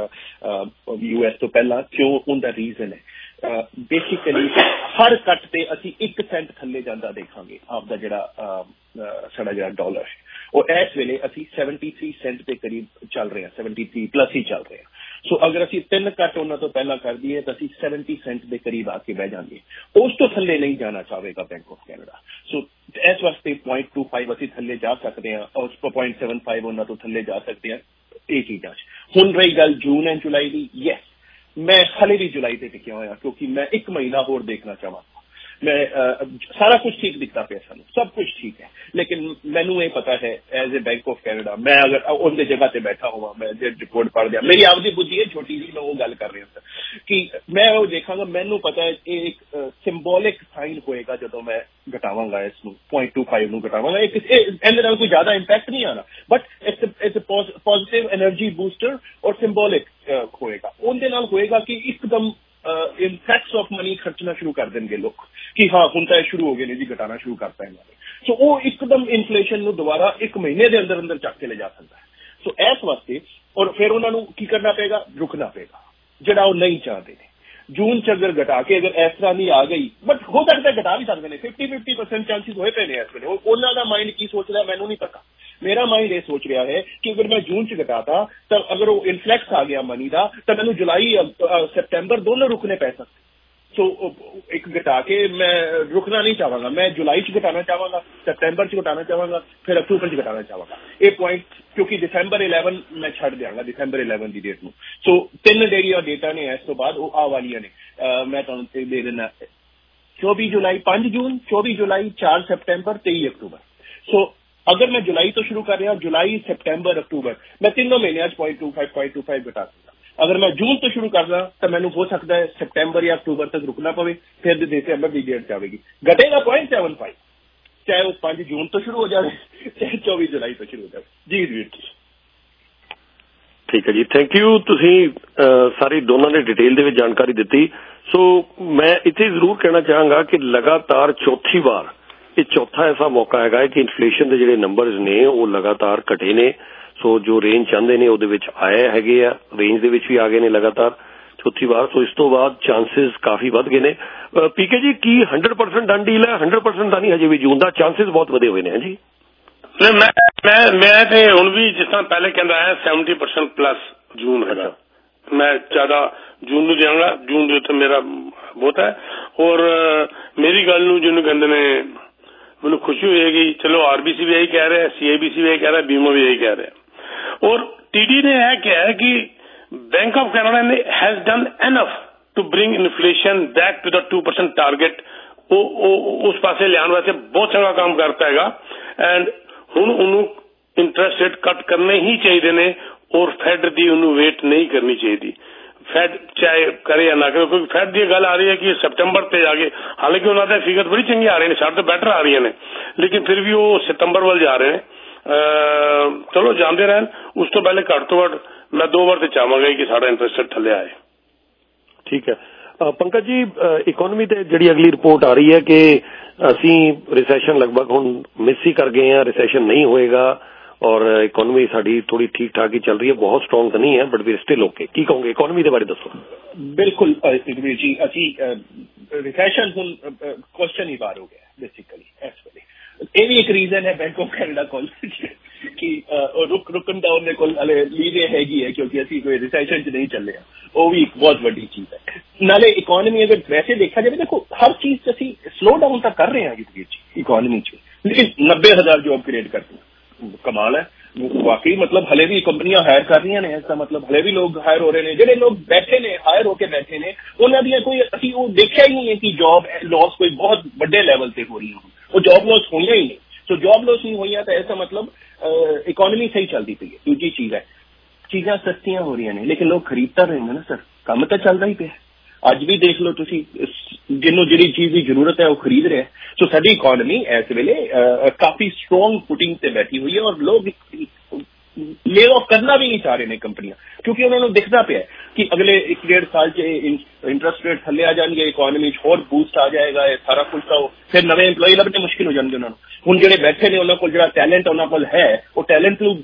US तो पहला। क्यों? उनका रीजन है बेसिकली हर कट ते असी 1 सेंट थले जांदा देखांगे आपदा जिहड़ा साडा जिहड़ा डॉलर है, और इस वेले असी 73 सेंट के करीब चल रहे हैं, 73 प्लस ही चल रहे हैं। सो अगर असी 3 कट उन्होंने तो पहला कर दिए तो असी 70 सेंट के करीब आके बह जाएंगे। उस तो थले नहीं जाना चाहेगा बैंक ऑफ कैनेडा। सो इस वास्ते 0.25 असी थले जा सकते हैं और 0.75 उन्होंने तो थले जा सकते हैं। ये चीज़ां हुण रही गल जून एंड जुलाई की, यस मैं हले भी जुलाई से टिकिया होया क्योंकि मैं 1 महीना होर देखना चाहवा। मैं सारा कुछ ठीक दिखता पे सानू, सब कुछ ठीक है, लेकिन मैनू ये पता है as a bank of Canada मैं अगर उनके जगह से बैठा हुआ, मैं रिपोर्ट पढ़ दिया, मेरी आपकी बुद्धि है छोटी जी, मैं वो गल कर रहा हूं कि मैं वो देखा मैनू पता है एक सिंबॉलिक साइन होएगा जो मैं घटावांगा इसनू 0.25 नू घटावांगा। इहदे नाल कोई ज्यादा इंपैक्ट नहीं आना, but it's a positive energy booster और सिंबॉलिक होएगा। उनके नाल होएगा कि एकदम इनफैक्ट्स ऑफ मनी खर्चना शुरू कर देंगे लोग कि हाँ हुण तां शुरू हो गए ने जी, घटाना शुरू करता है इन्होंने। सो वो एकदम इन्फ्लेशन नू दोबारा 1 महीने के अंदर अंदर चक के ले जा सकता है। सो इस वास्ते और फिर उन्होंने की करना पेगा, रुकना पेगा, जिहड़ा वो नहीं चाहते ने। जून च अगर घटा के अगर इस तरह नहीं आ गई, बट हो सकता है घटा भी सकते हैं, 50-50% चांसेस होए पे ने इस वेले। उन्हों का माइंड की सोच रहा मैनू नहीं पता, मेरा माइंड ये सोच रहा है कि अगर मैं जून च घटाता तो अगर वो इन्फ्लैक्स आ गया मनी का तो मैंने जुलाई सितंबर दोनों रुकने पै सकते। सो एक घटा के मैं रुकना नहीं चाहूंगा, मैं जुलाई च घटाना चाहूंगा, सितंबर च घटाना चाहूंगा, फिर अक्टूबर च घटाना चाहूंगा। ये पॉइंट क्योंकि दिसंबर 11 मैं छड़ देंगा, दिसंबर 11 की डेट में। सो 3 डेरी और डेटा ने इस तो बाद वो आ वालियां ने मैं तुहानू दे देना 24 जुलाई 5 जून, 24 जुलाई 4 सितंबर 23 अक्टूबर। सो अगर मैं जुलाई तो शुरू कर रहा, जुलाई सितंबर अक्टूबर, मैं 3 महीने 0.25 घटा सकता। अगर मैं जून तो शुरू कर रहा तो मैंने हो सकता है सितंबर या अक्टूबर तक रुकना पवे, फिर दिसंबर की डेट जाएगी, घटेगा 0.75, चाहे वो 5 जून तो शुरू हो जाए चाहे 24 जुलाई तो शुरू हो जाए। जी वीर जी ठीक है जी, थैंक यू। तुसी सारी दोनों ने डिटेल दे विच जानकारी दी। सो मैं इत्थे जरूर कहना चाहांगा कि लगातार चौथी बार ये चौथा ऐसा मौका है कि इन्फ्लेशन के जिहड़े नंबरस ने वो लगातार घटे ने। सो जो रेंज चाहते ने उहदे विच आए हैगे आ, रेंज दे विच भी आ गए ने लगातार चौथी बार। सो इस तो बाद चांसेस काफी वध गए ने। पीके जी की 100% डन डील है? 100% का नहीं, हजे भी जून का चांसेस बहुत वधे हुए ने जी। मैं ते हुण भी जिस तरह पहले कहंदा है 70% प्लस जून है। मैं ज्यादा जून नूं देंगा, जून दे उत्ते मेरा बहुत है। और मेरी गल नूं जिन्होंने कहंदे ने मैनूं खुशी होएगी, चलो आरबीसी भी यही कह रहे हैं, सीआईबीसी भी यही कह रहा है, बीमो भी यही कह रहे हैं। और टीडी ने यह कहा है कि बैंक ऑफ कैनेडा ने has done enough to bring inflation back to the 2% target. उस पासे लियाण वास्ते बहुत चंगा काम करता है एंड हुण उन्होंने इंटरेस्ट रेट कट करने ही चाहिए ने और फैड की उन्होंने वेट नहीं करनी चाहिए। फैड चाहे करे या ना करे, क्योंकि फैड की गल आ रही है कि सितंबर पे जाके, हालांकि उन्होंने फिगर बड़ी चंगी आ रही है, सारे तो बेटर आ रही है, लेकिन फिर भी वो सितंबर वाल जा रहे हैं। चलो जानते रहन, उस तो पहले घट तो घट मैं 2 बार तो चाहवांगा कि सारा इंटरेस्ट रेट थले आए। ठीक है पंकज जी, इकोनॉमी ते जिहड़ी अगली रिपोर्ट आ रही है कि असी रिसैशन लगभग हुण मिस ही कर गए हैं, रिसैशन नहीं होएगा ਔਰ ਇਕੋਨਮੀ ਸਾਡੀ ਥੋੜੀ ਠੀਕ ਠਾਕ ਹੀ ਚੱਲ ਰਹੀ ਹੈ, ਬਹੁਤ ਸਟਰੋਂਗ ਤਾਂ ਨਹੀਂ ਹੈ ਬਟ ਵੀ ਸਟਿਲ ਓਕੇ। ਕੀ ਕਹੋਗੇ ਇਕੋਨਮੀ ਦੇ ਬਾਰੇ ਦੱਸੋ। ਬਿਲਕੁਲ ਵੀਰ ਜੀ, ਅਸੀਂ ਰਿਸੈਸ਼ਨ ਹੁਣ ਕੁਐਸਚਨ ਹੀ ਬਾਹਰ ਹੋ ਗਿਆ ਬੇਸਿਕਲੀ ਇਸ ਵੇਲੇ। ਇਹ ਵੀ ਇੱਕ ਰੀਜ਼ਨ ਹੈ ਬੈਂਕ ਆਫ ਕੈਨੇਡਾ ਕੋਲ ਕਿ ਰੁਕਣ ਦਾ ਉਹਦੇ ਕੋਲ ਹਲੇ ਲੀਡ ਹੈਗੀ ਹੈ ਕਿਉਂਕਿ ਅਸੀਂ ਕੋਈ ਰਿਸੈਸ਼ਨ 'ਚ ਨਹੀਂ ਚੱਲੇ ਆ। ਉਹ ਵੀ ਇੱਕ ਬਹੁਤ ਵੱਡੀ ਚੀਜ਼ ਹੈ। ਨਾਲੇ ਇਕੋਨਮੀ ਅਗਰ ਵੈਸੇ ਦੇਖਿਆ ਜਾਵੇ, ਦੇਖੋ ਹਰ ਚੀਜ਼ 'ਚ ਅਸੀਂ ਸਲੋ ਡਾਊਨ ਤਾਂ ਕਰ ਰਹੇ ਹਾਂ ਜੀ ਇਕੋਨਮੀ 'ਚ, ਲੇਕਿਨ 90,000 ਜੋਬ ਕ੍ਰੀਏਟ ਕਰਦੀਆਂ ਕਮਾਲ ਹੈ ਵਾਕਈ। ਮਤਲਬ ਹਲੇ ਵੀ ਕੰਪਨੀਆਂ ਹਾਇਰ ਕਰ ਰਹੀਆਂ ਨੇ, ਇਸਦਾ ਮਤਲਬ ਹਲੇ ਵੀ ਲੋਕ ਹਾਇਰ ਹੋ ਰਹੇ ਨੇ। ਜਿਹੜੇ ਲੋਕ ਬੈਠੇ ਨੇ ਹਾਇਰ ਹੋ ਕੇ ਬੈਠੇ ਨੇ ਉਹਨਾਂ ਦੀਆਂ ਕੋਈ ਅਸੀਂ ਉਹ ਦੇਖਿਆ ਹੀ ਨਹੀਂ ਹੈ ਕਿ ਜੋਬ ਲਾਸ ਕੋਈ ਬਹੁਤ ਵੱਡੇ ਲੈਵਲ ਤੇ ਹੋ ਰਹੀ ਹੋਣ। ਉਹ ਜੋਬ ਲਾਸ ਹੋਈਆਂ ਹੀ ਨਹੀਂ। ਸੋ ਜੋਬ ਲਾਸ ਨਹੀਂ ਹੋਈਆਂ ਤਾਂ ਐਸਾ ਮਤਲਬ ਇਕੋਨਮੀ ਸਹੀ ਚੱਲਦੀ ਪਈ ਹੈ। ਦੂਜੀ ਚੀਜ਼ ਹੈ ਚੀਜ਼ਾਂ ਸਸਤੀਆਂ ਹੋ ਰਹੀਆਂ ਨੇ ਲੇਕਿਨ ਲੋਕ ਖਰੀਦ ਤਾਂ ਰਹੇ ਨੇ ਨਾ ਸਰ, ਕੰਮ ਤਾਂ ਚੱਲਦਾ ਹੀ ਪਿਆ। ਅੱਜ ਵੀ ਦੇਖ ਲਓ ਤੁਸੀਂ, ਜਿਹਨੂੰ ਜਿਹੜੀ ਚੀਜ਼ ਦੀ ਜ਼ਰੂਰਤ ਹੈ ਉਹ ਖਰੀਦ ਰਿਹਾ। ਸੋ ਸਾਡੀ ਇਕੋਨਮੀ ਇਸ ਵੇਲੇ ਕਾਫੀ ਸਟਰੋਂਗ ਫੁਟਿੰਗ ਤੇ ਬੈਠੀ ਹੋਈ ਹੈ ਔਰ ਲੋਕ ਲੇ ਆਫ ਕਰਨਾ ਵੀ ਨਹੀਂ ਚਾਹ ਰਹੇ ਨੇ ਕੰਪਨੀਆਂ, ਕਿਉਂਕਿ ਉਹਨਾਂ ਨੂੰ ਦਿਖਦਾ ਪਿਆ ਕਿ ਅਗਲੇ 1-1.5 ਸਾਲ 'ਚ ਇੰਟਰਸਟ ਰੇਟ ਥੱਲੇ ਆ ਜਾਣਗੇ, ਇਕੋਨਮੀ 'ਚ ਹੋਰ ਬੂਸਟ ਆ ਜਾਏਗਾ, ਇਹ ਸਾਰਾ ਕੁਝ ਤਾਂ ਫਿਰ ਨਵੇਂ ਇੰਪਲੋਈ ਲੱਭਣੇ ਮੁਸ਼ਕਿਲ ਹੋ ਜਾਣਗੇ ਉਹਨਾਂ ਨੂੰ। ਹੁਣ ਜਿਹੜੇ ਬੈਠੇ ਨੇ ਉਹਨਾਂ ਕੋਲ ਜਿਹੜਾ ਟੈਲੈਂਟ ਉਹਨਾਂ ਕੋਲ ਹੈ ਉਹ ਟੈਲੈਂਟ ਨੂੰ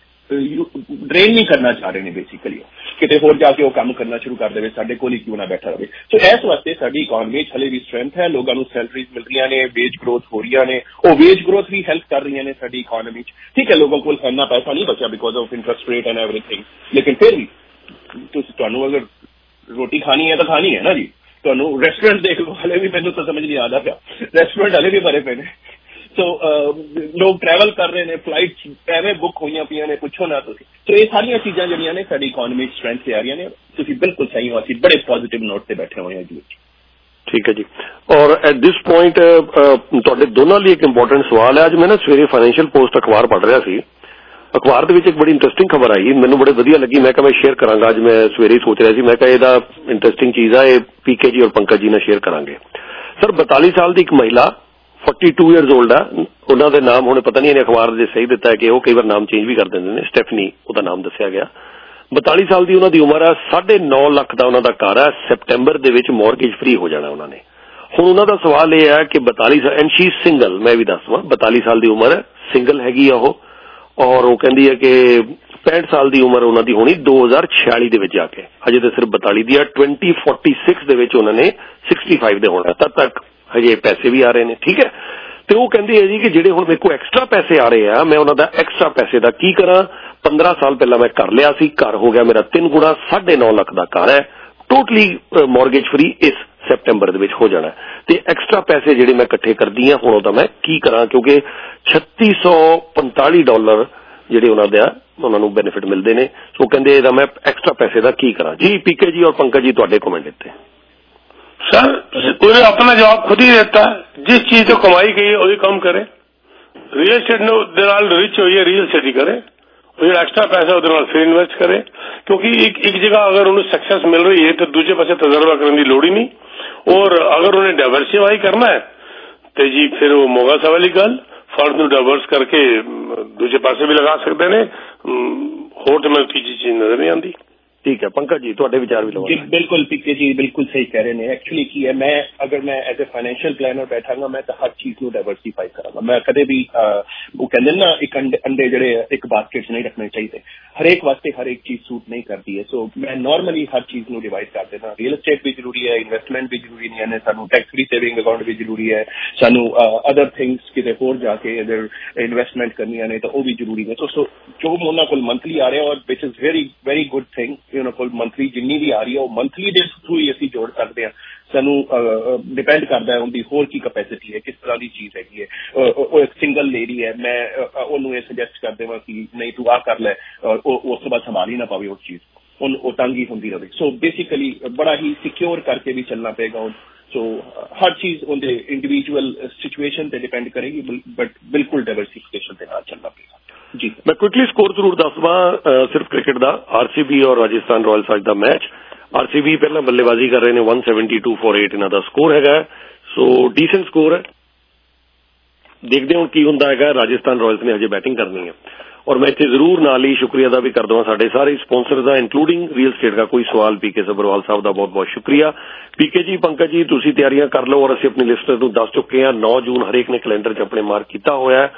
ਡਰੇਨ ਨਹੀਂ ਕਰਨਾ ਚਾਹ ਰਹੇ ਨੇ ਬੇਸਿਕਲੀ, ਕਿਤੇ ਹੋਰ ਜਾ ਕੇ ਉਹ ਕੰਮ ਕਰਨਾ ਸ਼ੁਰੂ ਕਰ ਦੇਵੇ, ਸਾਡੇ ਕੋਲ ਹੀ ਕਿਉਂ ਨਾ ਬੈਠਾ ਰਹੇ। ਸੋ ਇਸ ਵਾਸਤੇ ਸਾਡੀ ਇਕੋਨਮੀ 'ਚ ਹਲੇ ਵੀ ਸਟਰੈਂਥ ਹੈ, ਲੋਕਾਂ ਨੂੰ ਸੈਲਰੀਜ਼ ਮਿਲ ਰਹੀਆਂ ਨੇ, ਵੇਜ ਗਰੋਥ ਹੋ ਰਹੀਆਂ ਨੇ, ਉਹ ਵੇਜ ਗਰੋਥ ਵੀ ਹੈਲਪ ਕਰ ਰਹੀਆਂ ਨੇ ਸਾਡੀ ਇਕੋਨਮੀ 'ਚ। ਠੀਕ ਹੈ ਲੋਕਾਂ ਕੋਲ ਇੰਨਾ ਪੈਸਾ ਨਹੀਂ ਬਚਿਆ because of interest rate and everything, ਲੇਕਿਨ ਫਿਰ ਵੀ ਤੁਹਾਨੂੰ ਅਗਰ ਰੋਟੀ ਖਾਣੀ ਹੈ ਤਾਂ ਖਾਣੀ ਹੈ ਨਾ ਜੀ। ਤੁਹਾਨੂੰ ਰੈਸਟੋਰੈਂਟ ਦੇਖ ਲਓ, ਹਲੇ ਵੀ ਮੈਨੂੰ ਤਾਂ ਸਮਝ ਨਹੀਂ ਆਦਾ ਪਿਆ, ਰੈਸਟੋਰੈਂਟ ਹਲੇ ਵੀ ਭਰੇ ਪਏ ਨੇ। ਸੋ ਲੋਕ ਟਰੈਵਲ ਕਰ ਰਹੇ ਨੇ, ਫਲਾਈਟ ਐਵੇਂ ਬੁੱਕ ਹੋਈਆਂ ਪਈਆਂ ਨੇ, ਪੁੱਛੋ ਨਾ ਤੁਸੀਂ। ਸੋ ਇਹ ਸਾਰੀਆਂ ਚੀਜ਼ਾਂ ਜਿਹੜੀਆਂ ਨੇ ਸਾਡੀ ਇਕੋਨਮੀ ਸਟਰੈਂਥ ਤੇ ਆ ਰਹੀਆਂ ਨੇ। ਤੁਸੀਂ ਬਿਲਕੁਲ ਸਹੀ ਹੋ, ਅਸੀਂ ਬੜੇ ਪੋਜ਼ਿਟਿਵ ਨੋਟ ਤੇ ਬੈਠੇ ਹੋਏ ਹਾਂ ਜੀ। ਠੀਕ ਹੈ ਜੀ। ਔਰ ਐਟ ਦਿਸ ਪੁਆਇੰਟ ਤੁਹਾਡੇ ਦੋਨਾਂ ਲਈ ਇੱਕ ਇੰਪੋਰਟੈਂਟ ਸਵਾਲ ਹੈ। ਅੱਜ ਮੈਂ ਨਾ ਸਵੇਰੇ ਫਾਈਨੈਂਸ਼ੀਅਲ ਪੋਸਟ ਅਖਬਾਰ ਪੜ੍ਹ ਰਿਹਾ ਸੀ, ਅਖਬਾਰ ਦੇ ਵਿੱਚ ਇੱਕ ਬੜੀ ਇੰਟਰਸਟਿੰਗ ਖਬਰ ਆਈ, ਮੈਨੂੰ ਬੜੇ ਵਧੀਆ ਲੱਗੀ। ਮੈਂ ਕਿਹਾ ਮੈਂ ਸ਼ੇਅਰ ਕਰਾਂਗਾ। ਅੱਜ ਮੈਂ ਸਵੇਰੇ ਹੀ ਸੋਚ ਰਿਹਾ ਸੀ, ਮੈਂ ਕਿਹਾ ਇਹਦਾ ਇੰਟਰਸਟਿੰਗ ਚੀਜ਼ ਆ, ਇਹ ਪੀਕੇ ਜੀ ਔਰ ਪੰਕਜ ਜੀ ਨਾਲ ਸ਼ੇਅਰ ਕਰਾਂਗੇ। ਸਰ 42 ਸਾਲ ਦੀ ਇੱਕ ਮਹਿਲਾ 42 ਇਅਰਸ 올ਡ ਆ, ਉਹਨਾਂ ਦੇ ਨਾਮ ਹੁਣ ਪਤਾ ਨਹੀਂ ਇਹਨੇ ਅਖਬਾਰ ਦੇ ਸਹੀ ਦਿੱਤਾ ਹੈ ਕਿ ਉਹ ਕਈ ਵਾਰ ਨਾਮ ਚੇਂਜ ਵੀ ਕਰ ਦਿੰਦੇ ਨੇ, ਸਟੈਫਨੀ ਉਹਦਾ ਨਾਮ ਦੱਸਿਆ ਗਿਆ। 42 ਸਾਲ ਦੀ ਉਹਨਾਂ ਦੀ ਉਮਰ ਆ, 9.5 ਲੱਖ ਦਾ ਉਹਨਾਂ ਦਾ ਘਰ ਆ, ਸੈਪਟੈਂਬਰ ਦੇ ਵਿੱਚ ਮੌਰਗੇਜ ਫ੍ਰੀ ਹੋ ਜਾਣਾ ਉਹਨਾਂ ਨੇ। ਹੁਣ ਉਹਨਾਂ ਦਾ ਸਵਾਲ ਇਹ ਹੈ ਕਿ 42 ਸਾਲ ਐਂਡ ਸ਼ੀ ਸਿੰਗਲ, ਮੈਂ ਵੀ ਦੱਸਵਾਂ 42 ਸਾਲ ਦੀ ਉਮਰ ਹੈ, ਸਿੰਗਲ ਹੈਗੀ ਆ ਉਹ, ਔਰ ਉਹ ਕਹਿੰਦੀ ਹੈ ਕਿ 65 ਸਾਲ ਦੀ ਉਮਰ ਉਹਨਾਂ ਦੀ ਹੋਣੀ 2046 ਦੇ ਵਿੱਚ ਜਾ ਕੇ, ਹਜੇ ਤਾਂ ਸਿਰਫ 42 ਦੀ ਆ। 2046 ਦੇ ਵਿੱਚ ਉਹਨਾਂ ਨੇ 65 ਦੇ ਹੋਣਾ, ਤਦ ਤੱਕ ਹਜੇ ਪੈਸੇ ਵੀ ਆ ਰਹੇ ਨੇ। ਠੀਕ ਹੈ, ਤੇ ਉਹ ਕਹਿੰਦੀ ਹੈ ਜੀ ਕਿ ਜਿਹੜੇ ਹੁਣ ਮੇਰੇ ਕੋਲ ਐਕਸਟਰਾ ਪੈਸੇ ਆ ਰਹੇ ਆ, ਮੈਂ ਉਹਨਾਂ ਦਾ ਐਕਸਟਰਾ ਪੈਸੇ ਦਾ ਕੀ ਕਰਾਂ। 15 ਸਾਲ ਪਹਿਲਾਂ ਮੈਂ ਘਰ ਲਿਆ ਸੀ, ਘਰ ਹੋ ਗਿਆ ਮੇਰਾ 3 ਗੁਣਾ, 9.5 ਲੱਖ ਦਾ ਘਰ ਹੈ, ਟੋਟਲੀ ਮੌਰਗੇਜ ਫ੍ਰੀ ਇਸ ਸੈਪਟੈਂਬਰ ਦੇ ਵਿੱਚ ਹੋ ਜਾਣਾ। ਤੇ ਐਕਸਟਰਾ ਪੈਸੇ ਜਿਹੜੇ ਮੈਂ ਇਕੱਠੇ ਕਰਦੀ ਹਾਂ ਹੁਣ ਉਹਦਾ ਮੈਂ ਕੀ ਕਰਾਂ, ਕਿਉਂਕਿ $3645 ਜਿਹੜੇ ਉਹਨਾਂ ਨੂੰ ਬੈਨੀਫਿਟ ਮਿਲਦੇ ਨੇ। ਸੋ ਕਹਿੰਦੇ ਇਹਦਾ ਮੈਂ ਐਕਸਟਰਾ ਪੈਸੇ ਦਾ ਕੀ ਕਰਾਂ। ਜੀ ਪੀਕੇ ਜੀ ਔਰ ਪੰਕਜ ਜੀ ਤੁਹਾਡੇ ਕਮੈਂਟ ਇੱਥੇ। सर उन्हें अपना जवाब खुद ही रहता है, जिस चीज तो कमाई गई है वही कम करे। रियल एस्टेट ਦੇ ਨਾਲ ਰਿਚ ਹੋਈਏ, ਰੀਅਲ ਐਸਟੇਟ ਹੀ ਕਰੇ, ਉਹ ਜਿਹੜਾ ਐਕਸਟਰਾ ਪੈਸਾ ਉਹਦੇ ਨਾਲ ਫਿਰ ਇਨਵੈਸਟ ਕਰੇ, ਕਿਉਂਕਿ ਇੱਕ ਜਗ੍ਹਾ ਅਗਰ ਉਹਨੂੰ ਸਕਸੈਸ ਮਿਲ ਰਹੀ ਹੈ ਤਾਂ ਦੂਜੇ ਪਾਸੇ ਤਜਰਬਾ ਕਰਨ ਦੀ ਲੋੜ ਹੀ ਨਹੀਂ। ਔਰ ਅਗਰ ਉਹਨੇ ਡਾਇਵਰਸਿਫਾਈ ਕਰਨਾ ਹੈ ਤੇ ਜੀ ਫਿਰ ਉਹ ਮੋਗਾ ਸਾਹਿਬ ਵਾਲੀ ਗੱਲ, ਫੰਡ ਨੂੰ ਡਾਇਵਰਸ ਕਰਕੇ ਦੂਜੇ ਪਾਸੇ ਵੀ ਲਗਾ ਸਕਦੇ ਨੇ, ਹੋਰ ਤਾਂ ਮੈਨੂੰ ਤੀਜੀ ਚੀਜ਼ ਨਜ਼ਰ ਨਹੀਂ ਆਉਂਦੀ। ਠੀਕ ਹੈ ਪੰਕਜ ਜੀ ਤੁਹਾਡੇ ਵਿਚਾਰ ਵੀ ਲਵਾਂ ਜੀ। ਬਿਲਕੁਲ ਪੀਕੇ ਜੀ ਬਿਲਕੁਲ ਸਹੀ ਕਹਿ ਰਹੇ ਨੇ। ਐਕਚੁਅਲੀ ਕੀ ਹੈ, ਮੈਂ ਅਗਰ ਮੈਂ ਐਜ਼ ਅ ਫਾਈਨੈਂਸ਼ੀਅਲ ਪਲੈਨਰ ਬੈਠਾਂਗਾ ਮੈਂ ਤਾਂ ਹਰ ਚੀਜ਼ ਨੂੰ ਡਾਇਵਰਸੀਫਾਈ ਕਰਾਂਗਾ। ਮੈਂ ਕਦੇ ਵੀ ਉਹ ਕਹਿੰਦੇ ਨਾ ਇੱਕ ਅੰਡੇ ਜਿਹੜੇ ਇੱਕ ਬਾਸਕਟ 'ਚ ਨਹੀਂ ਰੱਖਣੇ ਚਾਹੀਦੇ, ਹਰੇਕ ਵਾਸਤੇ ਹਰੇਕ ਚੀਜ਼ ਸੂਟ ਨਹੀਂ ਕਰਦੀ ਹੈ। ਸੋ ਮੈਂ ਨਾਰਮਲੀ ਹਰ ਚੀਜ਼ ਨੂੰ ਡਿਵਾਈਡ ਕਰ ਦੇਣਾ। ਰੀਅਲ ਐਸਟੇਟ ਵੀ ਜ਼ਰੂਰੀ ਹੈ, ਇਨਵੈਸਟਮੈਂਟ ਵੀ ਜ਼ਰੂਰੀ ਨਹੀਂ ਹੈ, ਸਾਨੂੰ ਟੈਕਸ ਫ੍ਰੀ ਸੇਵਿੰਗ ਅਕਾਊਂਟ ਵੀ ਜ਼ਰੂਰੀ ਹੈ, ਸਾਨੂੰ ਅਦਰ ਥਿੰਗਸ ਕਿਤੇ ਹੋਰ ਜਾ ਕੇ ਅਗਰ ਇਨਵੈਸਟਮੈਂਟ ਕਰਨੀਆਂ ਨੇ ਤਾਂ ਉਹ ਵੀ ਜ਼ਰੂਰੀ ਨੇ। ਸੋ ਜੋ ਉਹਨਾਂ ਕੋਲ ਮੰਥਲੀ ਆ ਰਿਹਾ ਔਰ which is very good thing, ਉਹਨਾਂ ਕੋਲ ਮੰਥਲੀ ਜਿੰਨੀ ਵੀ ਆ ਰਹੀ ਹੈ ਉਹ ਮੰਥਲੀ ਦੇ ਥਰੂ ਹੀ ਅਸੀਂ ਜੋੜ ਸਕਦੇ ਹਾਂ। ਸਾਨੂੰ ਡਿਪੈਂਡ ਕਰਦਾ ਹੈ ਉਹਦੀ ਹੋਰ ਕੀ ਕੈਪੈਸਿਟੀ ਹੈ, ਕਿਸ ਤਰ੍ਹਾਂ ਦੀ ਚੀਜ਼ ਹੈਗੀ ਹੈ। ਉਹ ਇੱਕ ਸਿੰਗਲ ਲੇਡੀ ਹੈ, ਮੈਂ ਉਹਨੂੰ ਇਹ ਸੁਜੈਸਟ ਕਰ ਦੇਵਾਂ ਕਿ ਨਹੀਂ ਤੂੰ ਆਹ ਕਰ ਲੈ, ਉਸ ਤੋਂ ਬਾਅਦ ਸੰਭਾਲ ਹੀ ਨਾ ਪਾਵੇ ਉਹ ਚੀਜ਼, ਉਹ ਤੰਗ ਹੀ ਹੁੰਦੀ ਰਹੇ। ਸੋ ਬੇਸਿਕਲੀ ਬੜਾ ਹੀ ਸਿਕਿਉਰ ਕਰਕੇ ਵੀ ਚੱਲਣਾ ਪਏਗਾ। ਸੋ ਹਰ ਚੀਜ਼ ਉਹਦੇ ਇੰਡੀਵਿਜੂਅਲ ਸਿਚੁਏਸ਼ਨ ਤੇ ਡਿਪੈਂਡ ਕਰੇਗੀ, ਬਟ ਬਿਲਕੁਲ ਡਾਇਵਰਸਿਫਿਕੇਸ਼ਨ ਦੇ ਨਾਲ ਚੱਲਣਾ ਪਏਗਾ। ਜੀ ਮੈਂ ਕੁਇਕਲੀ ਸਕੋਰ ਜ਼ਰੂਰ ਦੱਸਵਾਂ ਸਿਰਫ ਕ੍ਰਿਕਟ ਦਾ। ਆਰਸੀਬੀ ਔਰ ਰਾਜਸਥਾਨ ਰਾਇਲਸ ਅੱਜ ਦਾ ਮੈਚ। ਆਰਸੀਬੀ ਪਹਿਲਾਂ ਬੱਲੇਬਾਜ਼ੀ ਕਰ ਰਹੇ ਨੇ, 172 for 8 ਇਹਨਾਂ ਦਾ ਸਕੋਰ ਹੈਗਾ। ਸੋ ਡੀਸੈਂਟ ਸਕੋਰ ਹੈ, ਦੇਖਦੇ ਹੁਣ ਕੀ ਹੁੰਦਾ ਹੈਗਾ। ਰਾਜਸਥਾਨ ਰਾਇਲਸ ਨੇ ਹਜੇ ਬੈਟਿੰਗ ਕਰਨੀ ਹੈ। ਔਰ ਮੈਂ ਇੱਥੇ ਜ਼ਰੂਰ ਨਾਲ ਹੀ ਸ਼ੁਕਰੀਆ ਦਾ ਵੀ ਕਰ ਦਵਾਂ ਸਾਡੇ ਸਾਰੇ ਸਪਾਂਸਰ ਦਾ, ਇੰਕਲੂਡਿੰਗ ਰੀਅਲ ਸਟੇਟ ਦਾ। ਕੋਈ ਸਵਾਲ ਪੀਕੇ ਸਬਰਵਾਲ ਸਾਹਿਬ ਦਾ ਬਹੁਤ ਬਹੁਤ ਸ਼ੁਕਰੀਆ। ਪੀਕੇ ਜੀ ਪੰਕਜ ਜੀ ਤੁਸੀਂ ਤਿਆਰੀਆਂ ਕਰ ਲਓ ਔਰ ਅਸੀਂ ਆਪਣੀ ਲਿਸਟਰ ਨੂੰ ਦੱਸ ਚੁੱਕੇ ਹਾਂ। 9 ਜੂਨ ਹਰੇਕ ਨੇ ਕੈਲੰਡਰ 'ਚ ਆਪਣੇ ਮਾਰਕ ਕੀਤਾ ਹੋਇਆ।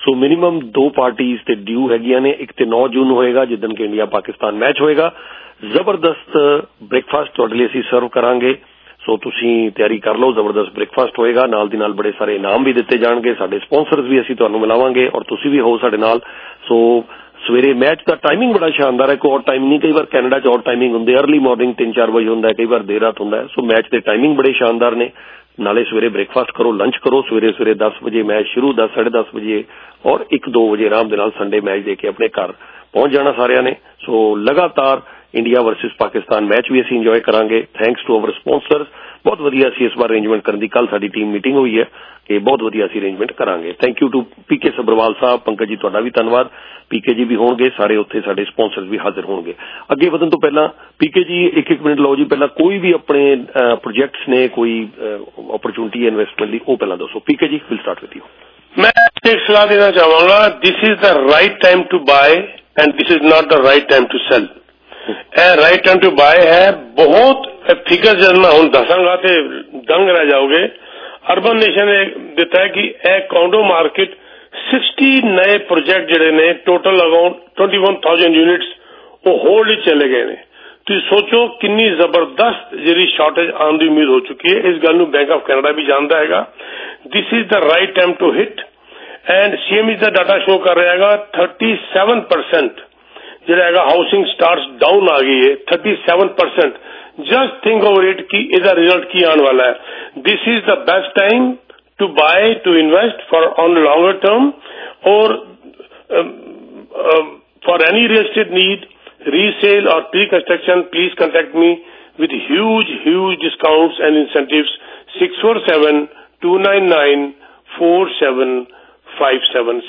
ਸੋ ਮਿਨੀਮਮ 2 ਪਾਰਟੀਜ਼ ਤੇ ਡਿਊ ਹੈਗੀਆਂ ਨੇ। ਇੱਕ ਤੇ 9 ਜੂਨ ਹੋਏਗਾ ਜਿੱਦਣ ਕਿ ਇੰਡੀਆ ਪਾਕਿਸਤਾਨ ਮੈਚ ਹੋਏਗਾ। ਜ਼ਬਰਦਸਤ ਬ੍ਰੇਕਫਾਸਟ ਤੁਹਾਡੇ ਲਈ ਅਸੀਂ ਸਰਵ ਕਰਾਂਗੇ, ਸੋ ਤੁਸੀਂ ਤਿਆਰੀ ਕਰ ਲਓ। ਜ਼ਬਰਦਸਤ ਬ੍ਰੇਕਫਾਸਟ ਹੋਏਗਾ, ਨਾਲ ਦੀ ਨਾਲ ਬੜੇ ਸਾਰੇ ਇਨਾਮ ਵੀ ਦਿੱਤੇ ਜਾਣਗੇ। ਸਾਡੇ ਸਪਾਂਸਰਸ ਵੀ ਅਸੀਂ ਤੁਹਾਨੂੰ ਮਿਲਾਵਾਂਗੇ ਔਰ ਤੁਸੀਂ ਵੀ ਹੋ ਸਾਡੇ ਨਾਲ। ਸੋ ਸਵੇਰੇ ਮੈਚ ਦਾ ਟਾਈਮਿੰਗ ਬੜਾ ਸ਼ਾਨਦਾਰ ਹੈ, ਕੋਈ ਔਰ ਟਾਈਮ ਨਹੀਂ। ਕਈ ਵਾਰ ਕੈਨੇਡਾ 'ਚ ਔਰ ਟਾਈਮਿੰਗ ਹੁੰਦੀ, ਅਰਲੀ ਮਾਰਨਿੰਗ 3-4 ਵਜੇ ਹੁੰਦਾ, ਕਈ ਵਾਰ ਦੇਰ ਰਾਤ ਹੁੰਦਾ। ਸੋ ਮੈਚ ਦੇ ਟਾਈਮਿੰਗ ਬੜੇ ਸ਼ਾਨਦਾਰ ਨੇ। ਨਾਲੇ ਸਵੇਰੇ ਬ੍ਰੇਕਫਾਸਟ ਕਰੋ, ਲੰਚ ਕਰੋ, ਸਵੇਰੇ 10 ਵਜੇ ਮੈਚ ਸ਼ੁਰੂ, 10 ਸਾਢੇ 10 ਵਜੇ ਔਰ 1-2 ਵਜੇ ਆਰਾਮ ਦੇ ਨਾਲ ਸੰਡੇ ਮੈਚ ਦੇ ਕੇ ਆਪਣੇ ਘਰ ਪਹੁੰਚ ਜਾਣਾ ਸਾਰਿਆਂ ਨੇ। ਸੋ ਲਗਾਤਾਰ ਇੰਡੀਆ ਵਰਸਸ ਪਾਕਿਸਤਾਨ ਮੈਚ ਵੀ ਅਸੀਂ ਇੰਜੋਏ ਕਰਾਂਗੇ। Thanks to our sponsors. ਬਹੁਤ ਵਧੀਆ ਅਸੀਂ ਇਸ ਵਾਰ ਅਰੇਂਜਮੈਂਟ ਕਰਨ ਦੀ, ਕੱਲ ਸਾਡੀ ਟੀਮ ਮੀਟਿੰਗ ਹੋਈ ਹੈ ਕਿ ਬਹੁਤ ਵਧੀਆ ਅਸੀਂ ਅਰੇਂਜਮੈਂਟ ਕਰਾਂਗੇ। Thank you to PK Sabharwal sahib, Pankaj ji ਤੁਹਾਡਾ ਵੀ ਧੰਨਵਾਦ। ਪੀਕੇ ਜੀ ਵੀ ਹੋਣਗੇ, ਸਾਰੇ ਉੱਥੇ ਸਾਡੇ ਸਪਾਂਸਰਸ ਵੀ ਹਾਜ਼ਰ ਹੋਣਗੇ। ਅੱਗੇ ਵਧਣ ਤੋਂ ਪਹਿਲਾਂ ਪੀਕੇ ਜੀ ਇੱਕ ਮਿੰਟ ਲਓ ਜੀ। ਪਹਿਲਾਂ ਕੋਈ ਵੀ ਆਪਣੇ ਪ੍ਰੋਜੈਕਟਸ ਨੇ, ਕੋਈ ਓਪਰਚੁਨਿਟੀ ਹੈ ਇਨਵੈਸਟਮੈਂਟ ਦੀ, ਉਹ ਪਹਿਲਾਂ ਦੱਸੋ। ਪੀਕੇ ਜੀ ਵਿਲ ਸਟਾਰਟ ਵਿਦ ਯੂ। ਮੈਂ ਇੱਕ ਸਲਾਹ ਦੇਣਾ ਚਾਹਾਂਗਾ, this is the right time to buy and this is not the right time to sell. ਇਹ ਰਾਈਟ ਟਾਈਮ ਟੂ ਬਾਏ ਹੈ। ਬਹੁਤ ਫਿਗਰ ਜਦ ਮੈਂ ਹੁਣ ਦੱਸਾਂਗਾ ਤੇ ਦੰਗ ਰਹਿ ਜਾਓਗੇ। ਅਰਬਨ ਨੇਸ਼ਨ ਨੇ ਦਿੱਤਾ ਹੈ ਕਿ ਇਹ ਕੌਂਡੋ ਮਾਰਕੀਟ 60 ਨਏ ਪ੍ਰੋਜੈਕਟ ਜਿਹੜੇ ਨੇ, ਟੋਟਲ ਅਰਾਊਂਡ 21,000 ਯੂਨਿਟਸ ਉਹ ਹੋਲਡ ਵਿੱਚ ਚਲੇ ਗਏ ਨੇ। ਤੁਸੀਂ ਸੋਚੋ ਕਿੰਨੀ ਜ਼ਬਰਦਸਤ ਜਿਹੜੀ ਸ਼ਾਰਟੇਜ ਆਉਣ ਦੀ ਉਮੀਦ ਹੋ ਚੁੱਕੀ ਹੈ। ਇਸ ਗੱਲ ਨੂੰ ਬੈਂਕ ਆਫ ਕੈਨੇਡਾ ਵੀ ਜਾਣਦਾ ਹੈਗਾ। This is the right time to hit and CM ਇਸ ਦਾ ਡਾਟਾ ਸ਼ੋ ਕਰ ਰਿਹਾ ਹੈਗਾ 37% ਜਿਹੜਾ ਹੈਗਾ ਹਾਊਸਿੰਗ ਸਟਾਰਟਸ ਡਾਊਨ ਆ ਗਈ ਹੈ 37%। ਜਸਟ ਥਿੰਕ ਓਵਰ ਇਟ ਕਿ ਇਹਦਾ ਰਿਜ਼ਲਟ ਕੀ ਆਉਣ ਵਾਲਾ ਹੈ। This is the best time to buy, to invest for on longer term, or for any real estate need, resale or pre-construction, please contact me with huge discounts and incentives. 647-299-4757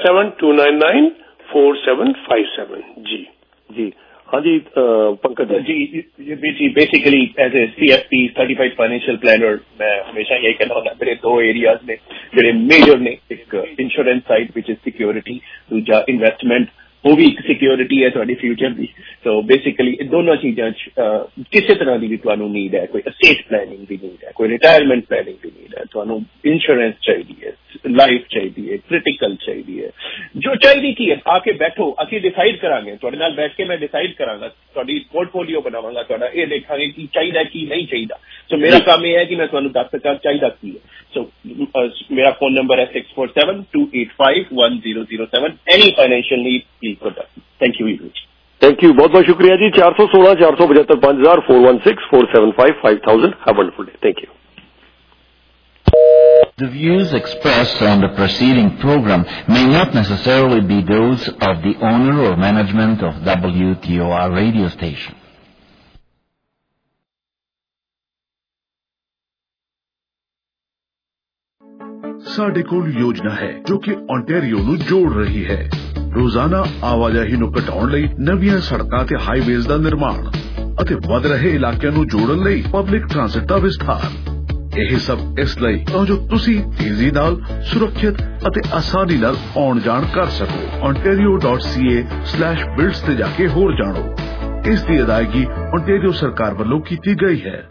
647-299-4757 जी। हाँ जी Pankaj ji. Basically as a CFP certified financial planner मैं हमेशा यही कहना होता मेरे 2 areas ने जेडे मेजर ने, एक insurance side which is security, दूजा इन्वेस्टमेंट वो भी एक सिक्योरिटी है थोड़ी फ्यूचर की। तो बेसिकली दोनों चीज़ां किसी तरह की भी तुहानू नीड है, कोई एस्टेट प्लानिंग की नीड है, कोई रिटायरमेंट प्लानिंग की नीड है, तुहानू इंश्योरेंस चाहिए, लाइफ चाहिए, क्रिटिकल चाहिए, जो चाहिए की है आके बैठो, असी डिसाइड करांगे तुहाडे नाल बैठ के मैं डिसाइड करांगा, तुहाडी पोर्टफोलियो बनावांगा, तुहाडा ये देखांगे कि चाहिए की नहीं चाहिए। सो मेरा काम यह है कि मैं तुहानू दस सकां चाहिए की है। सो मेरा फोन नंबर है 647-285-1007। Any financial need please contact. Thank you thank you, बहुत बहुत शुक्रिया जी। 416-475-5000-475-5000। Have a wonderful day. Thank you. The views expressed on the preceding program may not necessarily be those of the owner or management of WTOR radio station. ਸਾਡੇ ਕੋਲ ਯੋਜਨਾ ਹੈ ਜੋ ਕਿ ontario ਨੂੰ ਜੋੜ ਰਹੀ ਹੈ। ਰੋਜ਼ਾਨਾ ਆਵਾਜਾਈ ਨੂੰ ਘਟਾਉਣ ਲਈ ਨਵੀਆਂ ਸੜਕਾਂ ਤੇ ਹਾਈਵੇਜ਼ ਦਾ ਨਿਰਮਾਣ ਅਤੇ ਵਧ ਰਹੇ ਇਲਾਕਿਆਂ ਨੂੰ ਜੋੜਨ ਲਈ ਪਬਲਿਕ ਟ੍ਰਾਂਸਪੋਰਟ ਦਾ ਵਿਸਥਾਰ। ਇਹ ਸਭ ਇਸ ਲਈ ਤਾਂ ਜੋ ਤੁਸੀਂ ਤੇਜ਼ੀ ਨਾਲ, ਸੁਰੱਖਿਅਤ ਅਤੇ ਆਸਾਨੀ ਨਾਲ ਆਉਣ ਜਾਣ ਕਰ ਸਕੋ। ontario.ca/builds ਤੇ ਜਾ ਕੇ ਹੋਰ ਜਾਣੋ। ਇਸ ਦੀ ਅਦਾਇਗੀ ontario ਸਰਕਾਰ ਵੱਲੋਂ ਕੀਤੀ ਗਈ ਹੈ।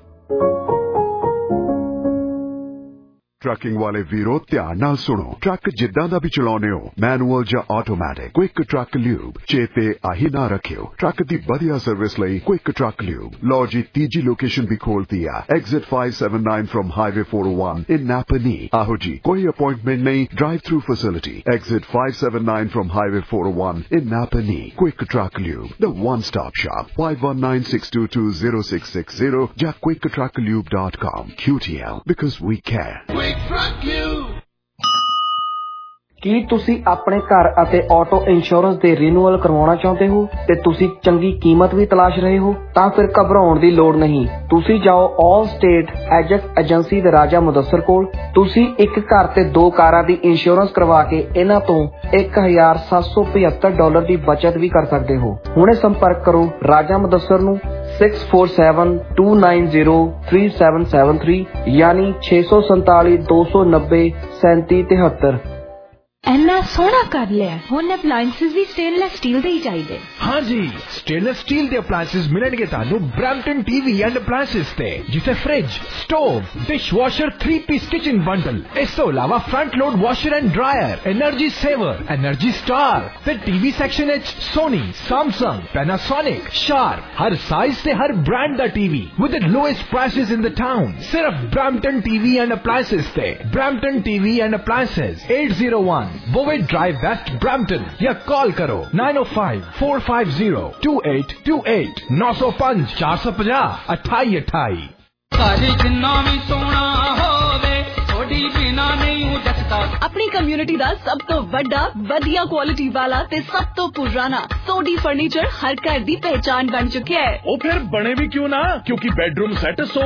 ਟਰੱਕਿੰਗ ਵਾਲੇ ਵੀਰੋ ਧਿਆਨ ਨਾਲ ਸੁਣੋ। ਟਰੱਕ ਜਿੱਦਾਂ ਦਾ ਵੀ ਚਲਾਉਨੇ ਹੋ, ਮੈਨੂਅਲ ਜਾਂ ਆਟੋਮੈਟਿਕ, ਕੁਇਕ ਟਰੱਕ ਲਿਊਬ ਚੇਤੇ ਆਹੀ ਨਾ ਰੱਖਿਓ। ਟਰੱਕ ਦੀ ਵਧੀਆ ਸਰਵਿਸ ਲਈ ਕੁਇਕ ਟਰੱਕ ਲਿਊਬ। ਲਓ ਜੀ ਤੀਜੀ ਲੋਕੇਸ਼ਨ ਵੀ ਖੋਲਤੀ ਆ, exit 579 from highway 401 in Napanee. ਆਹੋ ਜੀ, ਕੋਈ ਅਪਾਇੰਟਮੈਂਟ ਨਹੀਂ, drive through facility. Exit 579 from highway 401 in Napanee. Quick truck lube, the one stop shop. 5196220660 ਜਾਂ quicktrucklube.com। QTL, because we care. ਕੀ ਤੁਸੀਂ ਆਪਣੇ ਘਰ ਅਤੇ ਆਟੋ ਇੰਸ਼ੋਰੈਂਸ ਦੇ ਰੀਨਿਊਅਲ ਕਰਵਾਉਣਾ ਚਾਹੁੰਦੇ ਹੋ ਤੇ ਤੁਸੀਂ ਚੰਗੀ ਕੀਮਤ ਵੀ ਤਲਾਸ਼ ਰਹੇ ਹੋ? ਤਾਂ ਫਿਰ ਘਬਰਾਉਣ ਦੀ ਲੋੜ ਨਹੀਂ। ਤੁਸੀਂ ਜਾਓ ਆਲ ਸਟੇਟ ਐਜੈਕਟ ਏਜੰਸੀ ਦੇ ਰਾਜਾ ਮੁਦੱਸਰ ਕੋਲ। ਤੁਸੀਂ ਇੱਕ ਘਰ ਤੇ 2 ਕਾਰਾਂ ਦੀ ਇੰਸ਼ੋਰੈਂਸ ਕਰਵਾ ਕੇ ਇਹਨਾਂ ਤੋਂ $1,775 ਦੀ ਬਚਤ ਵੀ ਕਰ ਸਕਦੇ ਹੋ। ਹੁਣੇ ਸੰਪਰਕ ਕਰੋ ਰਾਜਾ ਮੁਦੱਸਰ ਨੂੰ 647-290-3773 ਯਾਨੀ 647-290-3773। ਇੰਨਾ ਸੋਹਣਾ ਕਰ ਲਿਆ। ਹੁਣ ਅਪਲਾਇੰਸਸ ਵੀ ਸਟੇਨਲੈਸ ਸਟੀਲ ਦੇ ਹੀ ਚਾਹੀਦੇ। हाँ जी, स्टेनलेस स्टील के अप्लायंसेस मिलेंगे तानू ब्रैम्पटन टीवी एंड अप्लायंसेस ते, जिसे फ्रिज, स्टोव, डिश वॉशर, 3-पीस किचन बंडल, इस तो अलावा front load washer and dryer, energy saver, energy star ते टीवी सेक्शन एच सोनी, सैमसंग, पैनासोनिक, शार्प, हर साइज से हर ब्रांड दा TV with the lowest prices in the town. सिर्फ ब्रैम्पटन टीवी एंड अप्लायंसेस ते। Brampton TV and appliances 801 बोवेट drive west Brampton, या call करो 905-450-2828 905 450 2828। अपनी कम्युनिटी दा सब तो बड़ा वधिया क्वालिटी वाला ते सब तो पुराना सोडी फर्नीचर हर घर दी पहचान बन चुका है। ओ फिर बने भी क्यों ना, क्योंकि बेडरूम सेट